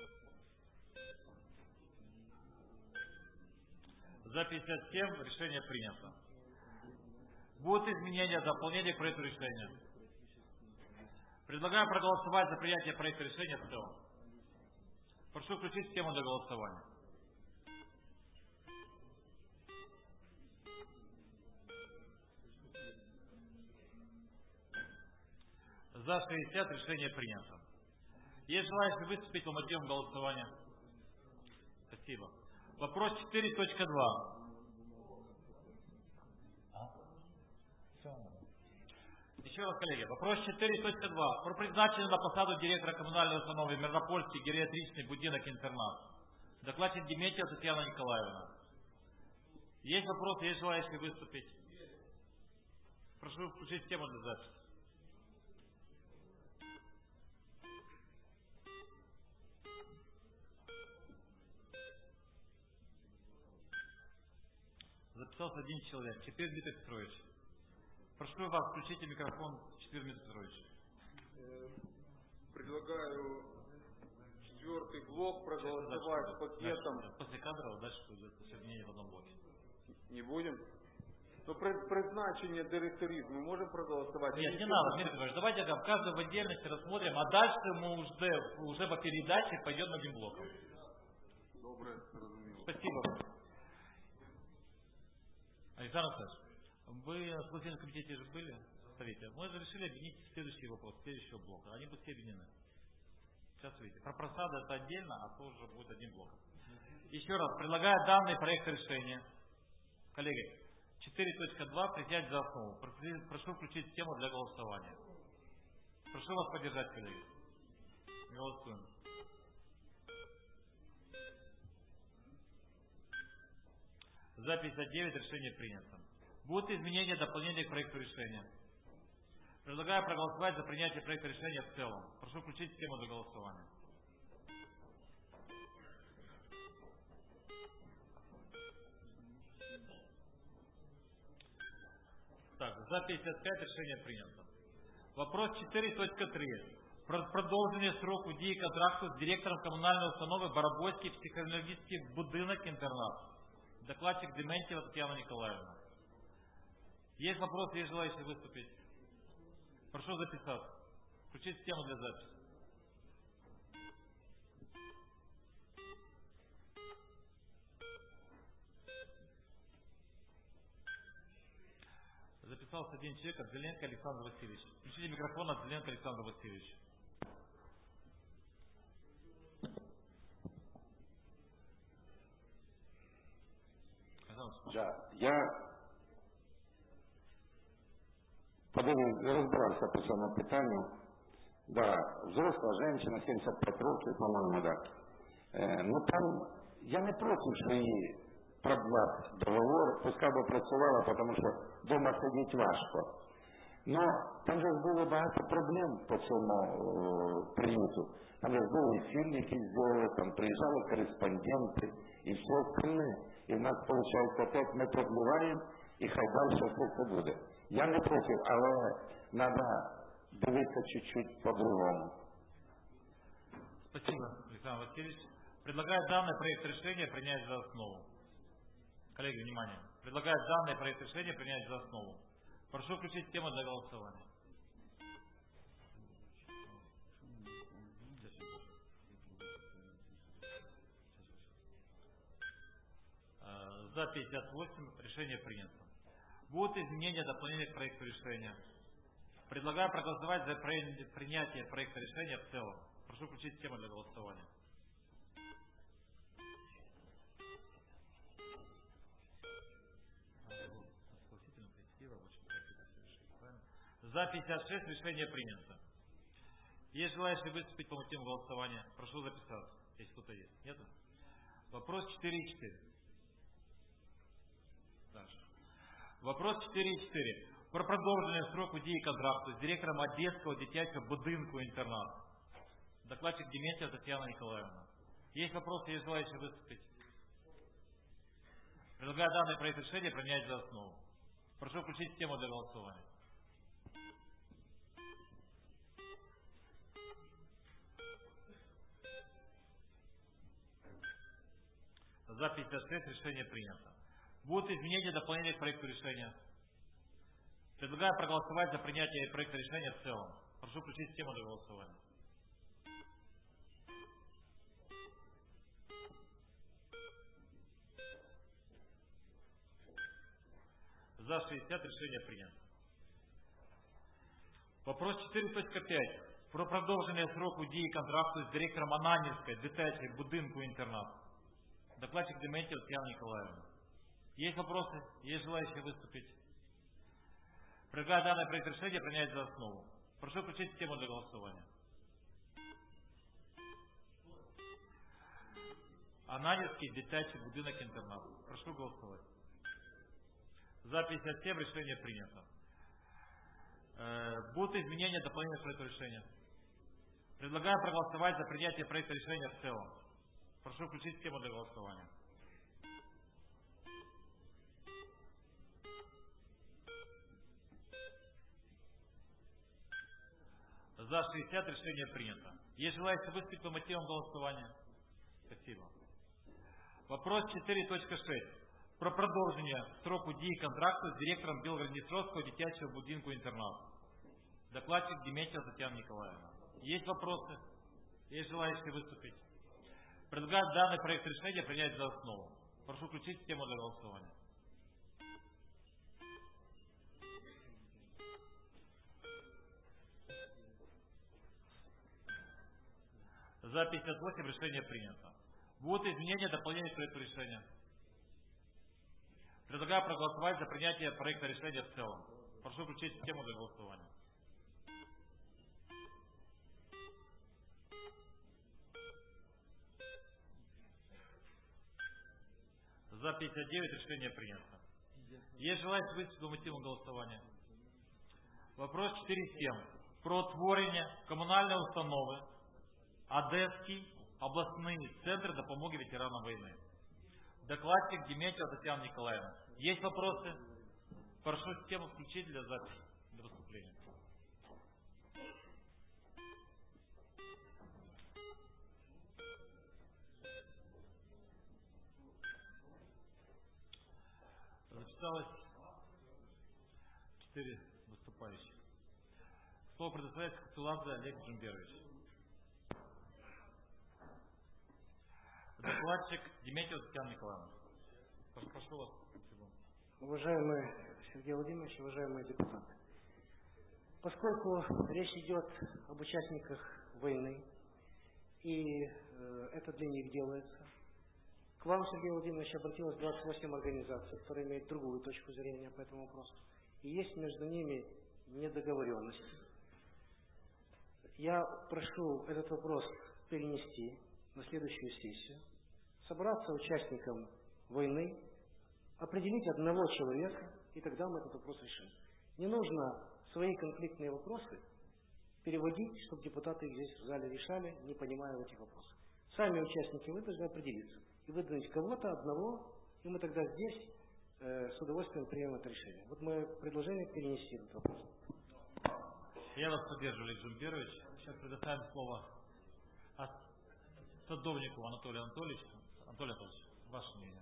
За пятьдесят семь решение принято. Будут изменения, дополнения к проекту решения? Предлагаю проголосовать за принятие проекта решения в целом. Прошу включить тему для голосования. За шестьдесят решение принято. Есть желающие выступить по мотивам голосования? Спасибо. Вопрос четыре точка два. Еще раз, коллеги. Вопрос четыре точка два. Про призначение на посаду директора коммунальной установы Мирнопольский гериатричный будинок-интернат. Докладчик Дементьева Татьяна Николаевна. Есть вопросы, есть желающие выступить? Прошу включить тему для записи. Записался один человек. Теперь Дмитрий Петрович. Прошу вас, включите микрофон, Четыре Дмитрий Петрович. Предлагаю четвертый блок проголосовать с пакетом. Дальше, после кадров дальше будет соединение в одном блоке. Не будем? Но при призначение директорів мы можем проголосовать? Нет, не надо, Дмитрий Петрович. Давайте как, каждый в отдельности рассмотрим, а дальше мы уже, уже по передаче пойдем одним блоком. Доброе, разумело. Спасибо. Александр Александрович, вы в Следственном комитете же были в Совете. Мы же решили объединить следующий вопрос, следующего блока. Они будут все объединены. Сейчас видите. Про просады это отдельно, а то уже будет один блок. Еще раз, предлагаю данный проект решения. Коллеги, четыре точка два принять за основу. Прошу включить тему для голосования. Прошу вас поддержать, коллеги. Голосуем. За пятьдесят девять решение принято. Будут изменения, дополнения к проекту решения? Предлагаю проголосовать за принятие проекта решения в целом. Прошу включить тему для голосования. Так, за пятьдесят пять решение принято. Вопрос четыре точка три. Про продовження сроку дії контракту з директором комунальної установи Барабойський психоневрологічний будинок-интернат. Докладчик Дементьева Татьяна Николаевна. Есть вопросы, есть желающие выступить? Прошу записаться. Включить тему для записи. Записался один человек, Отзеленко Александр Васильевич. Включите микрофон, Отзеленко Александр Васильевич. Да, я подивив, розбирався по цьому питанню. Да, взросла женщина, сімдесят п'ять років, по-моєму, да. Е, ну там, я не проти, що її продлати договор, пускай би працювала, тому що вдома сидіти важко. Но там же було багато проблем по цьому о, приюту. Там же були фільм, який зробили, там приїжджали кореспонденти і все остальне. І в нас, виходить, опять ми продлеваємо, і хай далі все це буде. Я не проти, але треба дивитися чуть-чуть по-другому. Спасибо, Александр Васильевич. Предлагаю данный проект решения принять за основу. Коллеги, внимание. Предлагаю данный проект решения принять за основу. Прошу включить тему для голосования. За пятьдесят восемь решение принято. Будут изменения, дополнения к проекту решения? Предлагаю проголосовать за принятие проекта решения в целом. Прошу включить тему для голосования. За пятьдесят шесть решение принято. Есть желающие выступить по мотивам голосования? Прошу записаться, если кто-то есть. Нет? Вопрос четыре и четыре. Дальше. Вопрос четыре и четыре. Про продовження строку дії контракту з директором Одеського дитячого будинку інтернату. Докладчик Дементьева Татьяна Николаевна. Есть вопросы, есть желающие выступить? Предлагаю данный проект решения принять за основу. Прошу включить систему для голосования. За пятьдесят шесть решение принято. Будут изменения, дополнения к проекту решения? Предлагаю проголосовать за принятие проекта решения в целом. Прошу включить систему для голосования. За шестьдесят решение принято. Вопрос четыре точка пять. Про продовження сроку дії контракту з директором Ананівської дитячої будинку інтернату. Докладчик Дементьева Татьяна Николаевна. Есть вопросы? Есть желающие выступить? Предлагаю данный проект решения принять за основу. Прошу включить систему для голосования. Ананівський дитячий будинок інтернату. Прошу голосовать. За пятьдесят семь решение принято. Э, будут изменения, дополнения к проекту решения? Предлагаю проголосовать за принятие проекта решения в целом. Прошу включить систему для голосования. За шестьдесят решение принято. Есть желающие выступить по мотивам голосования? Спасибо. Вопрос четыре точка шесть. Про продовження строку дії контракту з директором Білгород-Дністровського дитячого будинку інтернату. Докладчик Дементьева Татьяна Николаевна. Есть вопросы? Есть желающие выступить? Предлагаю данный проект решения принять за основу. Прошу включить систему для голосования. За пятьдесят восемь решение принято. Будут изменения, дополнения к проекту решения? Предлагаю проголосовать за принятие проекта решения в целом. Прошу включить систему для голосования. За пятьдесят девять решение принято. Есть желающие выступить по мотивам голосования? Вопрос четыре семь. Про утворення комунальної установи Одеський областный центр допомоги ветеранам войны. Докладчик Дементьева Татьяна Николаевна. Есть вопросы? Прошу систему включить для записи, для выступления. Записалось четыре выступающих. Слово предоставляется Катуладзе Олег Джумберович. Докладчик Дементьева Татьяна Николаевна. Прошу вас. Уважаемый Сергей Владимирович, уважаемые депутаты, поскольку речь идет об участниках войны, и э, это для них делается, к вам, Сергей Владимирович, обратилось двадцать восемь организаций, которые имеют другую точку зрения по этому вопросу. И есть между ними недоговоренности. Я прошу этот вопрос перенести на следующую сессию, собраться участникам войны, определить одного человека, и тогда мы этот вопрос решим. Не нужно свои конфликтные вопросы переводить, чтобы депутаты их здесь в зале решали, не понимая этих вопросов. Сами участники вы должны определиться и выдвинуть кого-то одного, и мы тогда здесь э, с удовольствием примем это решение. Вот мое предложение перенести этот вопрос. Я вас поддерживаю, Олег Джумберович. Сейчас предоставим слово Садовнику Анатолию Анатольевичу. Анатолий Анатольевич, ваше мнение.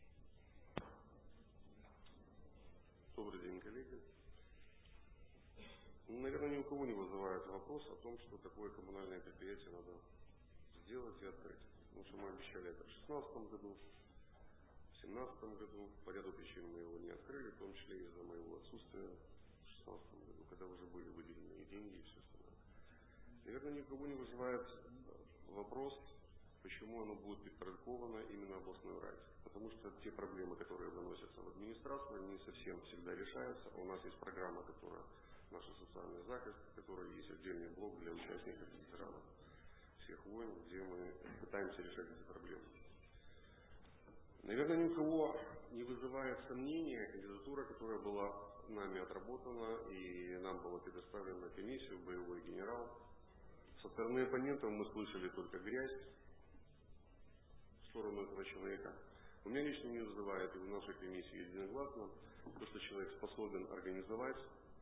Добрый день, коллеги. Наверное, ни у кого не вызывает вопрос о том, что такое коммунальное предприятие надо сделать и открыть. Потому что мы обещали это в две тысячи шестнадцатом году, в две тысячи семнадцатом году. По ряду причин мы его не открыли, в том числе из-за моего отсутствия в две тысячи шестнадцатом году, когда уже были выделены деньги и все остальное. Наверное, ни у кого не вызывает вопрос, почему оно будет припарковано именно областной раде. Потому что те проблемы, которые выносятся в администрацию, они не совсем всегда решаются. У нас есть программа, которая наша социальная захист, в которой есть отдельный блок для участников и ветеранов всех войн, где мы пытаемся решать эти проблемы. Наверное, ни у кого не вызывает сомнения кандидатура, которая была нами отработана и нам была предоставлена комиссию «Боевой генерал». Со стороны оппонентов мы слышали только грязь в сторону этого человека. У меня лично не вызывает и в нашей комиссии единогласно то, что человек способен организовать,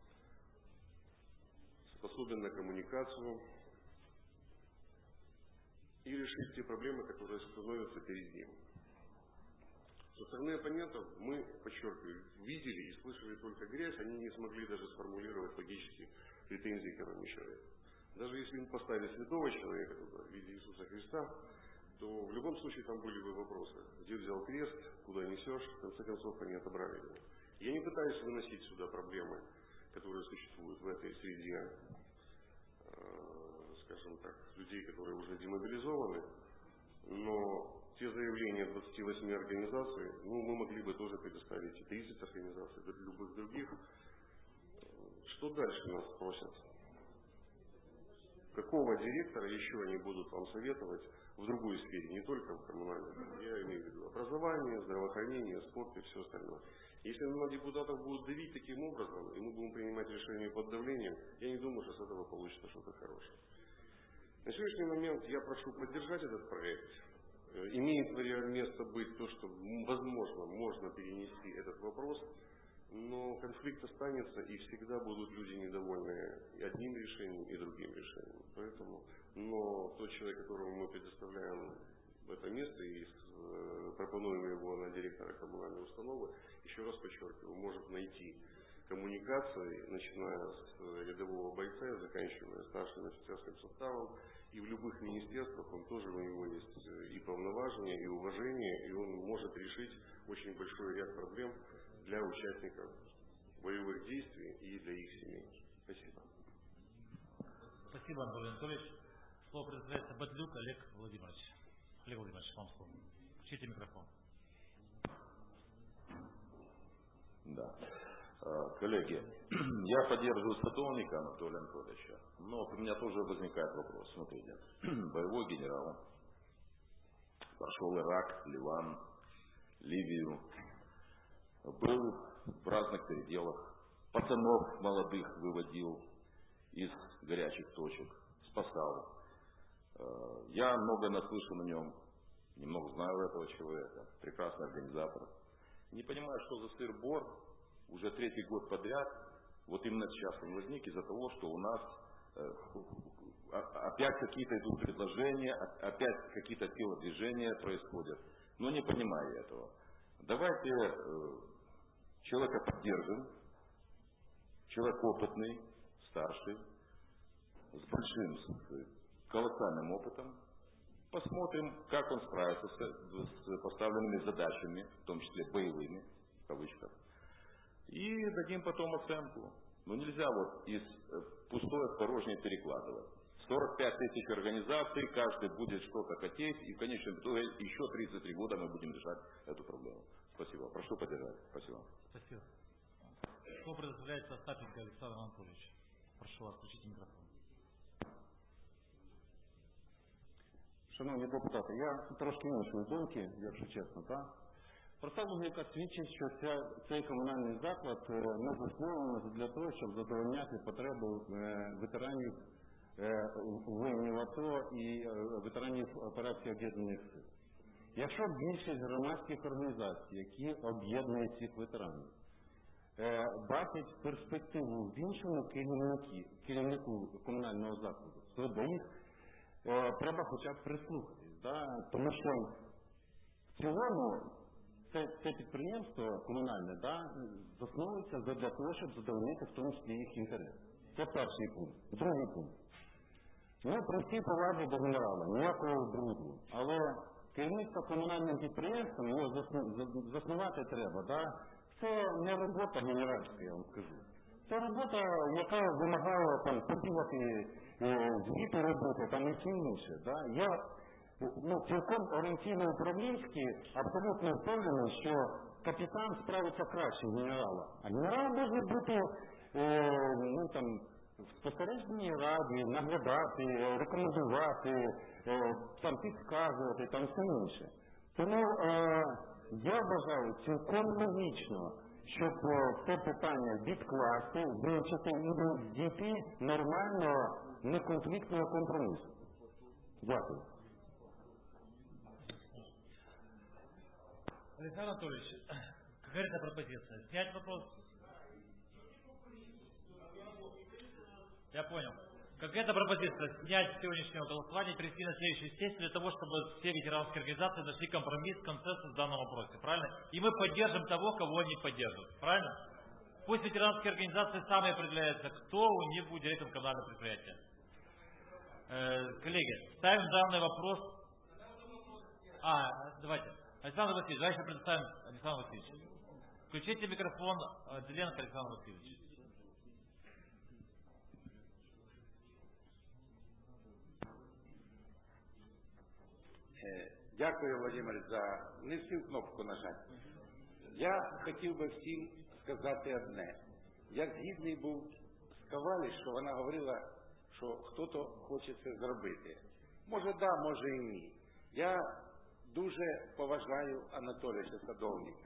способен на коммуникацию и решить те проблемы, которые становятся перед ним. Со стороны оппонентов мы, подчеркиваю, видели и слышали только грязь, они не смогли даже сформулировать логические претензии к этому человеку. Даже если им поставить святого человека туда, в виде Иисуса Христа, то в любом случае там были бы вопросы. Где взял крест, куда несешь, в конце концов они отобрали его. Я не пытаюсь выносить сюда проблемы, которые существуют в этой среде, э, скажем так, людей, которые уже демобилизованы, но те заявления двадцати восьми организаций, ну, мы могли бы тоже предоставить и тридцать организаций, и любых других. Что дальше нас просят? Какого директора еще они будут вам советовать в другой сфере, не только в коммунальной, я имею в виду образование, здравоохранение, спорт и все остальное. Если на депутатов будут давить таким образом, и мы будем принимать решения под давлением, я не думаю, что с этого получится что-то хорошее. На сегодняшний момент я прошу поддержать этот проект. Имеет место быть то, что, возможно, можно перенести этот вопрос, но конфликт останется, и всегда будут люди недовольны и одним решением, и другим решением. Поэтому, но тот человек, которому мы предоставляем это место и пропонуем его на директора коммунальной установы, еще раз подчеркиваю, может найти коммуникации, начиная с рядового бойца и заканчивая старшим офицерским составом. И в любых министерствах он тоже, у него есть и полноважение, и уважение, и он может решить очень большой ряд проблем для участников боевых действий и для их семей. Спасибо. Спасибо, Анатолий Анатольевич. Слово предоставляется Бадлюк Олег Владимирович. Олег Владимирович, вам слово. Включите микрофон. Да. Коллеги, я поддерживаю садовника Анатолия Анатольевича, но у меня тоже возникает вопрос. Смотрите, боевой генерал прошел Ирак, Ливан, Ливию, был в разных переделах, пацанов молодых выводил из горячих точек, спасал. Я много наслышан о нем, немного знаю этого человека, прекрасный организатор. Не понимаю, что за сыр-бор. Уже третий год подряд, вот именно сейчас он возник из-за того, что у нас э, опять какие-то идут предложения, опять какие-то телодвижения происходят. Но не понимаю этого. Давайте э, человека поддержим, человек опытный, старший, с большим, с колоссальным опытом. Посмотрим, как он справится с, с поставленными задачами, в том числе боевыми, в кавычках. И дадим потом оценку. Но нельзя вот из пустое в порожнее перекладывать. сорок пять тысяч организаций, каждый будет что-то хотеть, и в конечном итоге еще тридцать три года мы будем решать эту проблему. Спасибо. Прошу поддержать. Спасибо. Спасибо. Слово предоставляется Остапенко Александр Анатольевич. Прошу вас, включите микрофон. Шановні депутати, я трошки іншої думки, якщо чесно, так? Проста логіка свідчить, що ця, цей комунальний заклад не заснований для того, щоб задовольняти потребу ветеранів воїнів АТО і ветеранів операції Об'єднаних Сил. Якщо більшість громадських організацій, які об'єднують цих ветеранів, бачать перспективу в іншому керівнику, керівнику комунального закладу, то до їх треба хоча б прислухатись. Да? Тому що в цілому Це, це підприємство комунальне, да, засновується для того, щоб задовольнити в тому числі їх інтерес. Це перший пункт. Другий пункт. Ну, при всій повазі до генерала, ніякого бруду. Але керівництво комунальним підприємством, його заснувати треба, да, це не робота генеральська, я вам скажу. Це робота, яка вимагає там побігати, звіти робити, там і все інше. Да. Я Ну, цілком орієнтійно управлінські абсолютно впевнений, що капітан справиться краще генерала. А генерал може бути е, ну, там, в спостережній раді наглядати, рекомендувати, е, там, підказувати, там все інше. Тому е, я вважаю цілком логічно, щоб е, це питання відкласти, вивчити і дійти нормального, неконфліктного компромісу. Дякую. Александр Анатольевич, какая-то пропозиция? Снять вопрос? Я понял. Какая-то пропозиция? Снять с сегодняшнего голосования и перейти на следующую сессию для того, чтобы все ветеранские организации нашли компромисс, консенсус в данном вопросе. Правильно? И мы поддержим того, кого они поддерживают. Правильно? Пусть ветеранские организации сами определяются, кто у них будет директором коммунального предприятия. Э, коллеги, ставим данный вопрос. А, давайте. Александр Васильевич, давайте предоставим Александру Васильевичу. Включите микрофон Деленко Александр Васильевич. Дякую, Володимир, за не всю кнопку нажати. Я хотів би всім сказати одне. Я згідний був з Ковалі, що вона говорила, що хто-то хоче це зробити. Може да, може і ні. Я дуже поважаю Анатолія Садовника.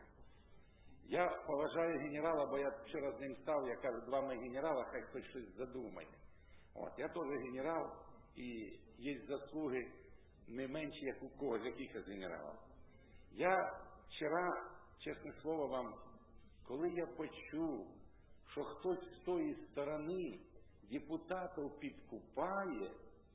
Я поважаю генерала, бо я вчора з ним став, я кажу, два ми генерала, хай хтось щось задумає. От, я теж генерал, і є заслуги не менші, як у когось, якихось генералів. Я вчора, чесне слово вам, коли я почув, що хтось з тої сторони депутатів підкупає,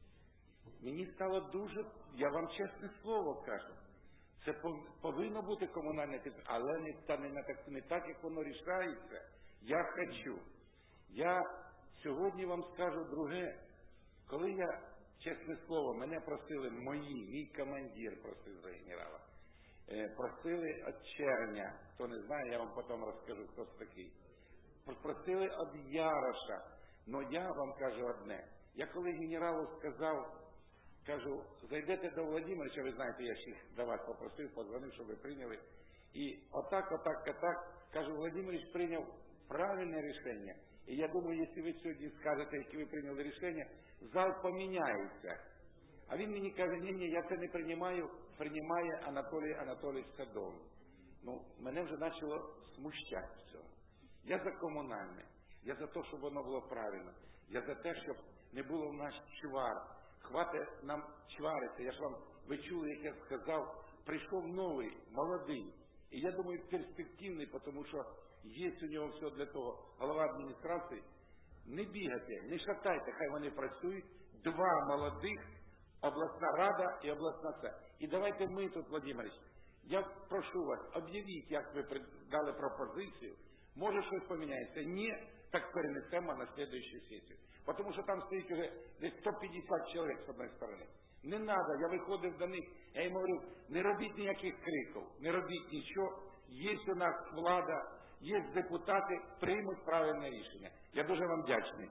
мені стало дуже, я вам чесне слово кажу, це повинно бути комунальне підприємство, але не, та не, так, не так, як воно рішається. Я хочу. Я сьогодні вам скажу друге. Коли я, чесне слово, мене просили мої, мій командир просив за генерала, е, просили від червня, хто не знає, я вам потім розкажу, хто це такий. Просили від Яроша, но я вам кажу одне. Я коли генералу сказав, кажу, зайдете до Володимировича, ви знаєте, я ще до вас попросив, подзвонив, щоб ви прийняли. І отак, отак, отак, кажу, Володимирович прийняв правильне рішення. І я думаю, якщо ви сьогодні скажете, яке ви прийняли рішення, зал поміняється. А він мені каже, ні-ні, я це не приймаю, приймає Анатолій Анатолійович Садовник. Ну, мене вже почало смущати все. Я за комунальне, я за те, щоб воно було правильно. Я за те, щоб не було в нас чвар. Хватить нам чвариться. Я ж вам, ви чули, як я сказав, прийшов новий, молодий. І я думаю, перспективний, тому що є у нього все для того. Голова адміністрації. Не бігайте, не шатайте, хай вони працюють. Два молодих, обласна рада і обласна це. І давайте ми тут, Владимирович, я прошу вас, об'явіть, як ви дали пропозицію. Може щось поміняється. Ні, так перенесемо на слідуючу сесію. Тому що там стоїть вже десь сто п'ятдесят чоловік з одної сторони. Не треба, я виходив до них, я їм говорю, не робіть ніяких криків, не робіть нічого. Є у нас влада, є депутати, приймуть правильне рішення. Я дуже вам вдячний.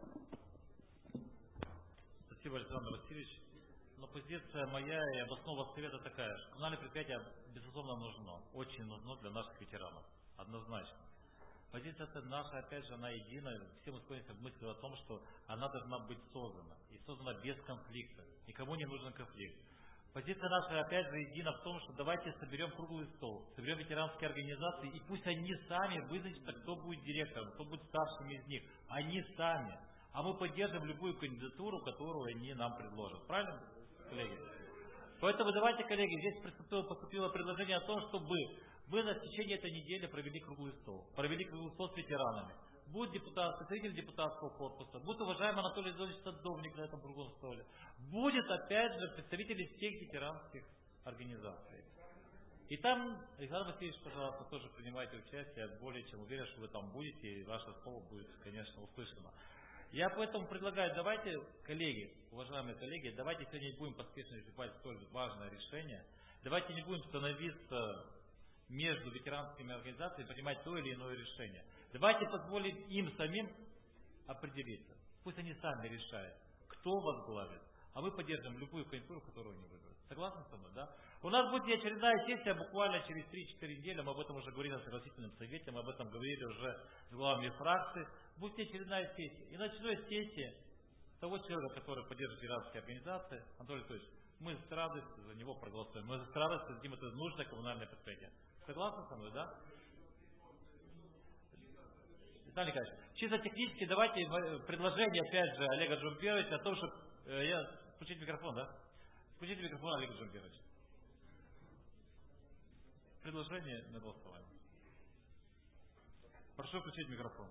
Спасибо, Александр Васильевич. Но позиция моя и областного совета такая. Коммунальное предприятие, безусловно, нужно. Очень нужно для наших ветеранов. Однозначно. Позиция наша, опять же, она единая. Все мы сходимся в мысли о том, что она должна быть создана. И создана без конфликта. Никому не нужен конфликт. Позиция наша, опять же, едина в том, что давайте соберем круглый стол, соберем ветеранские организации, и пусть они сами вызначат, кто будет директором, кто будет старшим из них. Они сами. А мы поддержим любую кандидатуру, которую они нам предложат. Правильно, коллеги? Поэтому давайте, коллеги, здесь поступило, поступило предложение о том, чтобы вы на течение этой недели провели круглый стол. Провели круглый стол с ветеранами. Будет депутат, представитель депутатского корпуса, будет уважаемый Анатолий Зонович Садовник на этом круглом столе. Будет, опять же, представители всех ветеранских организаций. И там, Александр Васильевич, пожалуйста, тоже принимайте участие. Я более чем уверен, что вы там будете, и ваше слово будет, конечно, услышано. Я поэтому предлагаю, давайте, коллеги, уважаемые коллеги, давайте сегодня не будем поспешно решать столь важное решение. Давайте не будем становиться между ветеранскими организациями, принимать то или иное решение. Давайте позволим им самим определиться. Пусть они сами решают, кто возглавит. А мы поддержим любую кандидатуру, которую они выберут. Согласны со мной, да? У нас будет очередная сессия буквально через три-четыре недели, мы об этом уже говорили на согласительном совете, мы об этом говорили уже с главами фракций. Будет очередная сессия. И начиная с сессии того человека, который поддерживает гражданские организации, Анатолий Анатольевич, мы с радостью за него проголосуем. Мы с радостью дадим это нужное коммунальное предприятие. Согласны со мной, да? Виталий Николаевич, чисто технически давайте предложение, опять же, Олега Джумперовича о том, что... Э, я... Включите микрофон, да? Включите микрофон, Олег Джумперович. Предложение на голосование. Прошу включить микрофон.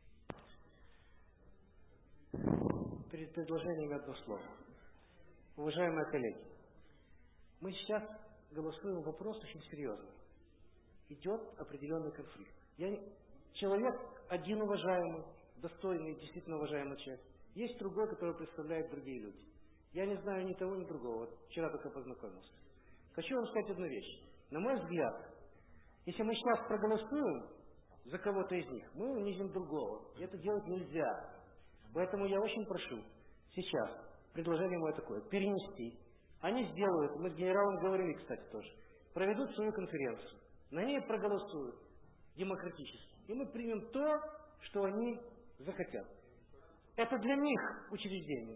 Перед предложением одно слово. Уважаемые коллеги, мы сейчас голосуем вопрос очень серьезный. Идет определенный конфликт. Я человек один уважаемый, достойный, действительно уважаемый человек. Есть другой, который представляет другие люди. Я не знаю ни того, ни другого. Вот вчера только познакомился. Хочу вам сказать одну вещь. На мой взгляд, если мы сейчас проголосуем за кого-то из них, мы унизим другого. И это делать нельзя. Поэтому я очень прошу сейчас, предложение мое такое, перенести. Они сделают, мы с генералом говорили, кстати, тоже, проведут свою конференцию. На ней проголосуют демократически. И мы примем то, что они захотят. Это для них учреждение.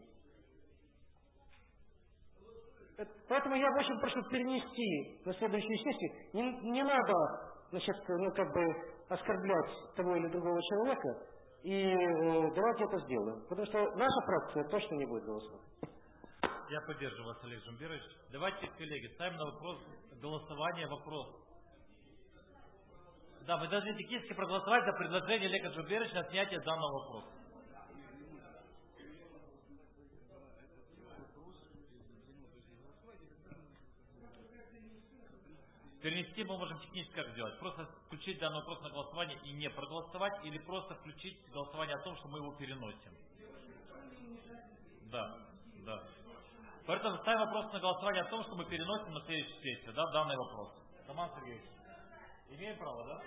Поэтому я очень прошу перенести на следующую сессию. Не, не надо, значит, ну, как бы оскорблять того или другого человека. И э, давайте это сделаем. Потому что наша фракция точно не будет голосовать. Я поддерживаю вас, Олег Жумбирович. Давайте, коллеги, ставим на вопрос голосование вопрос. Да, мы должны технически проголосовать за предложение Олега Жумбировича на снятие данного вопроса. Перенести мы можем технически как сделать. Просто включить данный вопрос на голосование и не проголосовать, или просто включить голосование о том, что мы его переносим. Да, да. Поэтому ставим вопрос на голосование о том, что мы переносим на следующую сессию, да, данный вопрос. Роман Сергеевич, имеем право, да?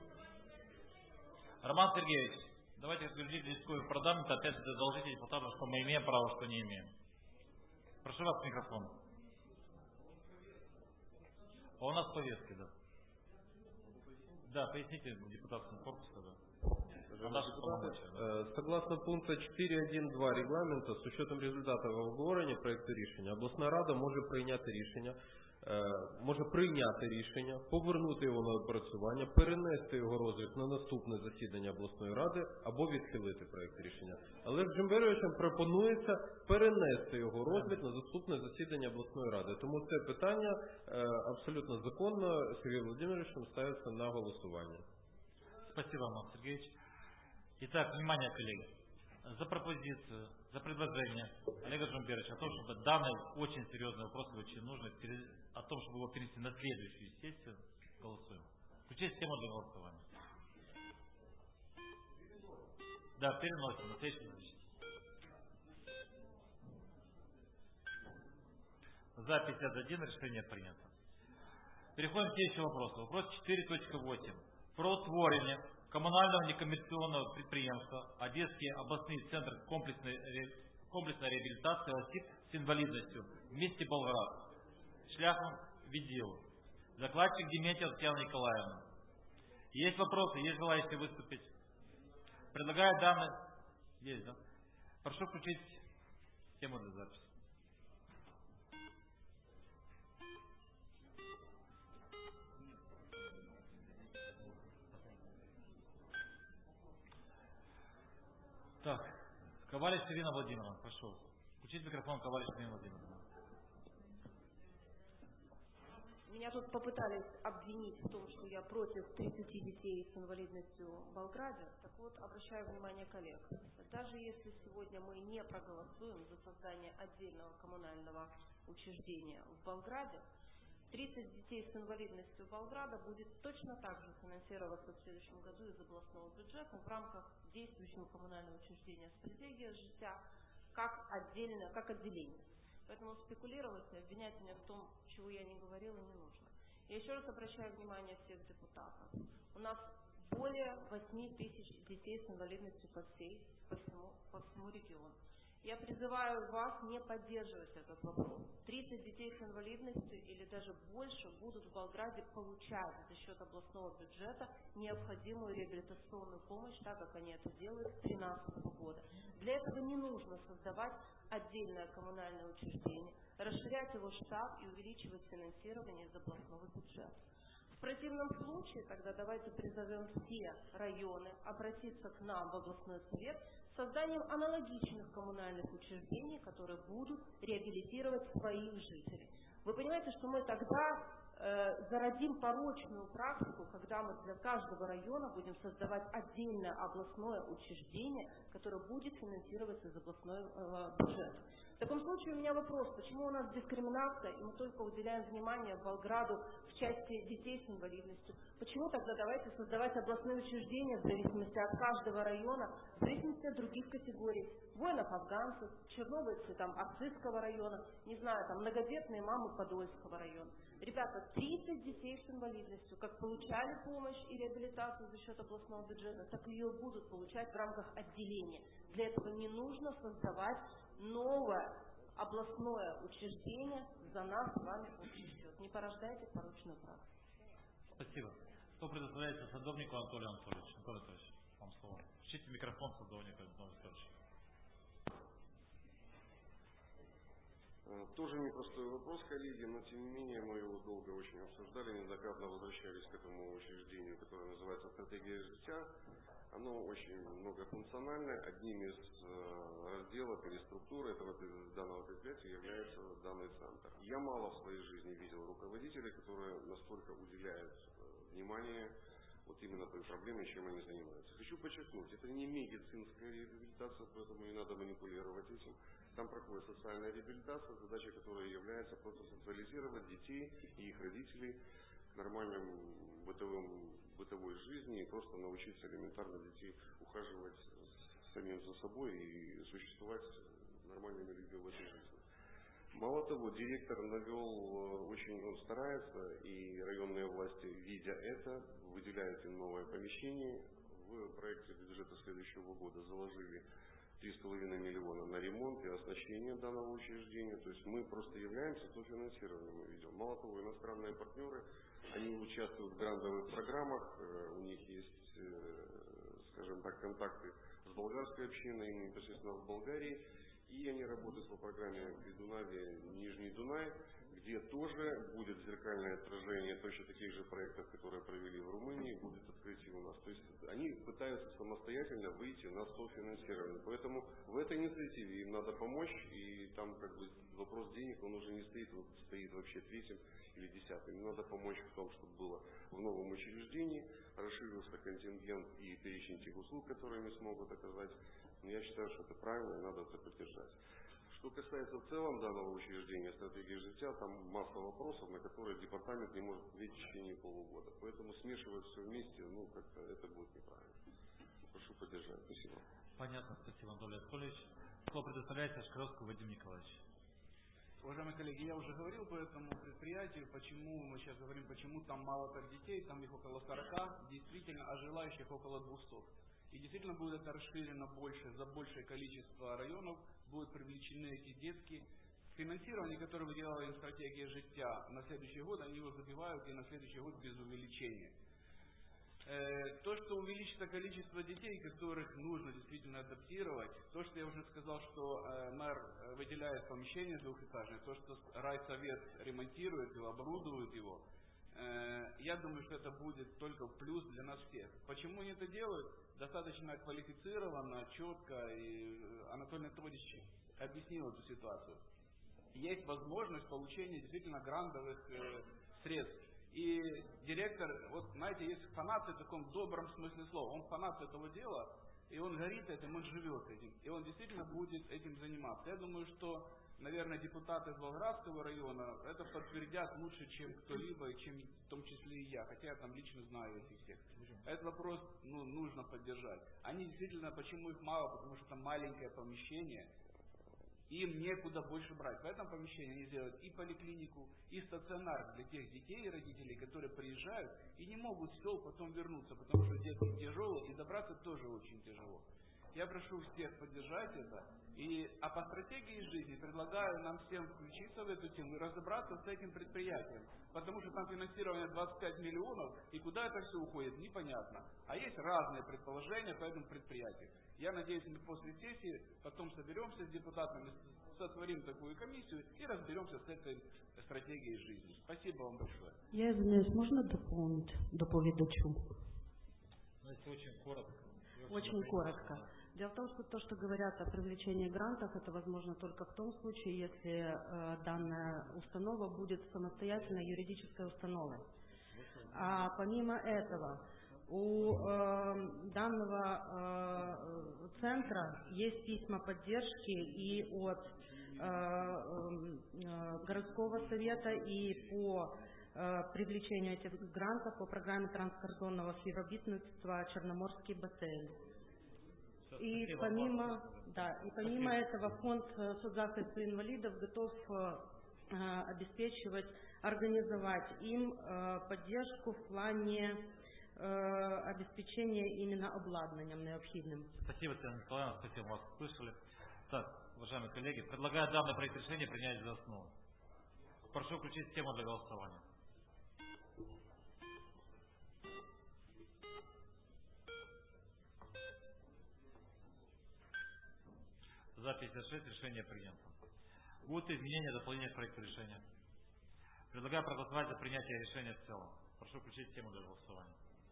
Роман Сергеевич, давайте утвердите дискуссию парламента, опять задолжите депутатам, что мы имеем право, что не имеем. Прошу вас, микрофон. А у нас повестки, да. Да, поясните депутатскому корпусу, да. Согласно пункту чотири один два регламенту, з учетом результатів обговорення проекту рішення, обласна рада може прийняти рішення, може прийняти рішення, повернути його на опрацювання, перенести його розгляд на наступне засідання обласної ради або відхилити проект рішення. Олег Джумбировичем пропонується перенести його розгляд на наступне засідання обласної ради. Тому це питання абсолютно законно Сергієм Володимировичем ставиться на голосування. Спасибо, Роман Сергеевич. Итак, внимание, коллеги. За пропозицию, за предложение Олега Джумбировича о том, чтобы данный очень серьезный вопрос, очень нужный, о том, чтобы его перенести на следующую сессию, голосуем. Включите систему для голосования. Да, переносим на следующую сессию. За пятьдесят один решение принято. Переходим к следующему вопросу. Вопрос четыре точка восемь. Про утворення коммунального некоммерционного предприятия Одесский областный центр комплексной, комплексной реабилитации осіб с инвалидностью в месте Болград. Шляхом відділу. Закладчик Дементьев Татьяна Николаевна. Есть вопросы, есть желающие выступить? Предлагаю данные. Есть, да? Прошу включить тему для записи. Так, Ковалич Ирина Владимировна, прошу. Включить микрофон Ковалич Ирина Владимировна. Меня тут попытались обвинить в том, что я против тридцати детей с инвалидностью в Болграде. Так вот, обращаю внимание коллег. Даже если сегодня мы не проголосуем за создание отдельного коммунального учреждения в Болграде, тридцать детей с инвалидностью Болграда будет точно так же финансироваться в следующем году из областного бюджета в рамках действующего коммунального учреждения «Стратегия життя» как отдельное, как отделение. Поэтому спекулировать и обвинять меня в том, чего я не говорила, не нужно. Я еще раз обращаю внимание всех депутатов. У нас более восьми тысяч детей с инвалидностью по всей, по всему, по всему региону. Я призываю вас не поддерживать этот вопрос. тридцать детей с инвалидностью или даже больше будут в Болграде получать за счет областного бюджета необходимую реабилитационную помощь, так как они это делают с две тысячи тринадцатого года. Для этого не нужно создавать отдельное коммунальное учреждение, расширять его штат и увеличивать финансирование из областного бюджета. В противном случае тогда давайте призовем все районы обратиться к нам в областной совет с созданием аналогичных коммунальных учреждений, которые будут реабилитировать своих жителей. Вы понимаете, что мы тогда э, зародим порочную практику, когда мы для каждого района будем создавать отдельное областное учреждение, которое будет финансироваться из областного э, бюджета. В таком случае у меня вопрос, почему у нас дискриминация, и мы только уделяем внимание Болграду в части детей с инвалидностью? Почему тогда давайте создавать областные учреждения в зависимости от каждого района, в зависимости от других категорий? Воинов-афганцев, чернобыльцы там Арцизского района, не знаю, там многодетные мамы Подольского района. Ребята, тридцать детей с инвалидностью, как получали помощь и реабилитацию за счет областного бюджета, так и ее будут получать в рамках отделения. Для этого не нужно создавать новое областное учреждение за нас с вами общий счет. Не порождайте порочную практику. Спасибо. Что предоставляется Садовнику Анатолию Анатольевичу? Анатолий Анатольевич, вам слово. Включите микрофон Садовнику Анатолию Анатольевичу. Тоже непростой вопрос, коллеги, но тем не менее мы его долго очень обсуждали, неоднократно возвращались к этому учреждению, которое называется «Стратегия життя». Оно очень многофункциональное. Одним из э, разделов или структур этого данного предприятия является данный центр. Я мало в своей жизни видел руководителей, которые настолько уделяют э, внимание вот именно той проблеме, чем они занимаются. Хочу подчеркнуть, это не медицинская реабилитация, поэтому не надо манипулировать этим. Там проходит социальная реабилитация, задача которой является просто социализировать детей и их родителей к нормальным бытовым, бытовой жизни и просто научиться элементарно детей ухаживать самим за собой и существовать нормальными людьми в этой жизни. Мало того, директор навел, очень он старается, и районные власти, видя это, выделяют им новое помещение. В проекте бюджета следующего года заложили три с половиной миллиона на ремонт и оснащение данного учреждения. То есть мы просто являемся софинансированием, мы ведем. Мало того, иностранные партнеры, они участвуют в грантовых программах, у них есть, скажем так, контакты с болгарской общиной, непосредственно в Болгарии. И они работают по программе Придунавье, Нижний Дунай, где тоже будет зеркальное отражение точно таких же проектов, которые провели в Румынии, будет открытие у нас. То есть они пытаются самостоятельно выйти на софинансирование. Поэтому в этой инициативе им надо помочь, и там как бы вопрос денег, он уже не стоит, он стоит вообще третьим или десятым. Им надо помочь в том, чтобы было в новом учреждении, расширился контингент и перечень тех услуг, которые они смогут оказать. Я считаю, что это правильно, и надо это поддержать. Что касается в целом данного учреждения «Стратегии життя», там масса вопросов, на которые департамент не может ответить в течение полугода. Поэтому смешивать все вместе, ну, как-то это будет неправильно. Прошу поддержать. Спасибо. Понятно. Спасибо, Анатолий Анатольевич. Слово предоставляется Ашкаровскому Вадиму Николаевичу. Уважаемые коллеги, я уже говорил по этому предприятию, почему мы сейчас говорим, почему там мало так детей, там их около сорока, действительно, а желающих около двухсот. И действительно будет это расширено больше, за большее количество районов будут привлечены эти детки. Финансирование, которое выделяла им стратегия життя на следующий год, они его забивают и на следующий год без увеличения. Э, то, что увеличится количество детей, которых нужно действительно адаптировать, то, что я уже сказал, что э, мэр выделяет помещение двухэтажное, то, что райсовет ремонтирует его, оборудует его, я думаю, что это будет только в плюс для нас всех. Почему они это делают? Достаточно квалифицированно, четко, и Анатолий Анатольевич объяснил эту ситуацию. Есть возможность получения действительно грантовых э, средств. И директор, вот знаете, есть фанат в таком добром смысле слова. Он фанат этого дела, и он горит этим, он живет этим. И он действительно будет этим заниматься. Я думаю, что, наверное, депутаты из Болградского района это подтвердят лучше, чем кто-либо, чем в том числе и я. Хотя я там лично знаю этих всех. Этот вопрос ну, нужно поддержать. Они действительно, почему их мало? Потому что это маленькое помещение. Им некуда больше брать. В этом помещении они сделают и поликлинику, и стационар для тех детей и родителей, которые приезжают и не могут в сел потом вернуться, потому что детки тяжелые, и добраться тоже очень тяжело. Я прошу всех поддержать это. И, а по стратегии жизни предлагаю нам всем включиться в эту тему и разобраться с этим предприятием. Потому что там финансирование двадцать пять миллионов, и куда это все уходит, непонятно. А есть разные предположения по этому предприятию. Я надеюсь, мы после сессии потом соберемся с депутатами, сотворим такую комиссию и разберемся с этой стратегией жизни. Спасибо вам большое. Я извиняюсь, можно дополнить доповедачу? Ну, если очень коротко. Очень коротко. Дело в том, что то, что говорят о привлечении грантов, это возможно только в том случае, если э, данная установа будет самостоятельной юридической установой. А помимо этого, у э, данного э, центра есть письма поддержки и от э, э, городского совета, и по э, привлечению этих грантов по программе транскордонного співробітництва Черноморский бассейн. И помимо, да, и помимо этого фонд соцзахисту инвалидов готов э, обеспечивать, организовать им э, поддержку в плане э, обеспечения именно обладнанием необходимым. Спасибо, Татьяна Николаевна, спасибо, вас услышали. Так, уважаемые коллеги, предлагаю данный проект решения принять за основу. Прошу включить тему для голосования. За пятьдесят шесть решение принято. Будут изменения, дополнения к проекту решения? Предлагаю проголосовать за принятие решения в целом. Прошу включить тему для голосования.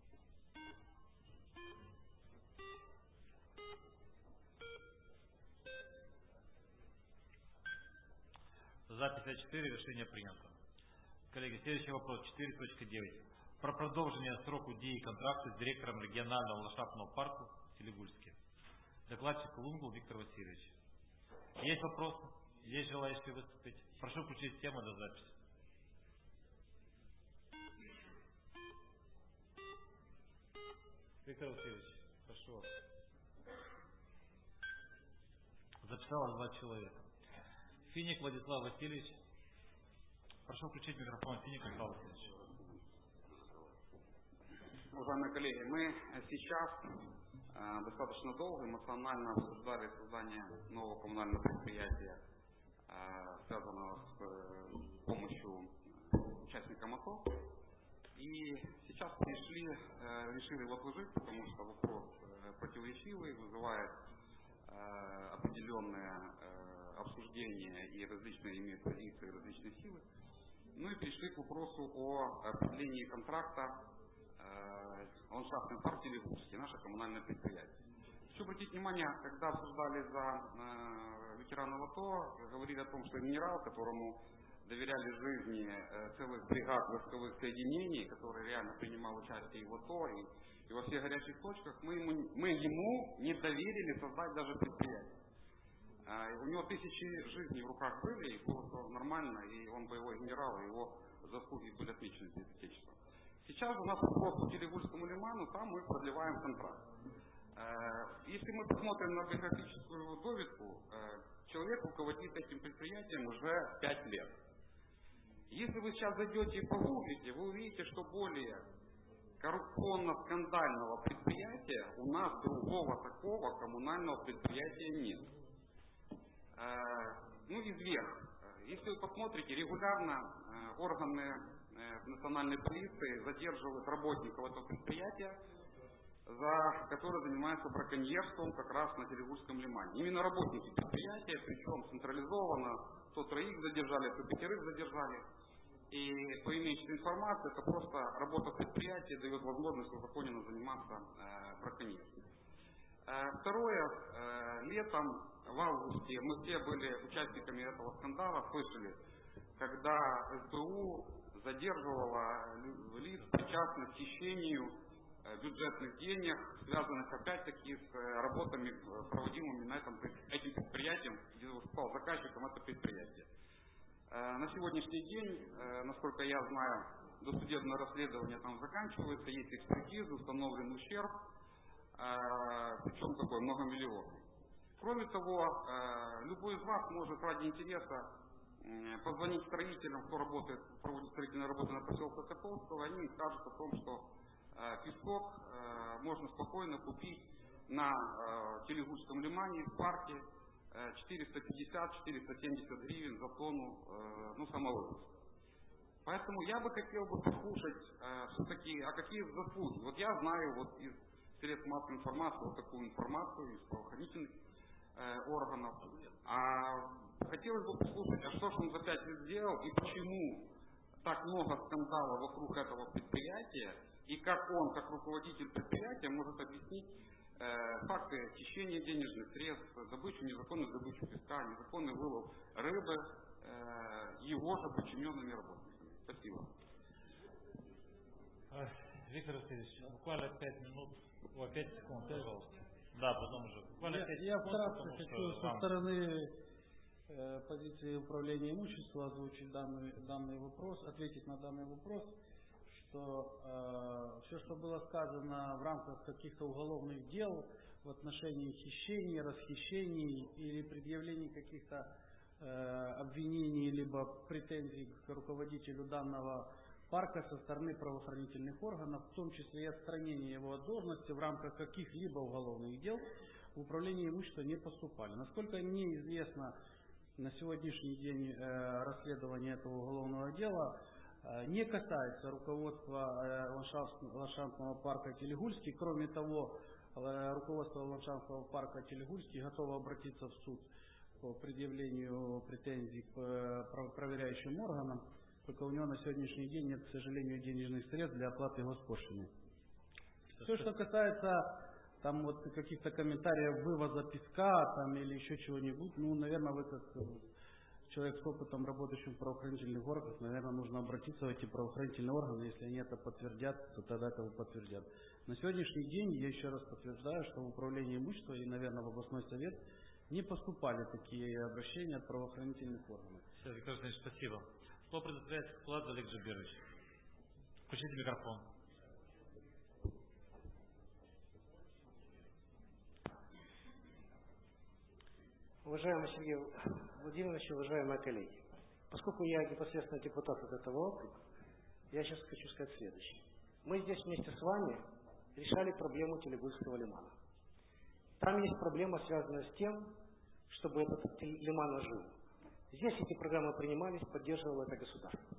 За пятьдесят четыре решение принято. Коллеги, следующий вопрос четыре точка девять. Про продолжение сроку дії контракта с директором регионального ландшафтного парка в Селигульске. Докладчик Лунгул Виктор Васильевич. Есть вопросы? Есть желающие выступить? Прошу включить тему для записи. Виктор Васильевич, прошу вас. Записалось два человека. Финик Владислав Васильевич. Прошу включить микрофон. Финик Владислав Васильевич. Уважаемые коллеги, мы сейчас э, достаточно долго эмоционально обсуждали создание нового коммунального предприятия, э, связанного с э, помощью участникам АТО. И сейчас пришли, э, решили его отложить, потому что вопрос э, противоречивый, вызывает э, определенное э, обсуждение и различные имеют позиции, различные силы. Ну и пришли к вопросу о определении контракта э, ландшафтный парк Селигульский, наше коммунальное предприятие. Хочу обратить внимание, когда обсуждали за э, ветеранов АТО, говорили о том, что генерал, которому доверяли жизни э, целых бригад войсковых соединений, который реально принимал участие и в АТО, и, и во всех горячих точках, мы ему, мы ему не доверили создать даже предприятие. Э, у него тысячи жизней в руках были, и было все нормально, и он боевой генерал, и его заслуги были отмечены перед Отечеством. Сейчас у нас вопрос по Селигульскому лиману, там мы продлеваем контракт. Если мы посмотрим на биографическую доведку, человек руководит этим предприятием уже пять лет. Если вы сейчас зайдете и погуглите, вы увидите, что более коррупционно-скандального предприятия у нас другого такого коммунального предприятия нет. Ну, из вверх. Если вы посмотрите, регулярно органы национальной полиции задерживают работников этого предприятия, за которые занимаются браконьерством как раз на Селигульском лимане. Именно работники предприятия, причем централизованно, то троих задержали, то пятерых задержали. И по имеющейся информации, это просто работа предприятия дает возможность узаконенно заниматься э, браконьерством. Э, второе, э, летом, в августе, мы все были участниками этого скандала, слышали, когда СБУ задерживала лиц, причастных к хищению бюджетных денег, связанных опять-таки с работами, проводимыми на этом, этим предприятием, где выступал заказчиком это предприятие. На сегодняшний день, насколько я знаю, досудебное расследование там заканчивается, есть экспертизы, установлен ущерб, причем такой многомиллионный. Кроме того, любой из вас может ради интереса позвонить строителям, кто работает, проводит строительные работы на поселке Котовского, они им скажут о том, что песок можно спокойно купить на э, Телегульском лимане, в парке, э, четыреста пятьдесят — четыреста семьдесят гривен за тонну э, ну, самовывоза. Поэтому я бы хотел бы послушать э, все-таки, а какие заслуги. Вот я знаю вот из средств массовой информации вот такую информацию из правоохранительных э, органов. А хотелось бы послушать, а что же он за пять лет сделал и почему так много скандалов вокруг этого предприятия, и как он, как руководитель предприятия, может объяснить э, факты хищения денежных средств, добычу, незаконную добычу песка, незаконный вылов рыбы э, его же подчиненными работниками. Спасибо. Виктор Васильевич, буквально пять минут, о, пять секунд, пожалуйста. Да, потом уже. Буквально я пять я секунд, вкратце хочу со вам... стороны э, позиции управления имуществом озвучить данный, данный вопрос, ответить на данный вопрос, что э, все, что было сказано в рамках каких-то уголовных дел в отношении хищений, расхищений или предъявлений каких-то э, обвинений либо претензий к руководителю данного парка со стороны правоохранительных органов, в том числе и отстранение его от должности в рамках каких-либо уголовных дел, в управление имущества не поступали. Насколько мне известно, на сегодняшний день э, расследование этого уголовного дела э, не касается руководства э, ландшафтного парка Телегульский. Кроме того, э, руководство ландшафтного парка Телегульский готово обратиться в суд по предъявлению претензий к э, проверяющим органам. Только у него на сегодняшний день нет, к сожалению, денежных средств для оплаты госпошлины. Все, что касается там вот каких-то комментариев вывоза песка там или еще чего-нибудь, ну, наверное, вы как человек с опытом, работающим в правоохранительных органах, наверное, нужно обратиться в эти правоохранительные органы, если они это подтвердят, то тогда это подтвердят. На сегодняшний день я еще раз подтверждаю, что в управлении имущества и, наверное, в областной совет не поступали такие обращения от правоохранительных органов. Все, Виктор Васильевич, спасибо. Слово предоставляется Куладзе Олег Джабирович. Включите микрофон. Уважаемый Сергей Владимирович, уважаемые коллеги, поскольку я непосредственно депутат от этого округа, я сейчас хочу сказать следующее. Мы здесь вместе с вами решали проблему Телегульского лимана. Там есть проблема, связанная с тем, чтобы этот лиман ожил. Здесь эти программы принимались, поддерживало это государство.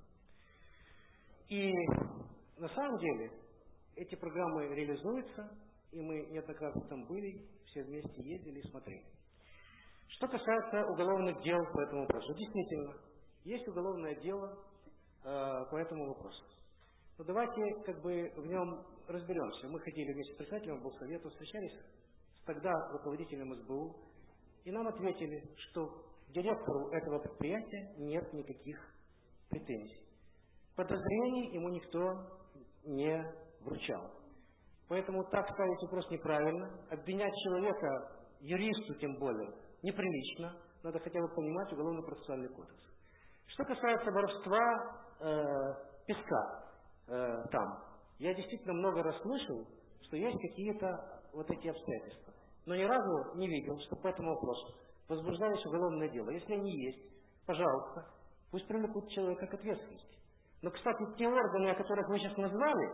И на самом деле эти программы реализуются, и мы неоднократно там были, все вместе ездили и смотрели. Что касается уголовных дел по этому вопросу, действительно, есть уголовное дело э, по этому вопросу. Но давайте как бы в нем разберемся. Мы ходили вместе с председателем облсовета, встречались с тогда руководителем эс бэ у, и нам ответили, что директору этого предприятия нет никаких претензий. Подозрений ему никто не вручал. Поэтому так ставить вопрос неправильно. Обвинять человека, юристу тем более, неприлично. Надо хотя бы понимать уголовно-процессуальный кодекс. Что касается воровства э, песка э, там, я действительно много раз слышал, что есть какие-то вот эти обстоятельства. Но ни разу не видел, что по этому вопросу возбуждалось уголовное дело. Если они есть, пожалуйста, пусть привлекут человека к ответственности. Но, кстати, те органы, о которых вы сейчас назвали,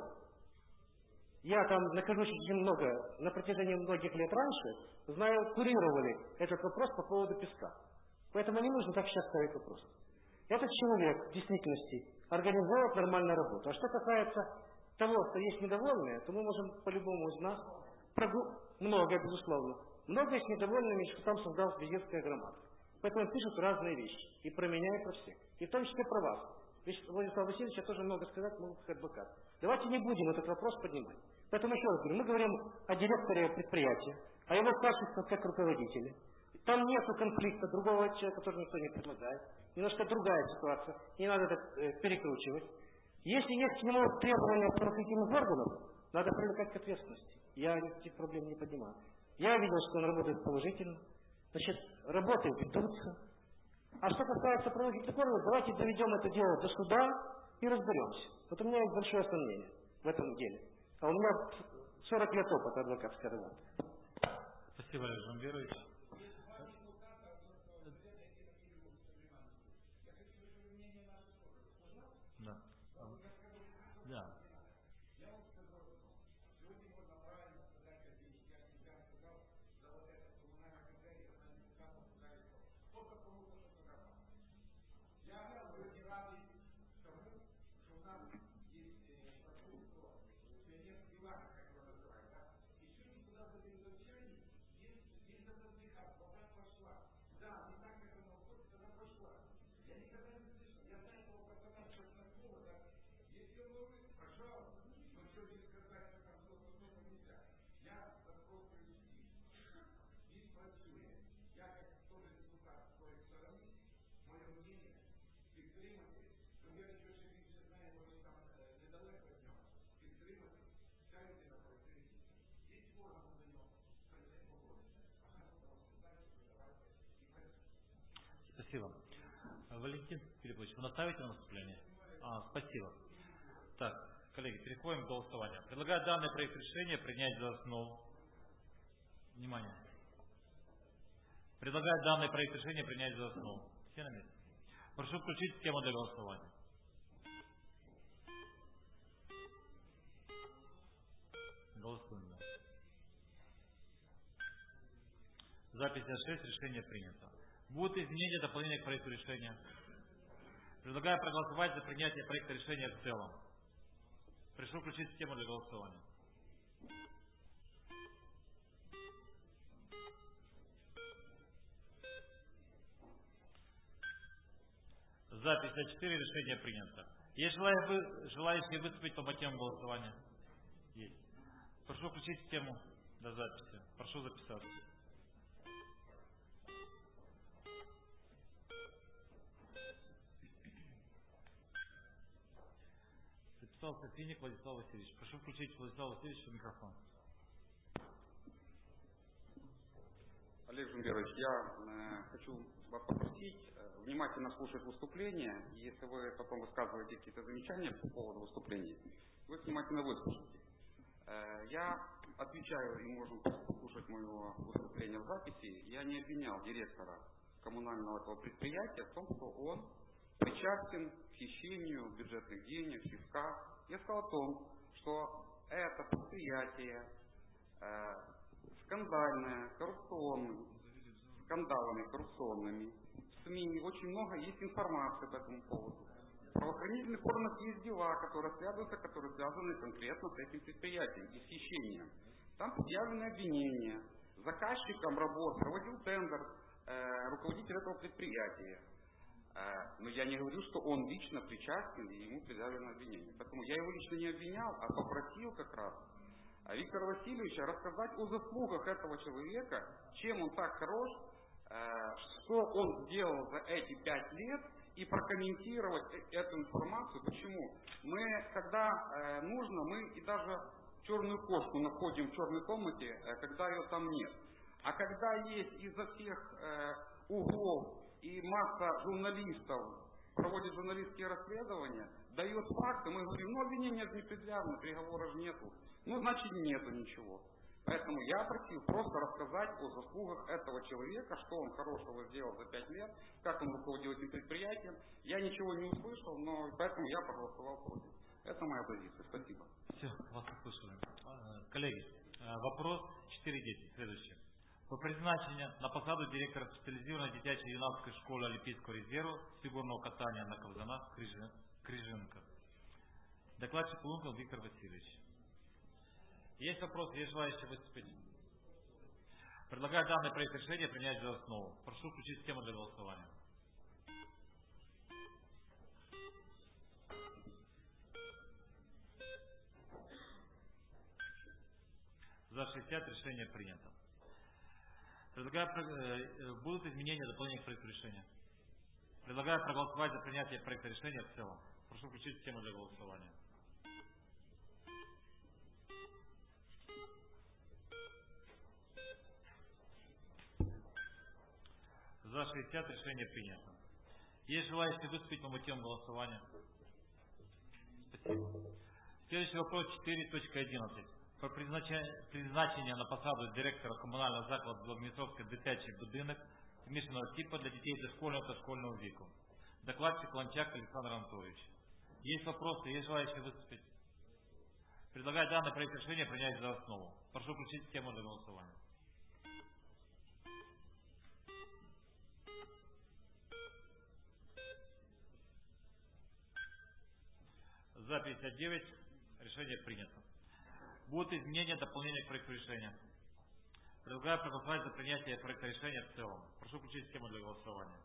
я там нахожусь очень много, на протяжении многих лет раньше, знаю, курировали этот вопрос по поводу песка. Поэтому не нужно так сейчас ставить вопрос. Этот человек в действительности организовывает нормальную работу. А что касается того, что есть недовольные, то мы можем по-любому из нас прогу... много, безусловно. Много есть недовольными, что там создалась визитская громада. Поэтому пишут разные вещи. И про меня, и про всех. И в том числе про вас. Владислав Васильевич, я тоже много сказать могу как адвокат. Давайте не будем этот вопрос поднимать. Поэтому еще раз говорю, мы говорим о директоре предприятия, о его качествах как руководителя. Там нет конфликта, другого человека тоже никто не предлагает. Немножко другая ситуация. Не надо это э, перекручивать. Если есть к нему требования правоохранительных органов, надо привлекать к ответственности. Я этих проблем не поднимаю. Я видел, что он работает положительно. Значит, работы ведутся. А что касается правоохранительных органов, давайте доведем это дело до суда и разберемся. Вот у меня есть большое сомнение в этом деле. А у меня сорок лет опыта адвокатской работы. Спасибо, Олег Жамбирович. Да. Да. Спасибо. Валентин Филиппович, вы наставите на выступление? А, спасибо. Так, коллеги, переходим к голосованию. Предлагаю данный проект решения принять за основу. Внимание. Предлагаю данный проект решения принять за основу. Все на месте? Прошу включить систему для голосования. Голосуем. За пятьдесят шесть решение принято. Будут изменения, дополнения к проекту решения? Предлагаю проголосовать за принятие проекта решения в целом. Прошу включить систему для голосования. За пятьдесят четыре решение принято. Есть желающие выступить по мотивам голосования? Есть. Прошу включить систему для записи. Прошу записаться. Записался Финик Владислав Васильевич. Прошу включить Владислав Васильевичу микрофон. Олег Жумберович, я э, хочу вас попросить э, внимательно слушать выступление. Если вы потом высказываете какие-то замечания по поводу выступления, вы внимательно выслушайте. Э, я отвечаю, и можем послушать мое выступление в записи, я не обвинял директора коммунального этого предприятия в том, что он причастен к хищению бюджетных денег, фиска. Я сказал о том, что это предприятие э, скандальное, коррупционное, скандалами коррупционными. В СМИ очень много есть информации по этому поводу. В правоохранительных органах есть дела, которые связаны, которые связаны конкретно с этим предприятием и с хищением. Там предъявлены обвинения. Заказчиком работ проводил тендер э, руководитель этого предприятия. Э, но я не говорю, что он лично причастен и ему предъявлено обвинение. Поэтому я его лично не обвинял, а попросил как раз Виктора Васильевича рассказать о заслугах этого человека, чем он так хорош, э, что он сделал за эти пять лет, и прокомментировать эту информацию. Почему? Мы, когда э, нужно, мы и даже черную кошку находим в черной комнате, э, когда ее там нет. А когда есть изо всех э, углов и масса журналистов проводит журналистские расследования, дает факты, мы говорим, ну обвинения же не предъявлено, приговора же нету. Ну, значит, нету ничего. Поэтому я просил просто рассказать о заслугах этого человека, что он хорошего сделал за пять лет, как он руководил этим предприятием. Я ничего не услышал, но поэтому я проголосовал против. Это моя позиция. Спасибо. Все, вас услышали. Коллеги, вопрос четыре десять. Следующий. По призначенню на посаду директора спеціалізованої дитячо-юнацької школи Олімпійського резерву з фігурного катання на ковзанах Крижинка. Докладчик Лунков Виктор Васильевич. Есть вопросы, есть желающие выступить? Предлагаю данный проект решения принять за основу. Прошу включить систему для голосования. За шестьдесят решение принято. Предлагаю, будут изменения, дополнения к проекту решения. Предлагаю проголосовать за принятие проекта решения в целом. Прошу включить систему для голосования. За шестьдесят решение принято. Есть желающие выступить по мотивам голосования? Спасибо. Следующий вопрос четыре точка одиннадцать. По призначению на посаду директора комунального закладу Благомістровський дитячий будинок змішаного типа для детей дошкольного и школьного веку. Докладчик Ланчак Александр Анатольевич. Есть вопросы, есть желающие выступить? Предлагаю данный проект решения принять за основу. Прошу включить систему для голосования. За пятьдесят девять. Решение принято. Будут изменения, дополнения к проекту решения. Предлагаю проголосовать за принятие проекта решения в целом. Прошу включить систему для голосования.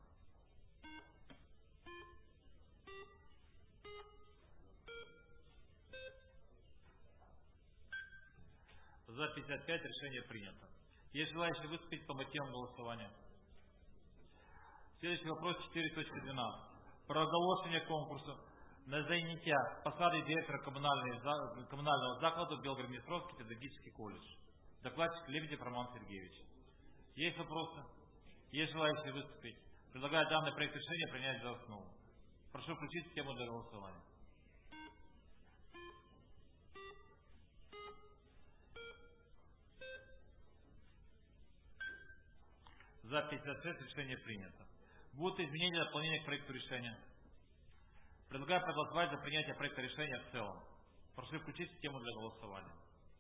За пятьдесят пять. Решение принято. Есть желающие выступить по мотивам голосования? Следующий вопрос четыре точка двенадцать. Про оголошення конкурсу на заняття посади директора коммунального заклада Белгород-Днестровский педагогический колледж. Докладчик Лебедев Роман Сергеевич. Есть вопросы? Есть желающие выступить? Предлагаю данный проект решения принять за основу. Прошу включить систему для голосования. За пятьдесят шесть. Решение принято. Будут изменения и дополнения к проекту решения. Предлагаю проголосовать за принятие проекта решения в целом. Прошу включить систему для голосования.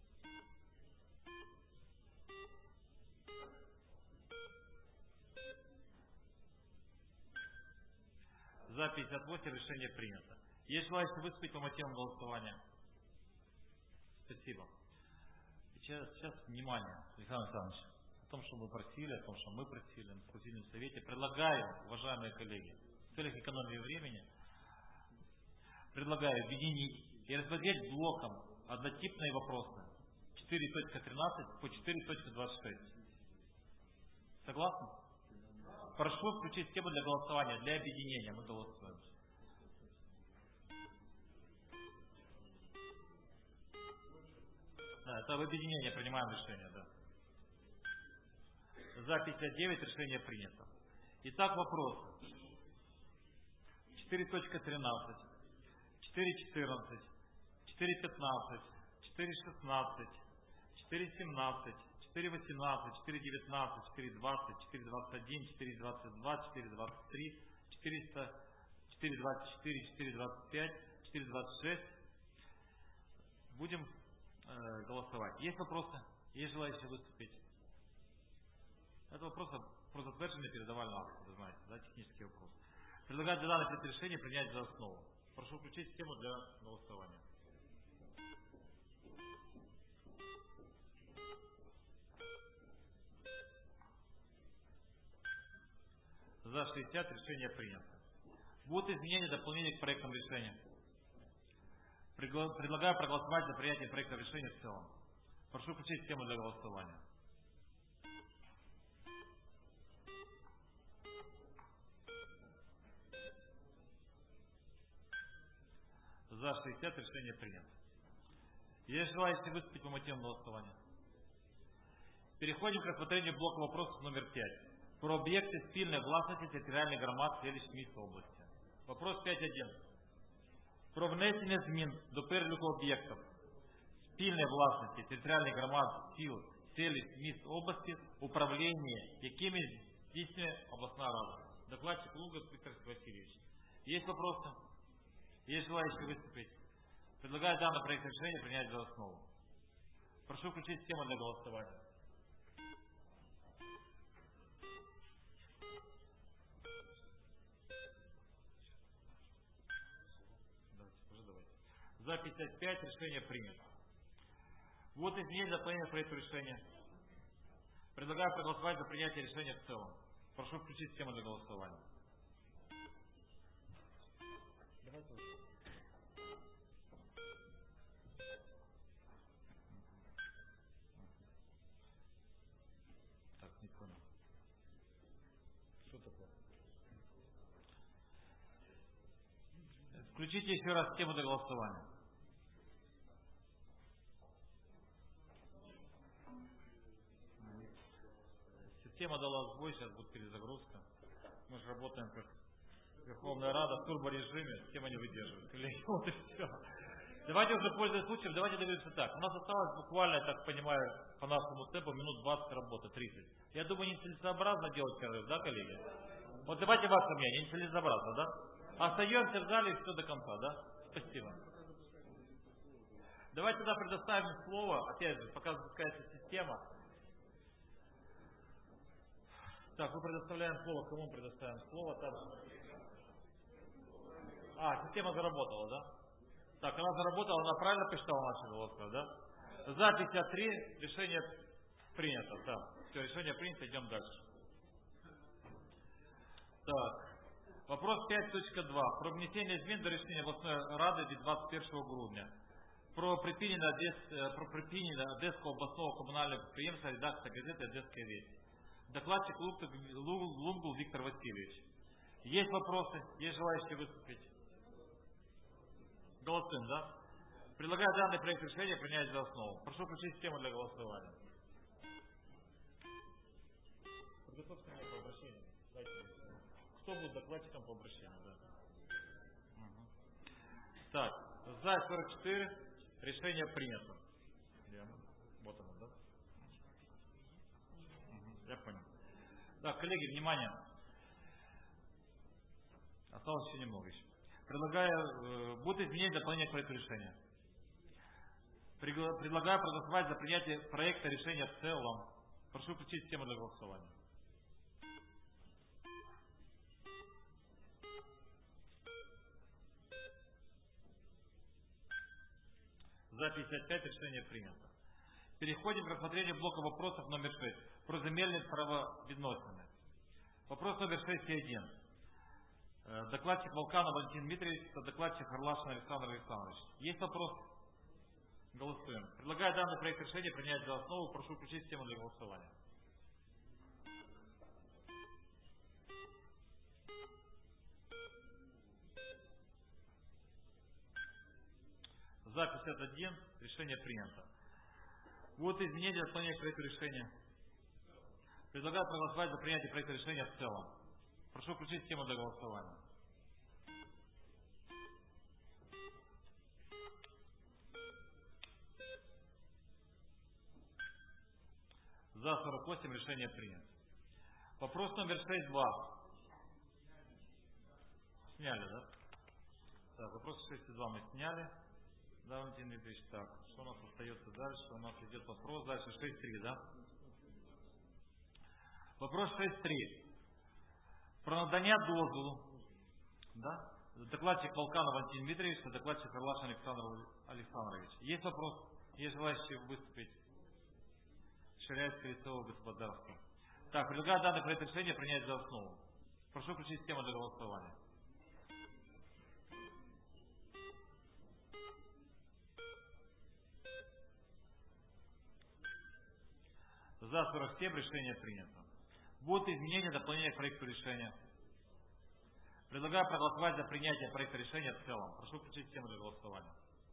За пятьдесят восемь. Решение принято. Есть желающие выступить по мотивам голосования? Спасибо. Сейчас, сейчас внимание, Александр Александрович. О том, что мы просили, о том, что мы просили на Консультативном совете. Предлагаю, уважаемые коллеги, в целях экономии времени, предлагаю объединить и рассмотреть блоком однотипные вопросы четыре точка тринадцать по четыре точка двадцать шесть. Согласны? Прошу включить систему для голосования, для объединения. Мы голосуем. Да, это в объединении принимаем решение, да. За пятьдесят девять. Решение принято. Итак, вопросы. четыре точка тринадцать, четыре точка четырнадцать, четыре точка пятнадцать, четыре точка шестнадцать, четыре точка семнадцать, четыре точка восемнадцать, четыре точка девятнадцать, четыре точка двадцать, четыре точка двадцать один, четыре точка двадцать два, четыре точка двадцать три, четыреста, четыре точка двадцать четыре, четыре точка двадцать пять, четыре точка двадцать шесть. Будем э, голосовать. Есть вопросы? Есть желающие выступить? Это вопрос про затверждение передавального акта, вы знаете, да, технический вопрос. Предлагаю для данного проекта решения принять за основу. Прошу включить систему для голосования. За шестьдесят. Решение принято. Будут изменения и дополнения к проектам решения. Предлагаю проголосовать за принятие проекта решения в целом. Прошу включить систему для голосования. За шестьдесят. Решение принято. Есть желающие выступить по мотивам голосования? Переходим к рассмотрению блока вопросов номер пять. Про объекты спільної власності територіальних громад селищ міст області. Вопрос пять точка один. Про внесення змін до переліку об'єктів спільної власності територіальних громад сіл, селищ міст області, управління якими здійснює обласна рада. Докладчик Лугов Виктор Васильевич. Есть вопросы? Есть желающие выступить? Предлагаю данный проект решения принять за основу. Прошу включить систему для голосования. Давайте, уже давайте. За пятьдесят пять. Решение принято. Вот изменение дополнения к проекту решения. Предлагаю проголосовать за принятие решения в целом. Прошу включить систему для голосования. Давайте. Так, не понял. Что такое? Включите еще раз систему для голосования. Система дала сбой, сейчас будет перезагрузка. Мы же работаем как Верховная Рада в турборежиме, система не выдерживает. Коллеги, вот и все. Давайте уже, пользуясь случаем, давайте договоримся так. У нас осталось буквально, я так понимаю, по нашему темпу минут двадцать работы, тридцать. Я думаю, нецелесообразно делать перерыв, да, коллеги? Вот давайте ваше мнение, нецелесообразно, да? Остаемся в зале и все до конца, да? Спасибо. Давайте тогда предоставим слово, опять же, пока запускается система. Так, мы предоставляем слово, кому мы предоставим слово? Там... А, система заработала, да? Так, она заработала, она правильно посчитала наши голоса, да? За пятьдесят три, решение принято. Да. Все, решение принято, идем дальше. Так. Вопрос пять точка два. Про внесение змін до рішення обласної ради від двадцять першого грудня. Про припинення, Одес, про припинення Одеського обласного комунального підприємства редакція газети «Одесская весть». Докладчик Лунгул Виктор Васильевич. Есть вопросы? Есть желающие выступить? Голосуем, да? Предлагаю данный проект решения принять за основу. Прошу включить систему для голосования. Подготовьте меня по обращению. Дайте. Кто будет докладчиком по обращению? Да. Угу. Так, за сорок четыре, решение принято. Вот оно, да? Угу. Я понял. Так, коллеги, внимание. Осталось еще немного еще. Предлагаю, э, будет изменение дополнения к проекту решения. Предлагаю проголосовать за принятие проекта решения в целом. Прошу включить систему для голосования. За пятьдесят пять, решение принято. Переходим к рассмотрению блока вопросов номер шесть про земельные правоведностные. Вопрос номер шесть и один. Докладчик Волканов Валентин Дмитриевич, докладчик Харлашин Александр Александрович. Есть вопрос? Голосуем. Предлагаю данный проект решения принять за основу. Прошу включить систему для голосования. За пятьдесят один, решение принято. Вот изменения дополнения к проекту решения. Предлагаю проголосовать за принятие проекта решения в целом. Прошу включить систему для голосования. За сорок восемь, решение принято. Вопрос номер шесть два. Сняли, да? Так, вопрос шесть два мы сняли. Да, Валентин Дмитриевич, так, что у нас остается дальше? У нас идет вопрос дальше шесть три, да? Вопрос шесть три. Про надання дозволу, да? Докладчик Волканов Валентин Дмитриевич, докладчик Харлашин Александр Александрович. Есть вопрос? Есть желающие выступить? Ширяйское лицевого господарства. Так, предлагаю данный проект решения принять за основу. Прошу включить систему для голосования. За сорок семь, решение принято. Будут изменения, дополнения к проекту решения. Предлагаю проголосовать за принятие проекта решения в целом. Прошу включить систему для голосования.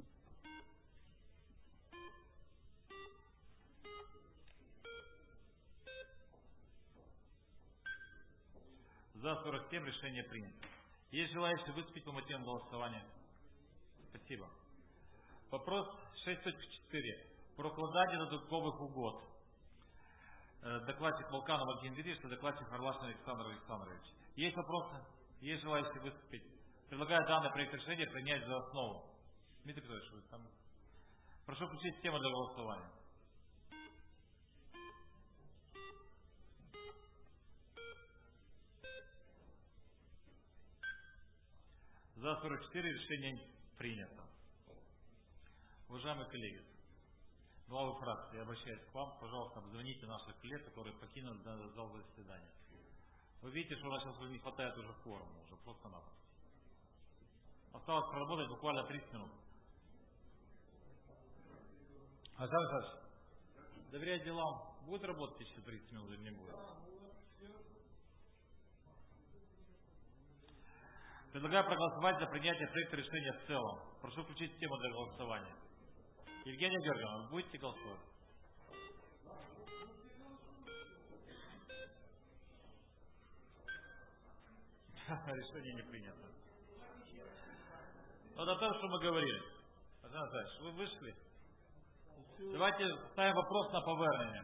За сорок семь, решение принято. Есть желающие выступить по мотивам голосования? Спасибо. Вопрос шесть точка четыре. Про укладання додаткових угод. Докладчик Волканов Валентин Дмитриевич, докладчик Харлашин Александр Александрович. Есть вопросы? Есть желающие выступить? Предлагаю данный проект решения принять за основу. Дмитрий Петрович, вы там. Прошу включить систему для голосования. За сорок четыре, решение принято. Уважаемые коллеги, главы фракции, я обращаюсь к вам, пожалуйста, обзвоните наших коллег, которые покинули зал заседания. Вы видите, что у нас сейчас не хватает уже кворума, уже просто-напросто. Осталось проработать буквально тридцать минут. Александр Александрович, доверять делам будет работать еще тридцать минут или не будет? Предлагаю проголосовать за принятие проекта решения в целом. Прошу включить систему для голосования. Евгения Георгиевна, вы будете голосовать? Решение не принято. Вот о том, что мы говорили. Александр Александрович, вы вышли? Давайте ставим вопрос на повернение.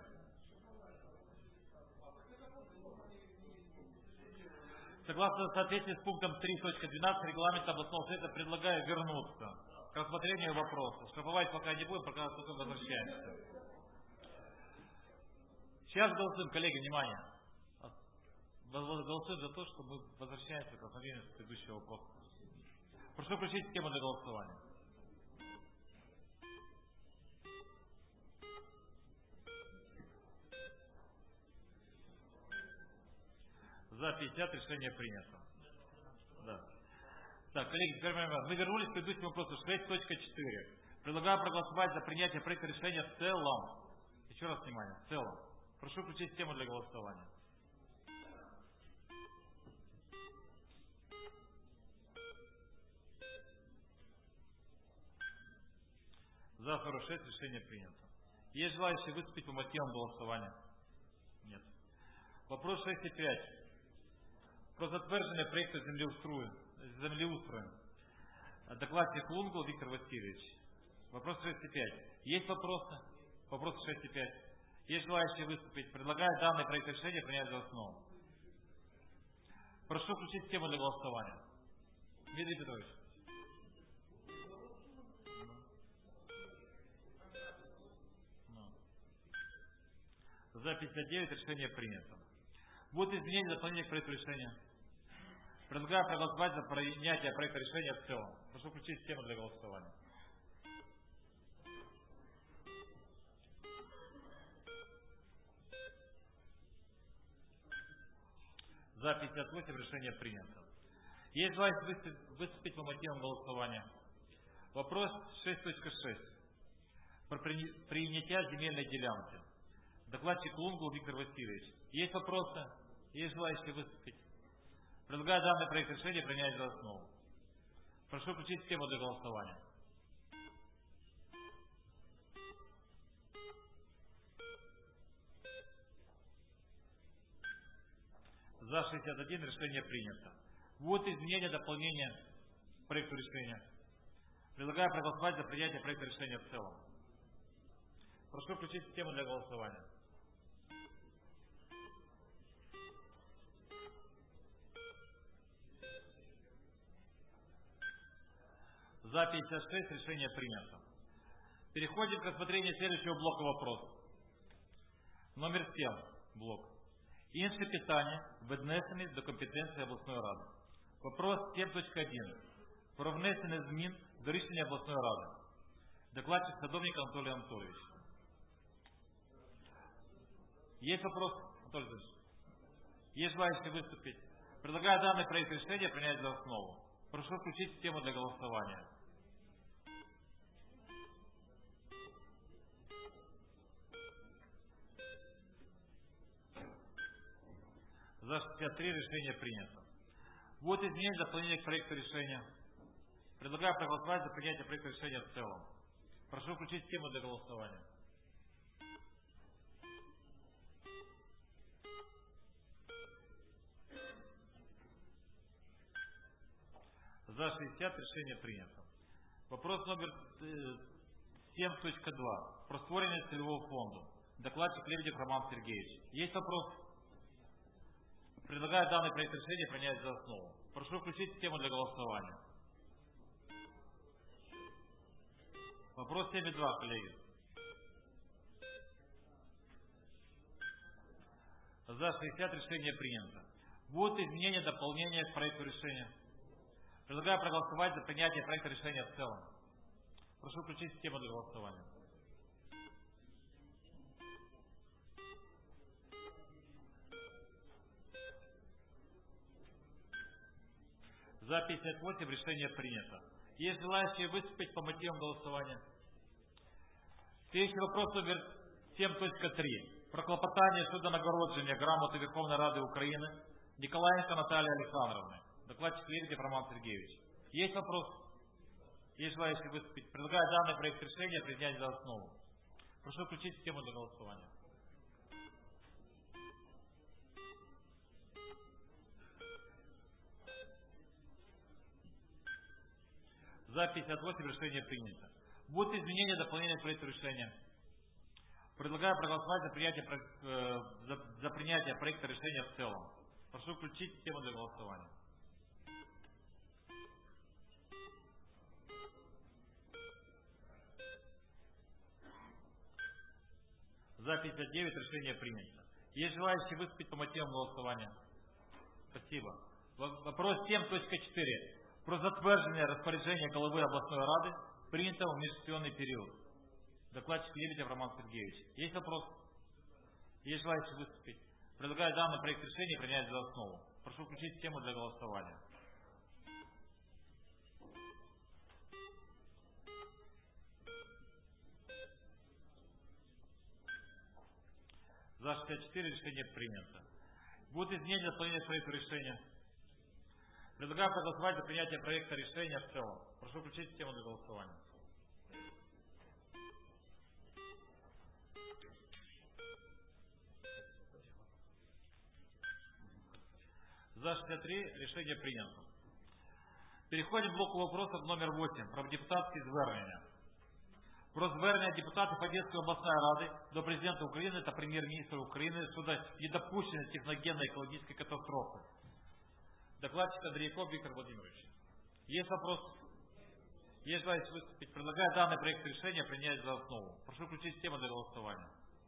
Согласно соответствии с пунктом три точка двенадцать регламента областного совета предлагаю вернуться к рассмотрению вопроса. Штрафовать пока не будем, пока только возвращаемся. Сейчас голосуем, коллеги, внимание. Голосуем за то, что мы возвращаемся к рассмотрению предыдущего вопроса. Прошу включить систему для голосования. За пятьдесят, решение принято. Да. Так, коллеги, теперь мы вернулись к предыдущему вопросу шесть точка четыре. Предлагаю проголосовать за принятие проекта решения в целом. Еще раз внимание, в целом. Прошу включить систему для голосования. За сорок шесть, решение принято. Есть желающие выступить по мотивам голосования? Нет. Вопрос шесть и пять. Про затверждение проекта землеустройства. Докладчик Лунгл Виктор Васильевич. Вопрос шесть и пять. Есть вопросы? Вопрос шесть и пять. Есть желающие выступить? Предлагаю данный проект решения принять за основу. Прошу включить систему для голосования. Дмитрий Петрович. За пятьдесят девять, решение принято. Будут изменения и дополнения к проекту решения? Предлагаю проголосовать за принятие проекта решения в целом. Прошу включить систему для голосования. За пятьдесят восемь, решение принято. Есть желающие выступить по мотивам голосования? Вопрос шесть точка шесть. Про принятие земельной делянки. Докладчик Лунгл Виктор Васильевич. Есть вопросы? Есть желающие выступить? Предлагаю данный проект решения принять за основу. Прошу включить систему для голосования. За шестьдесят один, решение принято. Вот изменения, дополнения к проекту решения. Предлагаю проголосовать за принятие проекта решения в целом. Прошу включить систему для голосования. За пятьдесят шесть, решение принято. Переходим к рассмотрению следующего блока вопросов. Номер семь блок. Інше питання, віднесені до компетенції обласної ради. Вопрос семь точка один. Про внесення змін до рішення обласної ради. Докладчик Садовник Анатолий Анатольевич. Есть вопрос, Анатолий Анатольевич? Есть желающие выступить? Предлагаю данный проект решения принять за основу. Прошу включить систему для голосования. За шестьдесят три, решение принято. Вот изменения и дополнения к проекту решения. Предлагаю проголосовать за принятие проекта решения в целом. Прошу включить систему для голосования. За шестьдесят, решение принято. Вопрос номер семь точка два. Про створение целевого фонда. Докладчик Лебедев Роман Сергеевич. Есть вопрос? Предлагаю данный проект решения принять за основу. Прошу включить систему для голосования. Вопрос семь и два, коллеги. За шестьдесят, решение принято. Будут изменения, дополнения к проекту решения? Предлагаю проголосовать за принятие проекта решения в целом. Прошу включить систему для голосования. За пятьдесят восемь, решение принято. Есть желающие выступить по мотивам голосования? Следующий вопрос номер семь точка три. Про клопотание щодо нагородження грамоти Верховної Ради України Николаенко Натальи Александровны. Докладчик Лебедев Роман Сергеевич. Есть вопрос? Есть желающие выступить? Предлагаю данный проект решения принять за основу. Прошу включить систему для голосования. За пятьдесят восемь, решение принято. Будут изменения, дополнения к проекту решения? Предлагаю проголосовать за принятие, э, за, за принятие проекта решения в целом. Прошу включить систему для голосования. За пятьдесят девять, решение принято. Есть желающие выступить по мотивам голосования? Спасибо. Вопрос семь точка четыре. Про затвердження розпорядження голови областной рады, принятого в межсессионный период. Докладчик Лебедев Роман Сергеевич. Есть вопрос? Есть желающие выступить? Предлагаю данный проект решения принять за основу. Прошу включить тему для голосования. За шестьдесят четыре, решение принято. Будут изменения дополнения к проекту решения. Предлагаю проголосовать за принятие проекта решения в целом. Прошу включить систему для голосования. За шестьдесят три, решение принято. Переходим к блоку вопросов номер восемь про депутатські звернення. Про звернення депутатів Одеської обласної ради до президента України та прем'єр-міністра України щодо недопущення техногенної екологічної катастрофи. Докладчик Андрейков Виктор Владимирович. Есть вопрос? Есть желающие выступить? Предлагаю данный проект решения принять за основу. Прошу включить тему для голосования.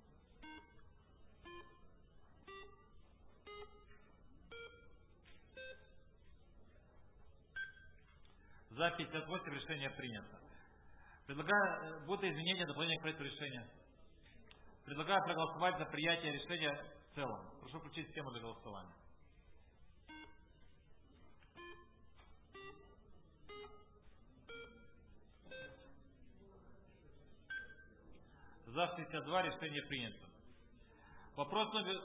За пятьдесят восемь, решение принято. Предлагаю, будут изменения, дополнения к проекту решения. Предлагаю проголосовать за принятие решения в целом. Прошу включить систему для голосования. За шестьдесят два, решение принято. Вопрос номер...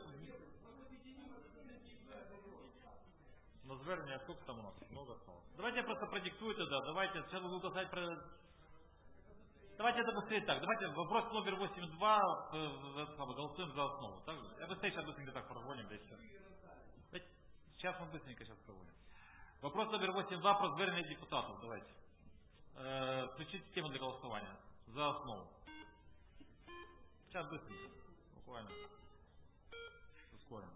На звернення, а сколько там у нас? Много осталось. Давайте я просто продиктую тогда. Давайте, сейчас буду сказать про... Давайте это быстрее так. Давайте вопрос номер восемь два голосуем за основу. Так? Я быстрее сейчас быстренько так прозвоним. Да, сейчас. сейчас мы быстренько сейчас проводим. Вопрос номер восемь два про звернення депутатов. Давайте. Э, включить систему для голосования. За основу. Сейчас быстренько. Буквально. Ускорим.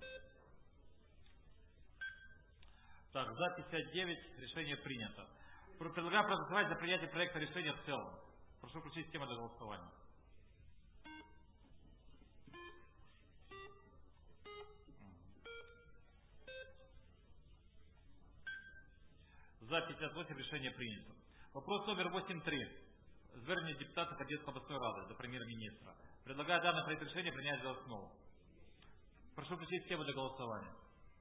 Так, за пятьдесят девять, решение принято. Предлагаю проголосовать за принятие проекта решения в целом. Прошу включить систему для голосования. За пятьдесят восемь, решение принято. Вопрос номер восемь три. Звернення депутатов Одесской областной рады до премьер-министра. Предлагаю данный проект решения принять за основу. Прошу включить систему для голосования.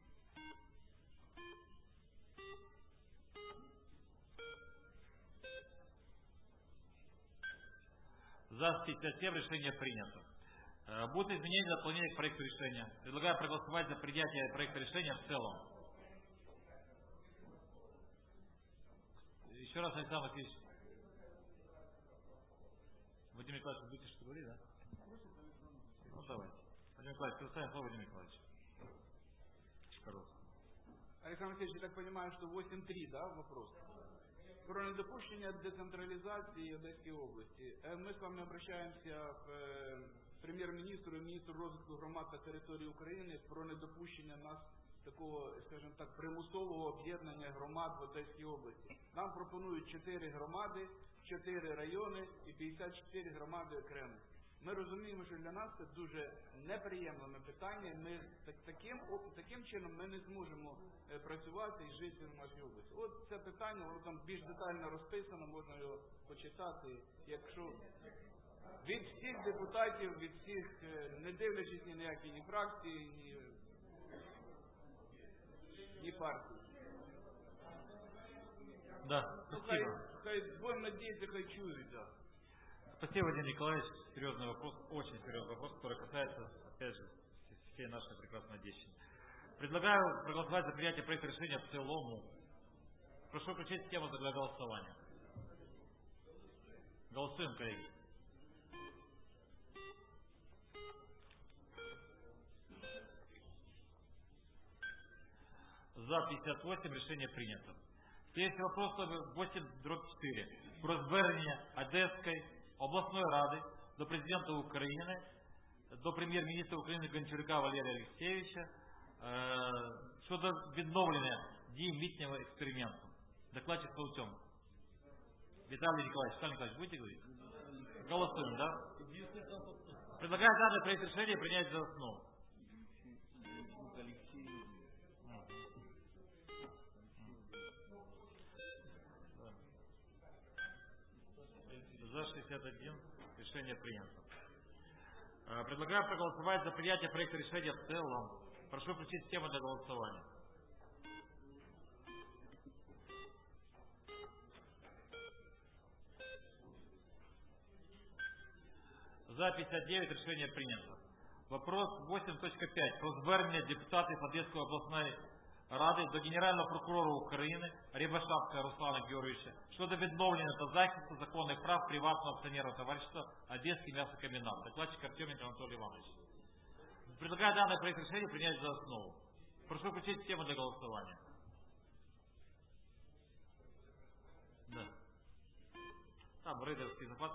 За пятьдесят семь, решение принято. Будут изменения и дополнения к проекту решения. Предлагаю проголосовать за принятие проекта решения в целом. Еще раз, Александр Васильевич. Владимир Николаевич, вы будете что говорить, да? Ну, давайте. Владимир Николаевич, предоставим слово Владимиру Николаевичу. Александр Васильевич, я так понимаю, что восемь три, да, вопрос? Про недопущення децентралізації Одеської області. Ми з вами обращаємося в прем'єр-міністру і міністру розвитку громад та території України про недопущення нас такого, скажімо так, примусового об'єднання громад в Одеській області. Нам пропонують чотири громади, чотири райони і п'ятдесят чотири громади окремо. Ми розуміємо, що для нас це дуже неприємне питання. Ми так, таким, таким чином ми не зможемо працювати і жити в нашій області. От це питання, воно там більш детально розписано, можна його почитати. Якщо від всіх депутатів, від всіх, не дивлячись ні на які ні фракції, ні, ні партії. Да, ну, хай, хай, будем надеяться, хай чуют, да. Спасибо, Владимир Николаевич. Серьезный вопрос, очень серьезный вопрос, который касается, опять же, всей нашей прекрасной Одещины. Предлагаю проголосовать за принятие проекта решения в целом. Прошу включить систему для голосования. Голосуем, коллеги. За пятьдесят восемь, решение принято. Следующий вопрос восемь четыре. Про звернення Одеської обласної ради до президента України, до прем'єр-міністра України Гончарука Валерія Олексійовича е, щодо відновлення дій митного експерименту. Докладчик Саутьон. Виталий Николаевич, Виталий Николаевич, будете говорить? Голосуем, да? Предлагаю данный проект решения принять за основу. За шестьдесят один, решение принято. Предлагаю проголосовать за принятие проекта решения в целом. Прошу включить систему для голосования. За пятьдесят девять, решение принято. Вопрос восемь точка пять. Про звернення депутатів Одеської обласної ради до Генерального прокурора України Рябошапка Руслана Георгиевича щодо відновлення та захисту законних прав приватного акционерного товариства Одесский мясокомбинат. Докладчик Артеменко Анатолий Иванович. Предлагаю данный проект решения принять за основу. Прошу включить систему для голосования. Да. Там рейдерский захват.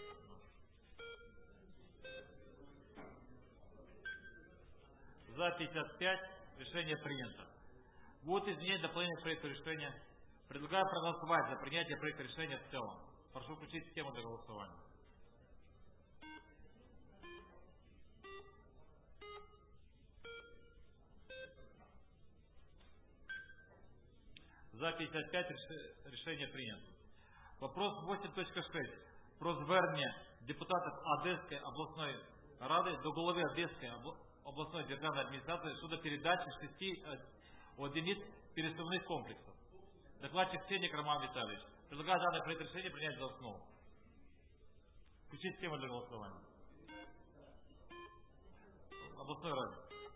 За пятьдесят пять, решение принято. Будут изменения дополнения к проекту решения. Предлагаю проголосовать за принятие проекта решения в целом. Прошу включить систему для голосования. За пятьдесят пять, решение принято. Вопрос восемь точка шесть. Про звернення депутатів Одеської обласної ради до голови Одеської областной державной администрации щодо передачи шести одиниц пересувных комплексов. Докладчик Сенник Роман Витальевич. Предлагаю данный проект решения принять за основу. Включить систему для голосования. Областной ради.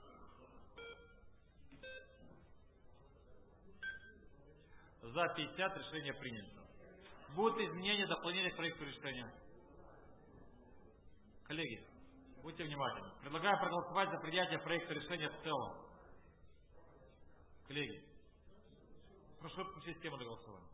За пятьдесят, решение принято. Будут изменения, дополнения к проекту решения. Коллеги, будьте внимательны. Предлагаю проголосовать за принятие проекта решения в целом. Коллеги, прошу включить систему для голосования.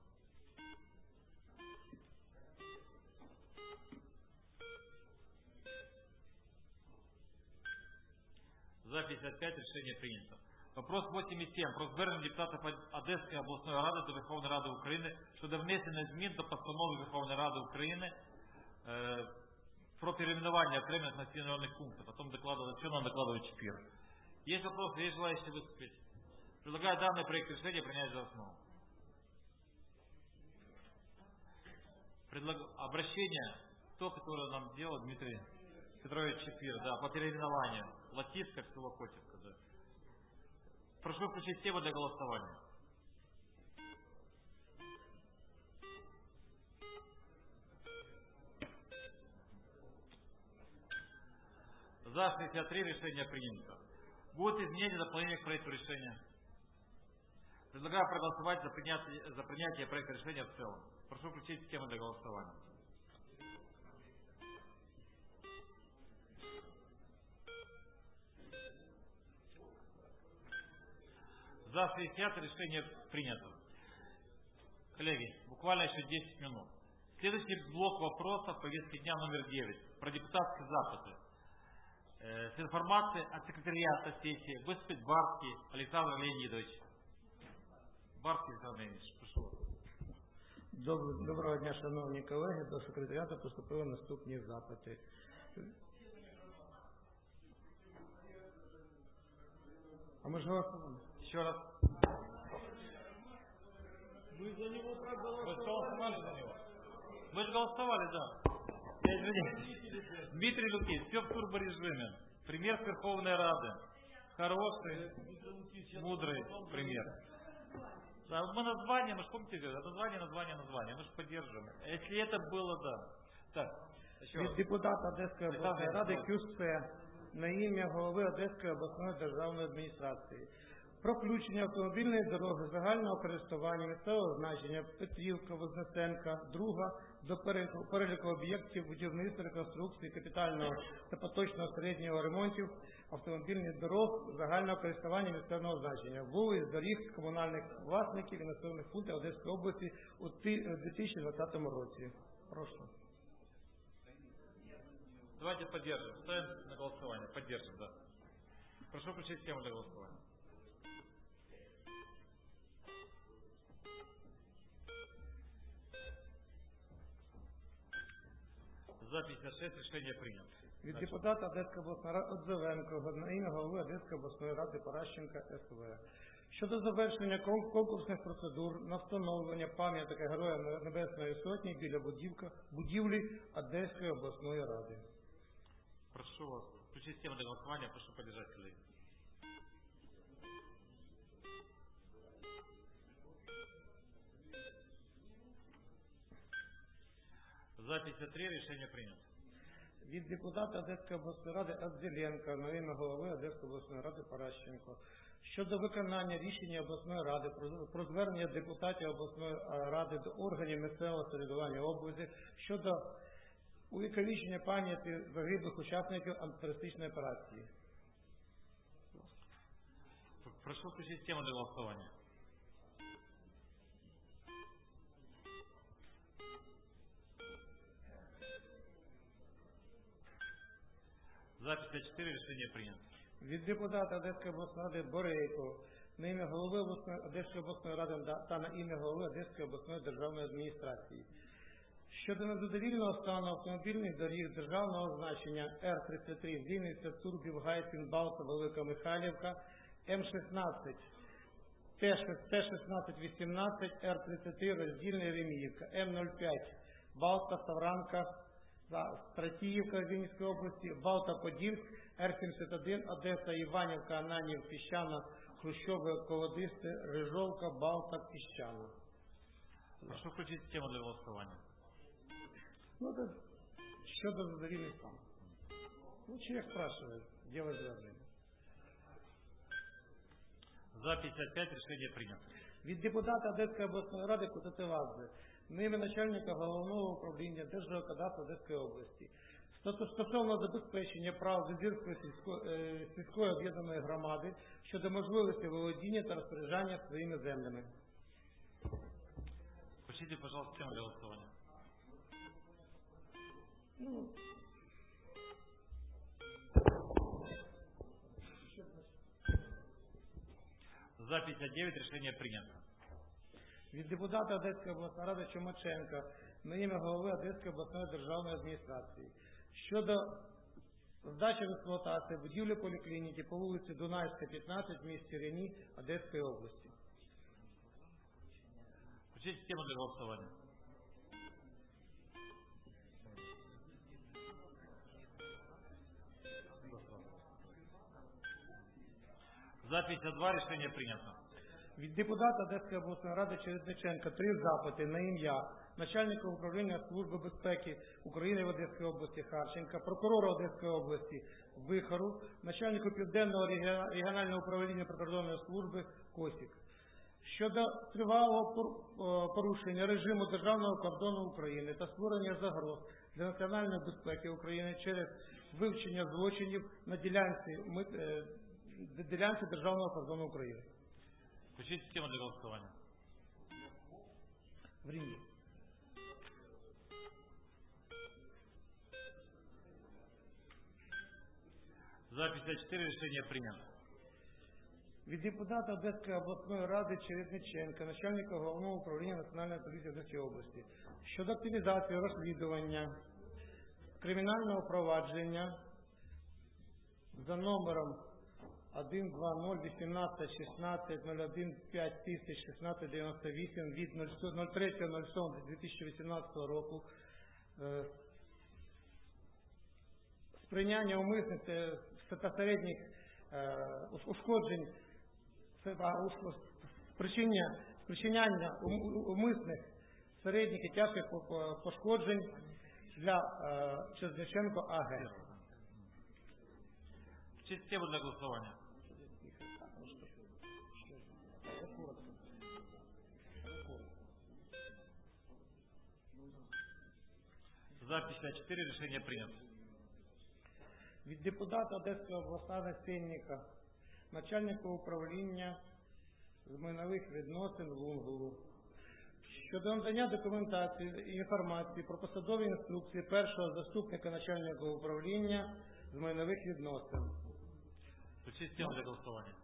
За пятьдесят пять, решение принято. Вопрос восемь и семь. Про звернення депутатів Одеської обласної ради до Верховної Ради України щодо внесення змін до постанови Верховної Ради України е, про переименование окремых населенных пунктов. Потом докладывать, что нам докладывает ЧПИР. Есть вопросы, есть желающие выступить? Предлагаю данный проект решения принять за основу. Предлаг... Обращение, то, которое нам делал Дмитрий Петрович ЧПИР, да, по переименованию. Латиска, село Котевка, да. Прошу включить тему для голосования. За шестьдесят три, решение принято. Будут изменения, дополнения к проекту решения. Предлагаю проголосовать за принятие, за принятие проекта решения в целом. Прошу включить систему для голосования. За шестьдесят, решение принято. Коллеги, буквально еще десять минут. Следующий блок вопросов повестки дня номер девять. Про депутатские запыты. Э, с информацией от секретариата сессии выступит Барский Александр Леонидович. Барский Александр Леонидович, прошу. Доброго, доброго дня, шановні колеги. До секретаріату поступили наступні запити. А мы же голосовали. Еще раз. Мы за него проголосовали. Вы голосовали за него? Мы же голосовали, да. Я извиняюсь. Дмитрий Лукич, все в турборежиме. Пример с Верховной Рады. Хороший, мудрый пример. Да, мы название, мы же помните, название, название, название. Мы же поддерживаем. Если это было, да. Так, еще раз. Депутат Одеської обласної ради Кюсце на ім'я голови Одеської обласної державної адміністрації. Про включення автомобільної дороги загального користування місцевого значення Петрівка, Вознесенка, Друга до переліку об'єктів будівництва, реконструкції, капітального та поточного середнього ремонтів автомобільних дорог загального користування місцевого значення, вулиць, доріг, комунальних власників і населених пунктів Одеської області у дві тисячі двадцятому році. Прошу. Давайте поддержим. Ставим на голосование. Поддержим, да. Прошу включить систему для голосования. За пятьдесят шесть, решение принято. Від депутата Одеської обласної ради Отзевенко на ім'я голови Одеської обласної ради Паращенка С В щодо завершення конкурсних процедур на встановлення пам'ятника Героя Небесної Сотні біля будівлі Одеської обласної ради. Прошу вас, включить систему для голосования, прошу поддержать, коллеги. За пятьдесят три, решение принято. Від депутата Одеської обласної ради Азеленка на ім'я голови Одеської обласної ради Паращенко щодо виконання рішення обласної ради про, про звернення депутатів обласної ради до органів місцевого самоврядування області щодо увіковічення пам'яті загиблих учасників антитерористичної операції. Прошу включить систему для голосования. За пятьдесят четыре, решение принято. Від депутата Одеської обласної ради Борейко на ім'я голови обласної, Одеської обласної ради та на ім'я голови Одеської обласної державної адміністрації щодо незадовільного стану автомобільних доріг державного значення Р тридцять три Вінниця, Турбів, Гайсін, Балта, Велика Михайлівка, М шістнадцять, Т шістнадцять вісімнадцять, Р тридцять три Роздільна Реміївка, М нуль п'ять Балта, Ставранка, Стратіївка Вінницької області, Балта, Подільськ, Р сімдесят один Одеса, Іванівка, Ананів, Піщана, Хрущове, Колодисти, Рижовка, Балта, Піщана. Прошу включить систему для голосования. Ну, это щодо задовільних стан. Ну, человек спрашивает, делай заявление. За пятьдесят пять, решение принято. Від депутата Одеської обласної ради Кутативадзе на ім'я начальника головного управління Держгеокадастру Одеської області стосовно забезпечення прав Зазірської сільської, сільської об'єднаної громади щодо можливості володіння та розпоряджання своїми землями. Включите, пожалуйста, систему для голосования. Ну, За пятьдесят девять, решение принято. Від депутата Одеської обласної ради Чумаченка на ім'я голови Одеської обласної державної адміністрації щодо здачі в експлуатацію будівлі поліклініки по вулиці Дунайська, п'ятнадцять в місті Рені Одеської області. Включите систему для голосования. За пятьдесят два, решение принято. Від депутата Одеської обласної ради Чередниченка три запити на ім'я начальника управління Служби безпеки України в Одеській області Харченка, прокурора Одеської області Вихору, начальнику Південного регіонального управління прикордонної служби Косік щодо тривалого порушення режиму державного кордону України та створення загроз для національної безпеки України через вивчення злочинів на ділянці, ділянці державного кордону України. Включите систему для голосования. Время. За пятьдесят четыре, решение принято. Від депутата Одеської обласної ради Чередниченка, начальника головного управління Національної поліції Одеської області щодо активізації розслідування кримінального провадження за номером один два нуль вісімнадцять шістнадцять нуль один п'ять тисяч шістнадцять дев'яносто вісім від третього сьомого дві тисячі вісімнадцятого року сприйняння умисних та середніх ушкоджень, спричиняння умисних середніх і тяжких пошкоджень для Чередниченко А Г. Систему для голосования. За пятьдесят четыре, решение принято. Від депутата Одеської обласної Сенніка, начальника управління з майнових відносин Лунгулу щодо надання документації і інформації про посадові інструкції першого заступника начальника управління з майнових відносин. Включи систему для голосования.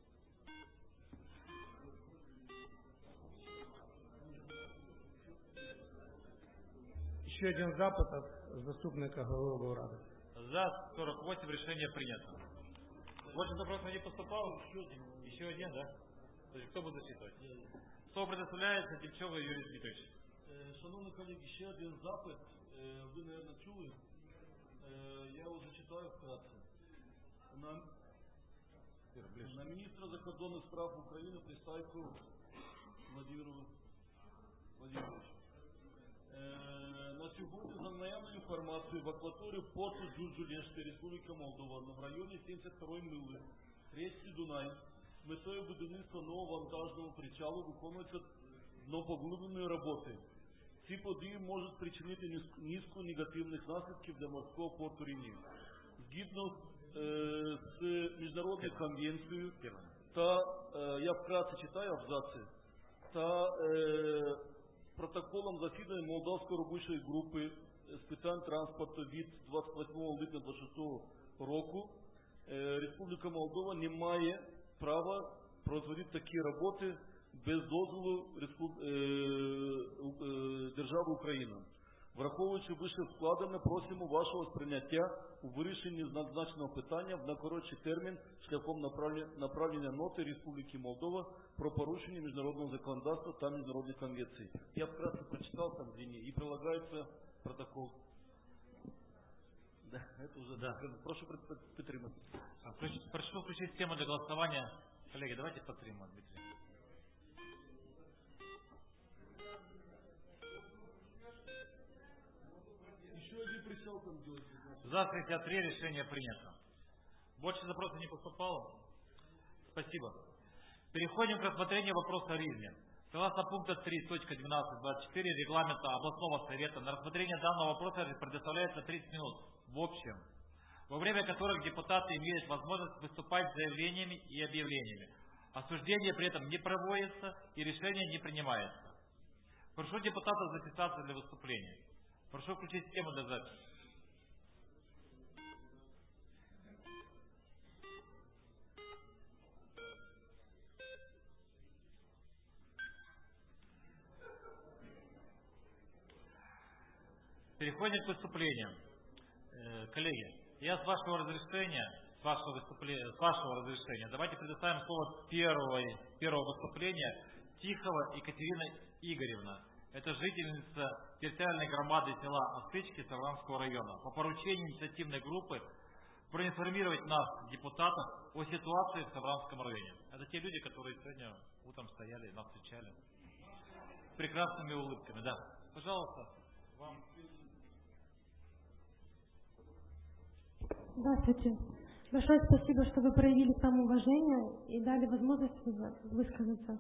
Еще один запит от заступника головы Рады. За сорок восемь, решение принято. Больше запросов не поступало? Еще один, да? То есть кто будет засчитывать? Слово предоставляється Тільчову Юрію Дмитровичу. Шановні колеги, ще один запит. Ви, мабуть, чули. Я його зачитаю вкратце. На, на министра закордонных справ Украины Пристайку Владимиру Владимировичу. На сьогодні, за наявною інформацією, в акваторії порту Джуджулєшти, Республіка Молдова, в районі сімдесят второї мили, річці Дунай, з метою будівництва нового вантажного причалу виконуються днопоглибленої роботи. Ці події можуть спричинити низку негативних наслідків для морського порту Рені. Згідно е, з міжнародною конвенцією, та, е, я вкратце читаю абзаци, та е, протоколом засідання Молдавської робочої групи з питань транспорту від двадцять восьмого липня двадцять шостого року, е, Республіка Молдова не має права проводити такі роботи без дозволу Респуб... е... Е... держави Україна. Враховуючи вище складене, просимо вашого сприйняття у вирішенні зазначеного питання в найкоротший термін шляхом направлення ноти Республіки Молдова про порушення міжнародного законодавства та міжнародних конвенцій. Я вкратце прочитал там в линии и прилагается протокол. Да, это уже, да. Прошу підтримати. Прошу включить тему для голосования. Коллеги, давайте подтримаем, Дмитрий. За шестьдесят три решение принято. Больше запросов не поступало? Спасибо. Переходим к рассмотрению вопроса о Ризме. Согласно пункта три точка двенадцать двадцать четыре регламента областного совета, на рассмотрение данного вопроса предоставляется тридцать минут в общем, во время которых депутаты имеют возможность выступать с заявлениями и объявлениями. Осуждение при этом не проводится и решение не принимается. Прошу депутатов записаться для выступления. Прошу включить систему для записи. Переходим к выступлениям. Э, коллеги, я с вашего разрешения, с вашего выступления, с вашего разрешения, давайте предоставим слово первого, первого выступления Тихова Екатерина Игоревна. Это жительница территориальной громады села Остычки Савранского района. По поручению инициативной группы проинформировать нас, депутатов, о ситуации в Савранском районе. Это те люди, которые сегодня утром стояли, нас встречали. С прекрасными улыбками, да. Пожалуйста, вам. Здравствуйте. Большое спасибо, что вы проявили самоуважение и дали возможность высказаться.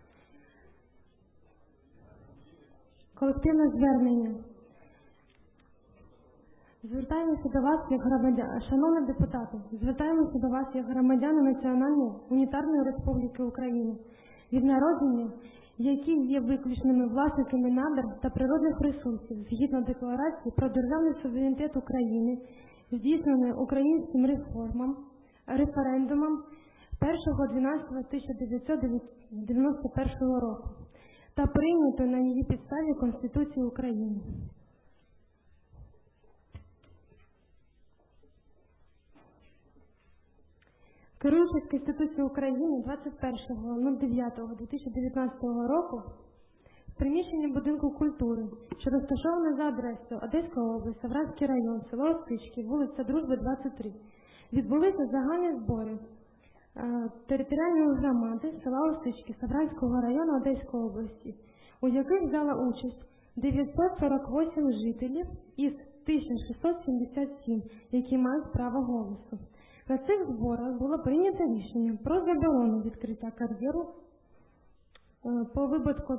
Колективне звернення. Звертаємося до вас як громадян. Шановні депутати, звертаємося до вас як громадяни Національної унітарної Республіки України, від народження, які є виключними власниками надр та природних ресурсів, згідно декларації про державний суверенітет України, здійсненої українським реформам, референдумом першого дванадцятого тисяча дев'ятсот дев'яносто першого року та прийнято на її підставі Конституції України. Керуючись Конституцією України двадцять першого дев'ятого дві тисячі дев'ятнадцятого року, в приміщенні будинку культури, що розташоване за адресою Одеська область, Савранський район, село Остички, вулиця Дружби, двадцять три, відбулися загальні збори територіальної громади села Остички Савранського району Одеської області, у яких взяла участь дев'ятсот сорок вісім жителів із тисяча шістсот сімдесят сім, які мають право голосу. На цих зборах було прийнято рішення про заборону відкриття кар'єру по випадку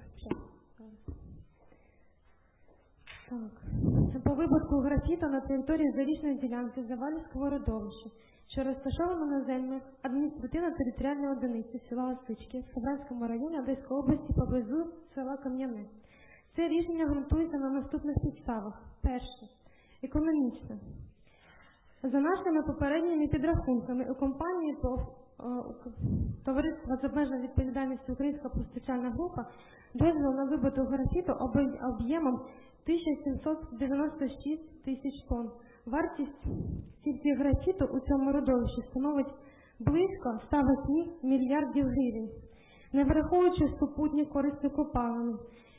так, по випадку графіта на території зарічної ділянки Завалівського родовища, що розташовано на землях адміністративно-територіальної одиниці села Осички в Савранському районі Одеської області поблизу села Кам'яне. Це рішення ґрунтується на наступних підставах. Перше. Економічне. За нашими попередніми підрахунками, у компанії товариства з обмеженою відповідальністю Українська постачальна група дозвіл на видобуток графіту об'ємом тисяча сімсот дев'яносто шість тисяч тонн. Вартість тільки графіту у цьому родовищі становить близько ста восьми мільярдів гривень, не враховуючи супутні корисні копалини.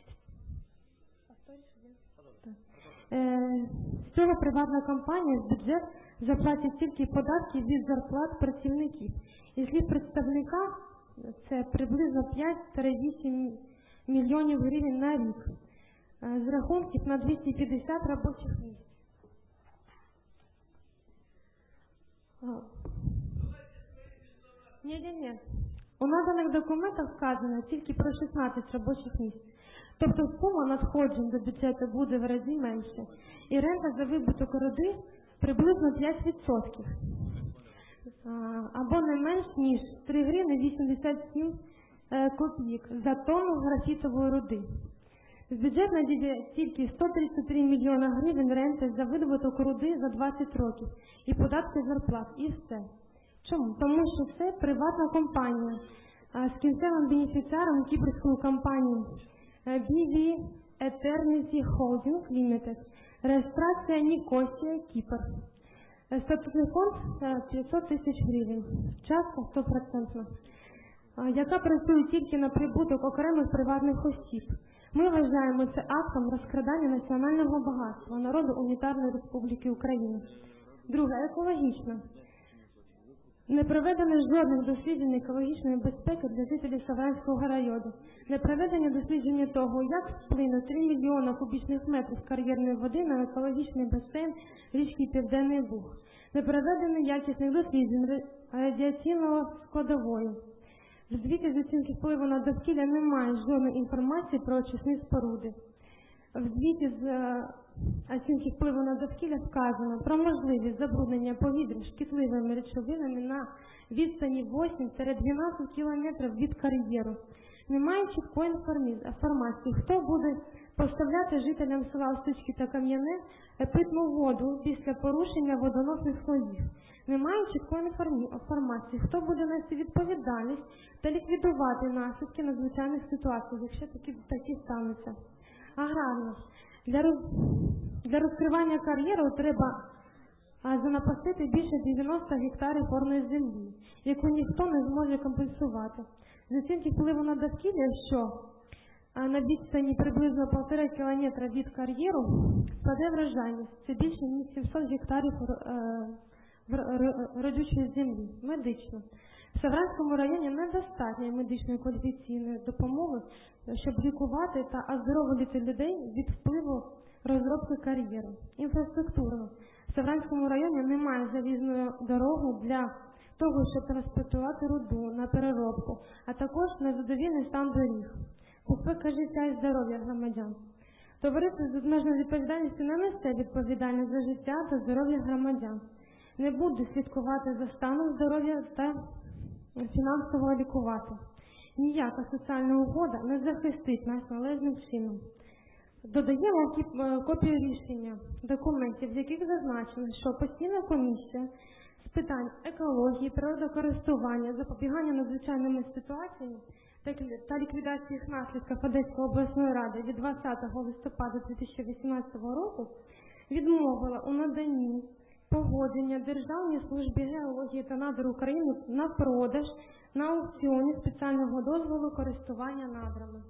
З цього приватна компанія з бюджет заплатить тільки податки від зарплат працівників. І слід представника це приблизно п'ять-вісім мільйонів гривень на рік. з рахунків на двісті п'ятдесят робочих місць. Ні-ні-ні. У наданих документах вказано тільки про шістнадцять робочих місць. Тобто сума надходжень до бюджету буде в рази менше. І рента за видобуток руди приблизно п'ять відсотків. Або не менш ніж три гривні вісімдесят сім копійок за тонну графітової руди. З бюджету надійде тільки сто тридцять три мільйони гривень ренти за видобуток руди за двадцять років і податки зарплат. І все. Чому? Тому що це приватна компанія з кінцевим бенефіціаром кіпрської компанії бі ві Eternity Holding Limited. Реєстрація Нікосія, Кіпр. Статутний фонд п'ятсот тисяч гривень. Частка сто відсотків. Яка працює тільки на прибуток окремих приватних осіб. Ми вважаємо це актом розкрадання національного багатства народу Унітарної Республіки України. Друге, екологічно. Не проведено жодних досліджень екологічної безпеки для жителів Савранського району. Не проведено дослідження того, як вплинуть три мільйони кубічних метрів кар'єрної води на екологічний басейн річки Південний Буг. Не проведено якісних досліджень радіаційного складової. В звіті з оцінки впливу на довкілля немає жодної інформації про очисні споруди. В звіті з оцінки впливу на довкілля вказано про можливість забруднення повітря шкідливими речовинами на відстані вісім-дванадцять кілометрів від кар'єру. Немає чіткої інформації, хто буде поставляти жителям села Остички та Кам'яне питну воду після порушення водоносних слоїв. Немає чіткої інформації, хто буде нести відповідальність та ліквідувати наслідки надзвичайних ситуацій, якщо такі, такі стануться. Аграрно. Для, роз... Для розкривання кар'єру треба а, занапастити більше дев'яносто гектарів орної землі, яку ніхто не зможе компенсувати. З оцінки впливу на довкілля, що а, на відстані приблизно півтора кілометра від кар'єру складе врожайність. Це більше ніж сімсот гектарів а, родючої землі. Медично. В Савранському районі недостатньо медичної кваліфікаційної допомоги, щоб лікувати та оздоровлювати людей від впливу розробки кар'єри. Інфраструктурно. В Савранському районі немає залізної дороги для того, щоб транспортувати руду на переробку, а також незадовільний стан доріг. Безпека життя і здоров'я громадян. Товариство з обмеженою відповідальністю не несе відповідальність за життя та здоров'я громадян. Не буде слідкувати за станом здоров'я та фінансово лікувати. Ніяка соціальна угода не захистить нас належним чином. Додаємо копію рішення документів, в яких зазначено, що постійна комісія з питань екології, природокористування, запобігання надзвичайними ситуаціями та ліквідації їх наслідків Одеської обласної ради від двадцятого листопада дві тисячі вісімнадцятого року відмовила у наданні погодження Державній службі геології та надр України на продаж на аукціоні спеціального дозволу користування надрами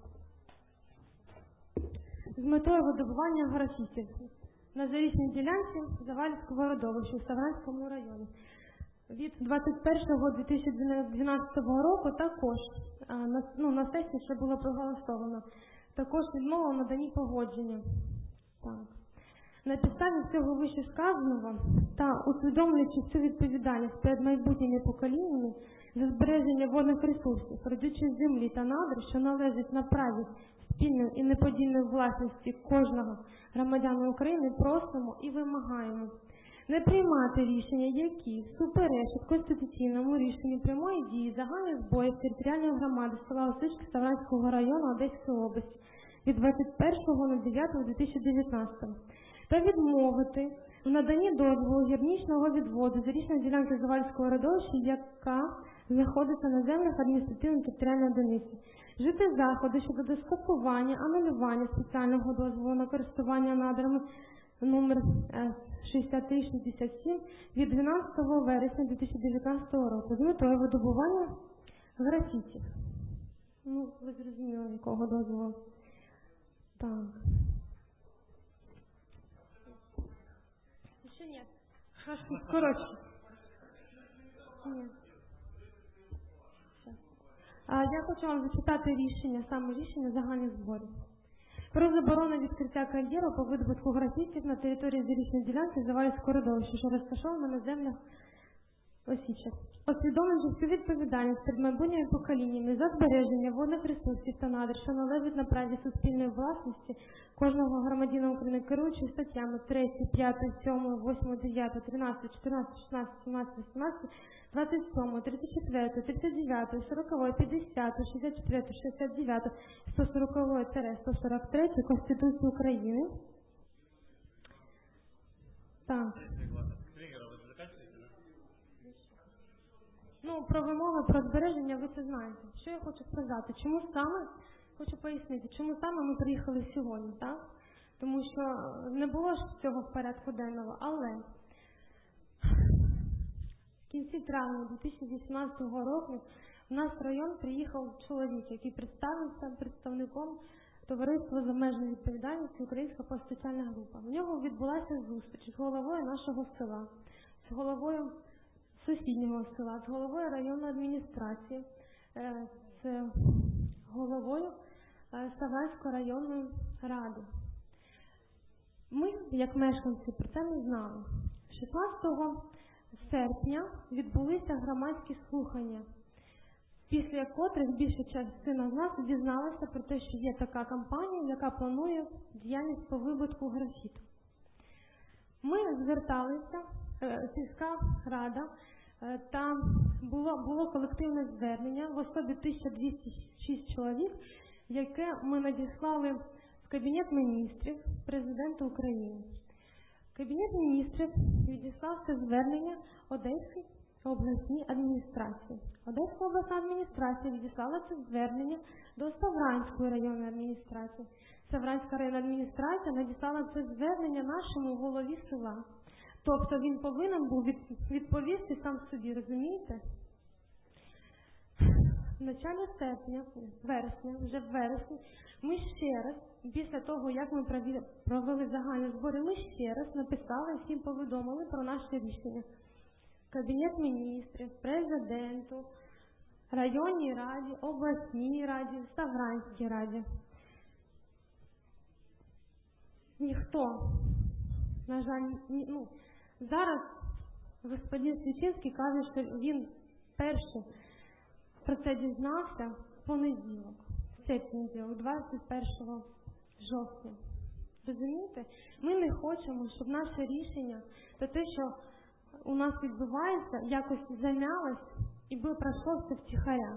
з метою видобування графітів на зарічній ділянці Завальського родовища у Савранському районі. Від двадцять першого лютого дві тисячі дванадцятого року також на, ну, на сесії ще було проголосовано. Також відмова у наданні погодження. Так. На підставі цього вищесказаного та усвідомлюючи цю відповідальність перед майбутніми поколіннями за збереження водних ресурсів, родючої землі та надр, що належить на праві спільної і неподільної власності кожного громадянина України, просимо і вимагаємо не приймати рішення, які суперечать конституційному рішенню прямої дії загальних зборів територіальної громади села Осички Савранського району Одеської області від двадцять першого дев'ятого дві тисячі дев'ятнадцятого та відмовити в наданні дозволу гірничного відводу зарічної ділянки Завальського родовища, яка знаходиться на землях адміністративно-територіальної одиниці. Вжити заходи щодо скасування, анулювання спеціального дозволу на користування надрами номер шістдесят три шістдесят сім від дванадцятого вересня дві тисячі дев'ятнадцятого року з метою видобування графітів. Ну, ви зрозуміли, якого дозволу. Так. Ще ні. Коротше. Ні. А я хочу вам зачитати рішення, саме рішення загальних зборів. Про заборону відкриття кар'єру по видобутку графітів на території зрічної ділянки Завальського родовища, що розташовано на землях Осічок. Освідомивши всю відповідальність перед майбутніми поколіннями за збереження водних ресурсів та надр, що належить на праві суспільної власності кожного громадянина України, керуючи статтями три, п'ять, сім, вісім, дев'ять, тринадцять, чотирнадцять, шістнадцять, сімнадцять, вісімнадцять, двадцять сім, тридцять чотири, тридцять дев'ять, сорок, п'ятдесят, шістдесят чотири, шістдесят дев'ять, сто сорок - сто сорок три Конституції України. Так. Ну, про вимоги, про збереження ви це знаєте. Що я хочу сказати? Чому саме, хочу пояснити, чому саме ми приїхали сьогодні, так? Тому що не було ж цього в порядку денного, але в кінці травня дві тисячі вісімнадцятого року в наш район приїхав чоловік, який представився представником Товариства з обмеженою відповідальністю Українська постачальна група. В нього відбулася зустріч з головою нашого села, з головою сусіднього села, з головою районної адміністрації, з головою Савранської районної ради. Ми, як мешканці, про це не знали. шістнадцятого серпня відбулися громадські слухання, після котрих більша частина з нас дізналася про те, що є така компанія, яка планує діяльність по видобутку графіту. Ми зверталися, сільська рада, та було, було колективне звернення в особі тисяча двісті шість чоловік, яке ми надіслали в Кабінет міністрів Президента України. Кабінет міністрів відіслав це звернення Одеській обласній адміністрації. Одеська обласна адміністрація відіслала це звернення до Савранської районної адміністрації. Савранська районна адміністрація надіслала це звернення нашому голові села. Тобто він повинен був відповісти сам собі, розумієте? В началі серпня, вересня, вже в вересні, ми ще раз, після того, як ми провели загальні збори, ми ще раз написали, всім повідомили про наше рішення. Кабінет міністрів, президенту, районній раді, обласній раді, Савранській раді. Ніхто, на жаль, ні, ну, зараз господин Свічинський каже, що він перший про це дізнався в понеділок, в цей понеділок, двадцять першого жовтня. Розумієте? Ми не хочемо, щоб наше рішення, та те, що у нас відбувається, якось замялось і би пройшло все втихаря.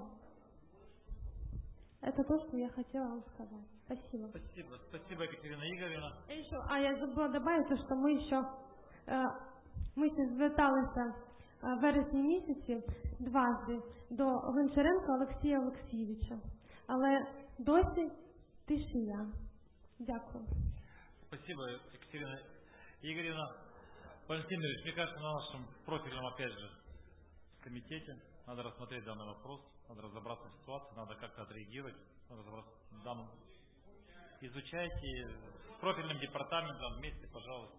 Это то, что я хотела вам сказать. Спасибо. Спасибо, спасибо, Екатерина Ігорівна. А, еще, а я забыла добавить, что мы еще э, ми ще зверталися в вересні місяці дважди до Гончаренка Олексія Олексійовича. Але досі тишина. Дякую. Спасибо, Екатерина Игоревна. Валентин Ильич, мне кажется, на нашем профильном, опять же, комитете надо рассмотреть данный вопрос, надо разобраться в ситуации, надо как-то отреагировать, надо разобраться в данном. Изучайте с профильным департаментом вместе, пожалуйста.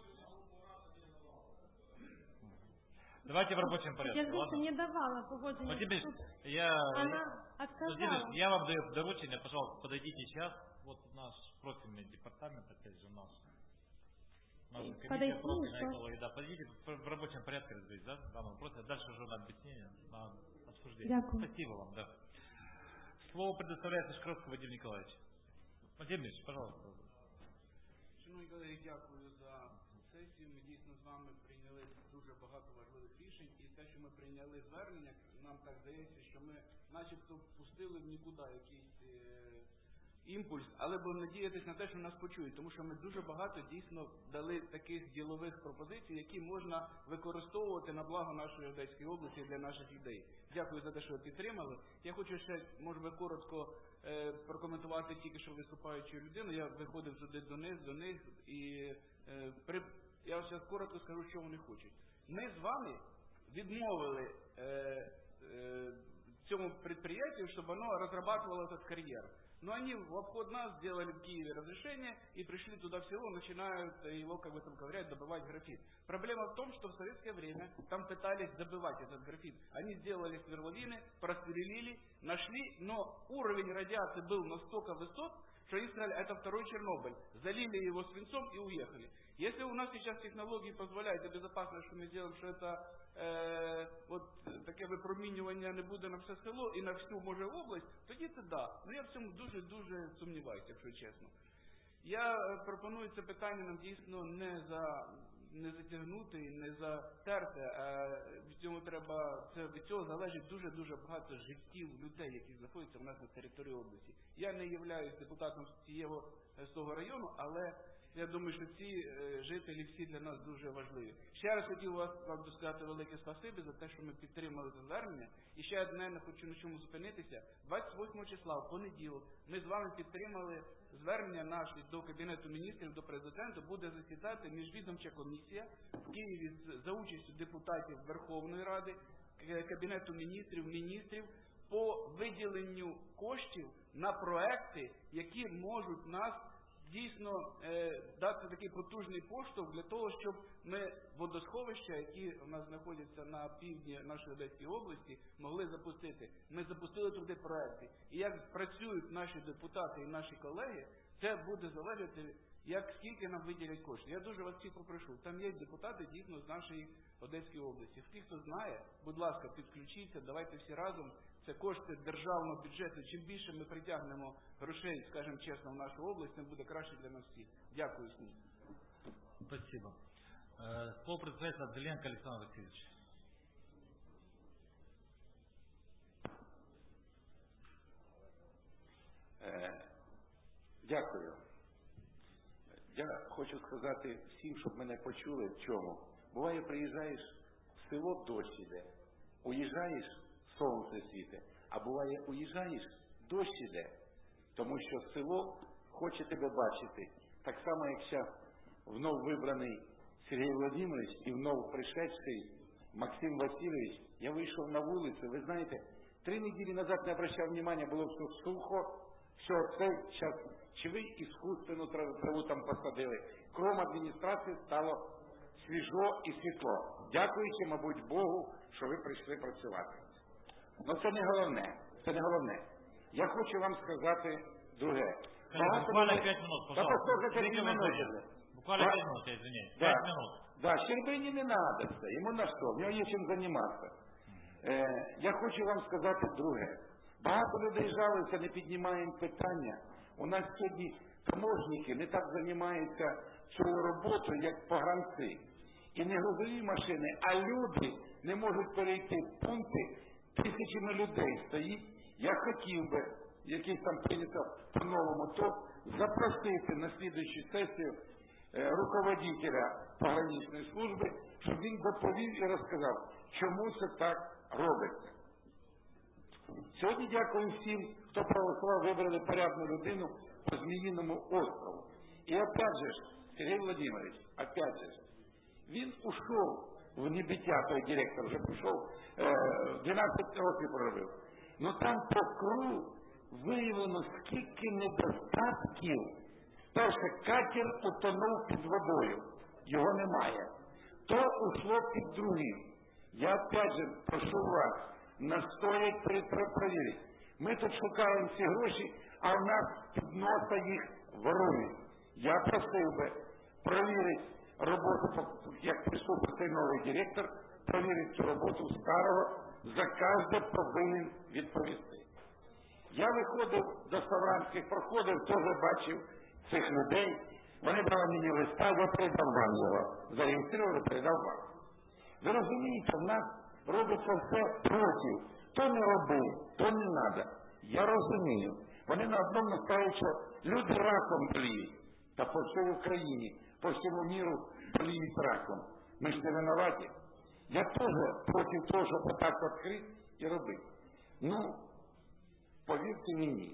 Давайте в рабочем порядке. Я просто не давала погоджения. Владимир, я, Она отказала. Владимир, я вам даю доручение, пожалуйста, подойдите сейчас. Вот наш профильный департамент, опять же, наш. Наша комиссия профильная экология. Да, подойдите в рабочем порядке разберитесь, да, в данном вопросе. Дальше уже на объяснение, на обсуждение. Дякую. Спасибо вам, да. Слово предоставляется Шкровскому Вадиму Николаевичу. Владимир Ильич, пожалуйста. Шановні колеги, дякую за сесію. Ми дійсно з вами прийняли дуже багато важливих рішень. І те, що ми прийняли звернення, нам так здається, що ми начебто впустили в нікуди якийсь е, імпульс, але будемо надіятися на те, що нас почують, тому що ми дуже багато дійсно дали таких ділових пропозицій, які можна використовувати на благо нашої Одеської області для наших людей. Дякую за те, що ви підтримали. Я хочу ще, може би, коротко е, прокоментувати тільки що виступаючу людину. Я виходив туди до них, до них і е, при... я зараз коротко скажу, що вони хочуть. Ми з вами відмовили е, е, цьому предприятию, чтобы оно разрабатывало этот карьер. Но они в обход нас сделали в Киеве разрешение и пришли туда в село, начинают его, как бы там говорят, добывать графит. Проблема в том, что в советское время там пытались добывать этот графит. Они сделали сверловины, просверлили, нашли, но уровень радиации был настолько высок, что Израиль это второй Чернобыль. Залили его свинцом и уехали. Если у нас сейчас технологии позволяют, и безопасно, що ми зробимо, що це е, от, таке випромінювання не буде на все село і на всю, може, область, тоді це да. Ну я в цьому дуже-дуже сумніваюся, якщо чесно. Я пропоную це питання нам дійсно не за не затягнути, не затерти, а від цього треба, це від цього залежить дуже-дуже багато життів людей, які знаходяться у нас на території області. Я не являюсь депутатом цього, з того району, але я думаю, що ці е, жителі всі для нас дуже важливі. Ще раз хотів вас вам сказати велике спасибі за те, що ми підтримали це звернення. І ще одне, не хочу на чому зупинитися. двадцять восьмого числа, в понеділок, ми з вами підтримали звернення наше до Кабінету міністрів, до Президента. Буде засідати міжвідомча комісія в Києві за участю депутатів Верховної Ради, Кабінету міністрів, міністрів, по виділенню коштів на проекти, які можуть нас дійсно е, дати такий потужний поштовх для того, щоб ми водосховища, які у нас знаходяться на півдні нашої Одеської області, могли запустити. Ми запустили туди проекти. І як працюють наші депутати і наші колеги, це буде залежати, як скільки нам виділять коштів. Я дуже вас всіх попрошу. Там є депутати дійсно з нашої Одеської області. Ті, хто знає, будь ласка, підключіться, давайте всі разом. Це кошти державного бюджету. Чим більше ми притягнемо грошей, скажімо чесно, в нашу область, тим буде краще для нас всіх. Дякую всім. Спасибо. Слово представитель Зеленко Александр Васильевич. Дякую. Я хочу сказати всім, щоб мене почули в чому. Буває, приїжджаєш в село, дощ іде, уїжджаєш, сонце світе, а буває, уїжджаєш, дощ іде, тому що село хоче тебе бачити. Так само, як зараз вновь вибраний Сергій Володимирович і вновь пришедший Максим Васильович, я вийшов на вулицю, ви знаєте, три неділі назад не обращав внимання, було все сухо, все це, зараз, чи ви іскусственну траву там посадили. Крім адміністрації стало свіжо і світло. Дякуючи, мабуть, Богу, що ви прийшли працювати. Но це не головне, це не головне. Я хочу вам сказати друге. Багато буквально пять минут, пожалуйста. Буквально пять минут, я извиняюсь. Да. пять минут. Да, Щербині не надо це, йому на що, в нього є чим займатися. Е, я хочу вам сказати друге. Багато людей жалуються, не піднімаємо питання. У нас сьогодні таможники не так займаються цією роботою, як погранці. І не грузові машини, а люди не можуть перейти пункти, тисячами людей стоїть. Я хотів би, якийсь там прийнято по-новому, то запросити на слідуючу сесію е, руководителя пограничної служби, щоб він доповів і розказав, чому це так робиться. Сьогодні дякую всім, хто проголосував, вибрали порядну людину по Зміїному острову. І опять же, Сергій Володимирович, опять же, він ушов в небиття, той директор вже пішов, дванадцять років проробив. Но там по кругу виявлено скільки недостатків. Перше, катер утонув під водою, його немає. То ушло під другим. Я опять же прошу вас, настоять перепровірити. Ми тут шукаємо ці гроші, а в нас під носа їх ворують. Я просив би провірити роботу, як прийшов цей новий директор, провірити цю роботу старого, за кожне повинен відповісти. Я виходив до Савранських, проходив, теж бачив цих людей. Вони брали мені листа, я передав вам його. Зареєстрували, передав вам. Ви розумієте, в нас робиться все проти. То не роби, то не треба. Я розумію. Вони на одному наставляють, що люди раком пліють. Та по всій Україні, по всьому міру пліють раком. Ми ж не винуваті. Я теж проти того, щоб отак відкрити і робити. Ну, повірте мені,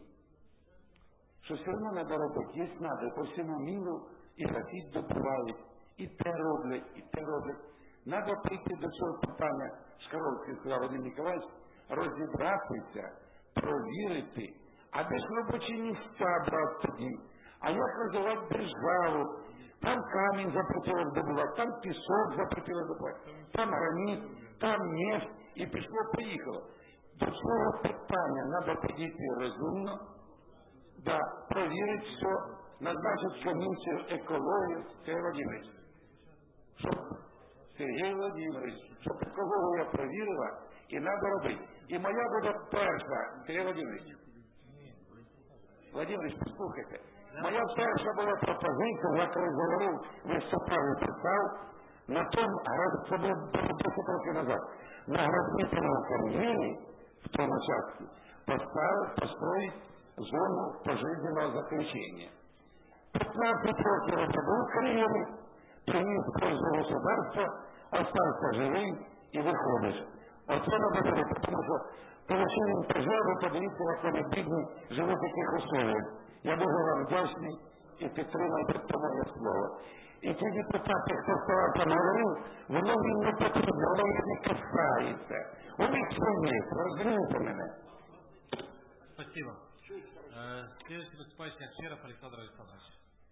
що все одно треба робити. Є треба по всьому міру і графіт добувають, і те роблять, і те роблять. Треба прийти до цього питання, Шкаровський сказав Вадим Ніколаївич, розібратися, провірити, а де ж робочі місця брати тоді? А як розвивати державу? Там камінь запретили добувати, там пісок запретили добувати, там граніт, там нефть, і пішло-поїхало. До цього питання треба підійти розумно, да, проверить все, назначить комиссию экологии. Сергей Владимирович, щоб, Сергій Владимирович, щоб екологію провірила, і треба робити. І моя буде перша, Сергій Владимирович. Владимирович, послухайте. Моя перша була пропозиція, як розговорив, ви все правильно писав, на том, це було десять років назад, на градительном карьере, в том участке, поставить, построить зону пожизненного заключения. пятнадцать років это был карьеры, принес пользу государства, остался живым и выходишь. Вот это надо делать, потому что получением пожару, подивіться, як вони бідні живуть в таких условиях. Я дуже вам вдячний і підтримую моє слово. І ті депутати, хто там говорив, воно їм не потрібно, воно їх не касається. У них все є, розумієте мене? Спасибо. Следующий выступающий Акшеров Александр Александрович.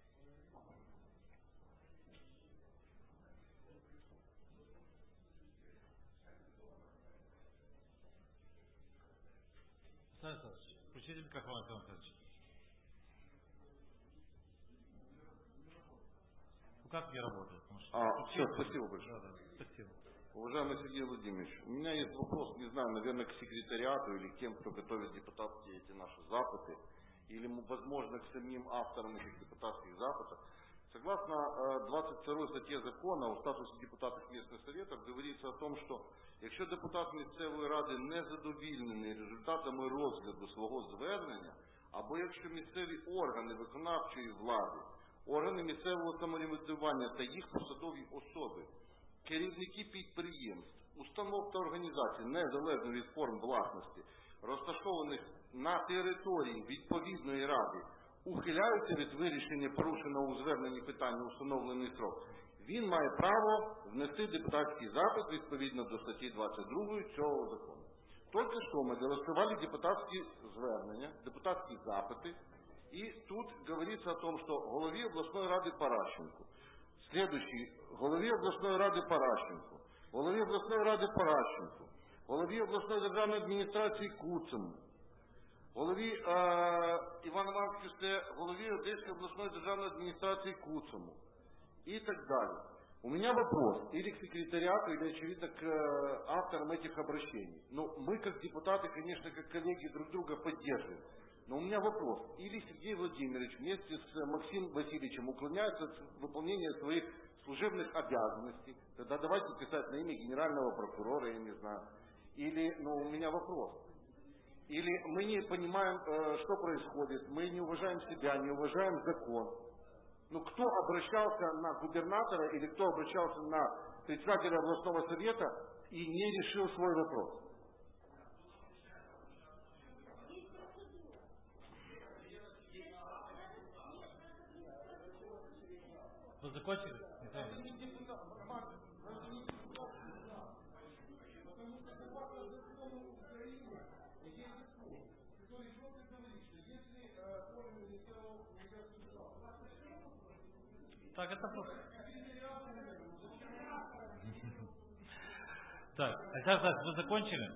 Александр Александрович, включите микрофон, Александр Александрович. Ну как не работает? А, все, спасибо большое. Да, да, спасибо. Уважаемый Сергей Владимирович, у меня есть вопрос, не знаю, наверное, к секретариату или к тем, кто готовит депутатские эти наши запыты, или, возможно, к самим авторам этих депутатских запытов. Согласно двадцать второй статье закона о статусе депутатов местных советов говорится о том, що якщо депутат місцевої ради не задовільнений результатами розгляду свого звернення, або якщо місцеві органи виконавчої влади, органи місцевого самоврядування та їх посадові особи, керівники підприємств, установ та організацій, незалежно від форм власності, розташованих на території відповідної ради, ухиляються від вирішення порушеного у зверненні питання у встановлений срок, він має право внести депутатський запит відповідно до статті двадцять другої цього закону. Тільки що ми голосували депутатські звернення, депутатські запити, і тут говориться о том, що голові обласної ради Паращенку, следующий, голові обласної ради Паращенку, голові обласної ради Паращенку, голові обласної державної адміністрації Куцему, голові е, Івана Івановича, голові Одеської обласної державної адміністрації Куцему и так далее. У меня вопрос или к секретариату, или, очевидно, к э, авторам этих обращений. Ну, мы, как депутаты, конечно, как коллеги, друг друга поддерживаем. Но у меня вопрос. Или Сергей Владимирович вместе с Максимом Васильевичем уклоняется от выполнения своих служебных обязанностей. Тогда давайте писать на имя генерального прокурора, я не знаю. Или, ну, у меня вопрос. Или мы не понимаем, э, что происходит, мы не уважаем себя, не уважаем закон. Ну, кто обращался на губернатора или кто обращался на председателя областного совета и не решил свой вопрос? Вы закончили? Так, это просто. Так, Александр Александрович, вы закончили?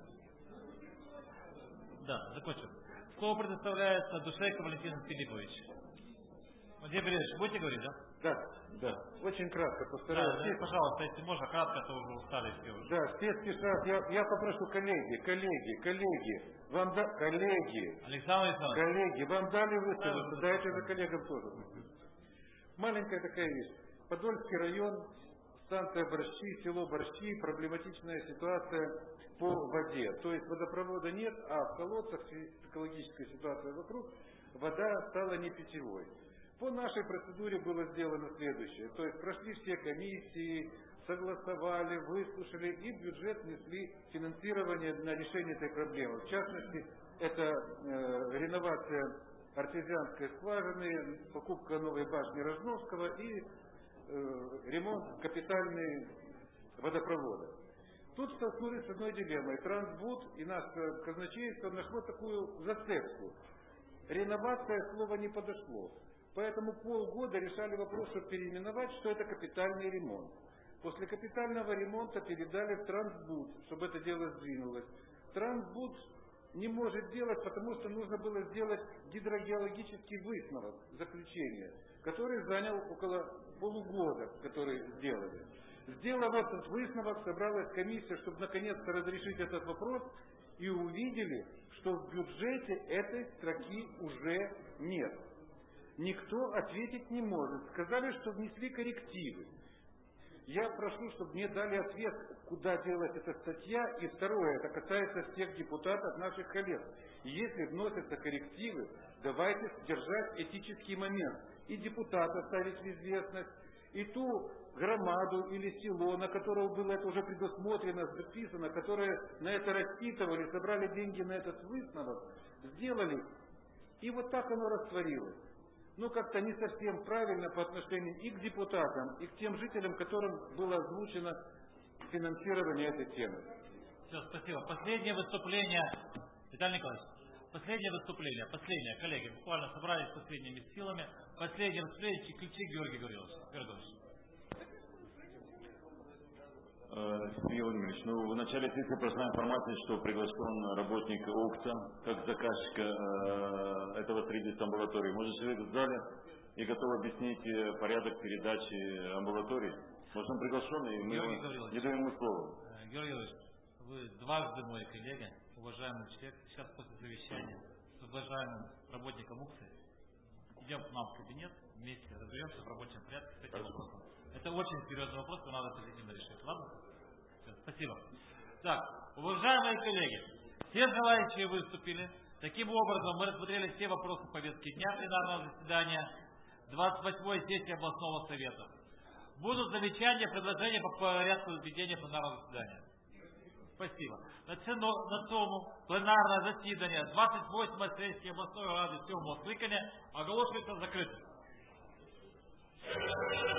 Да, закончил. Слово предоставляется Душейко Валентин Филиппович. Владимир Борисович, будете говорить, да? Да, да. Очень кратко постараюсь. Да, да, пожалуйста, если можно, кратко, то уже устали все уже. Да, все спешат. Я, я попрошу коллеги, коллеги, коллеги, вам да, коллеги. Александр Александрович. Коллеги, вам дали высказаться, да, дайте же коллегам тоже. Маленькая такая вещь. Подольский район, станция Борщи, село Борщи, проблематичная ситуация по воде. То есть водопровода нет, а в колодцах экологическая ситуация вокруг, вода стала не питьевой. По нашей процедуре было сделано следующее. То есть прошли все комиссии, согласовали, выслушали и в бюджет внесли финансирование на решение этой проблемы. В частности, это э, реновация артезианской скважины, покупка новой башни Рожновского и э, ремонт капитальный водопровода. Тут столкнулись с одной дилеммой. Трансбуд и наше казначейство нашло такую зацепку. Реновация слова не подошло. Поэтому полгода решали вопрос, чтобы переименовать, что это капитальный ремонт. После капитального ремонта передали в Трансбуд, чтобы это дело сдвинулось. Трансбуд не может делать, потому что нужно было сделать гидрогеологический высновок, заключение, который занял около полугода, который сделали. Сделав этот высновок, собралась комиссия, чтобы наконец-то разрешить этот вопрос, и увидели, что в бюджете этой строки уже нет. Никто ответить не может. Сказали, что внесли коррективы. Я прошу, чтобы мне дали ответ, куда делать эта статья. И второе, это касается всех депутатов, наших коллег. Если вносятся коррективы, давайте держать этический момент. И депутата ставить в известность, и ту громаду или село, на которого было это уже предусмотрено, записано, которые на это рассчитывали, собрали деньги на этот высновок, сделали. И вот так оно растворилось. Ну, как-то не совсем правильно по отношению и к депутатам, и к тем жителям, которым было озвучено финансирование этой темы. Все, спасибо. Последнее выступление. Виталий Николаевич, последнее выступление, последнее, коллеги, буквально собрались последними силами. Последнее выступление Чеключик Георгий Гаврилович. Георгий Сергей Владимирович, ну в начале сессии прошла информация, что приглашен работник ОКСа как заказчик э, этого строительства амбулатории. Может, человек в зале и готов объяснить порядок передачи амбулатории? Может, он приглашен, и мы его, не даем ему слово. Георгий Гаврилович, вы дважды мой коллега, уважаемый человек. Сейчас после совещания с уважаемым работником ОКСа идем к нам в кабинет, вместе разберемся в рабочем порядке с этим вопросом. Это очень серьезный вопрос, который надо позитивно решить. Ладно? Все, спасибо. Так, уважаемые коллеги, все желающие выступили. Таким образом, мы рассмотрели все вопросы повестки дня пленарного заседания двадцать восьмой сессии областного совета. Будут замечания, предложения по порядку ведения пленарного заседания. Спасибо. На цьому пленарне засідання двадцять восьмої сесії обласної ради сьомого скликання оголошується закритим.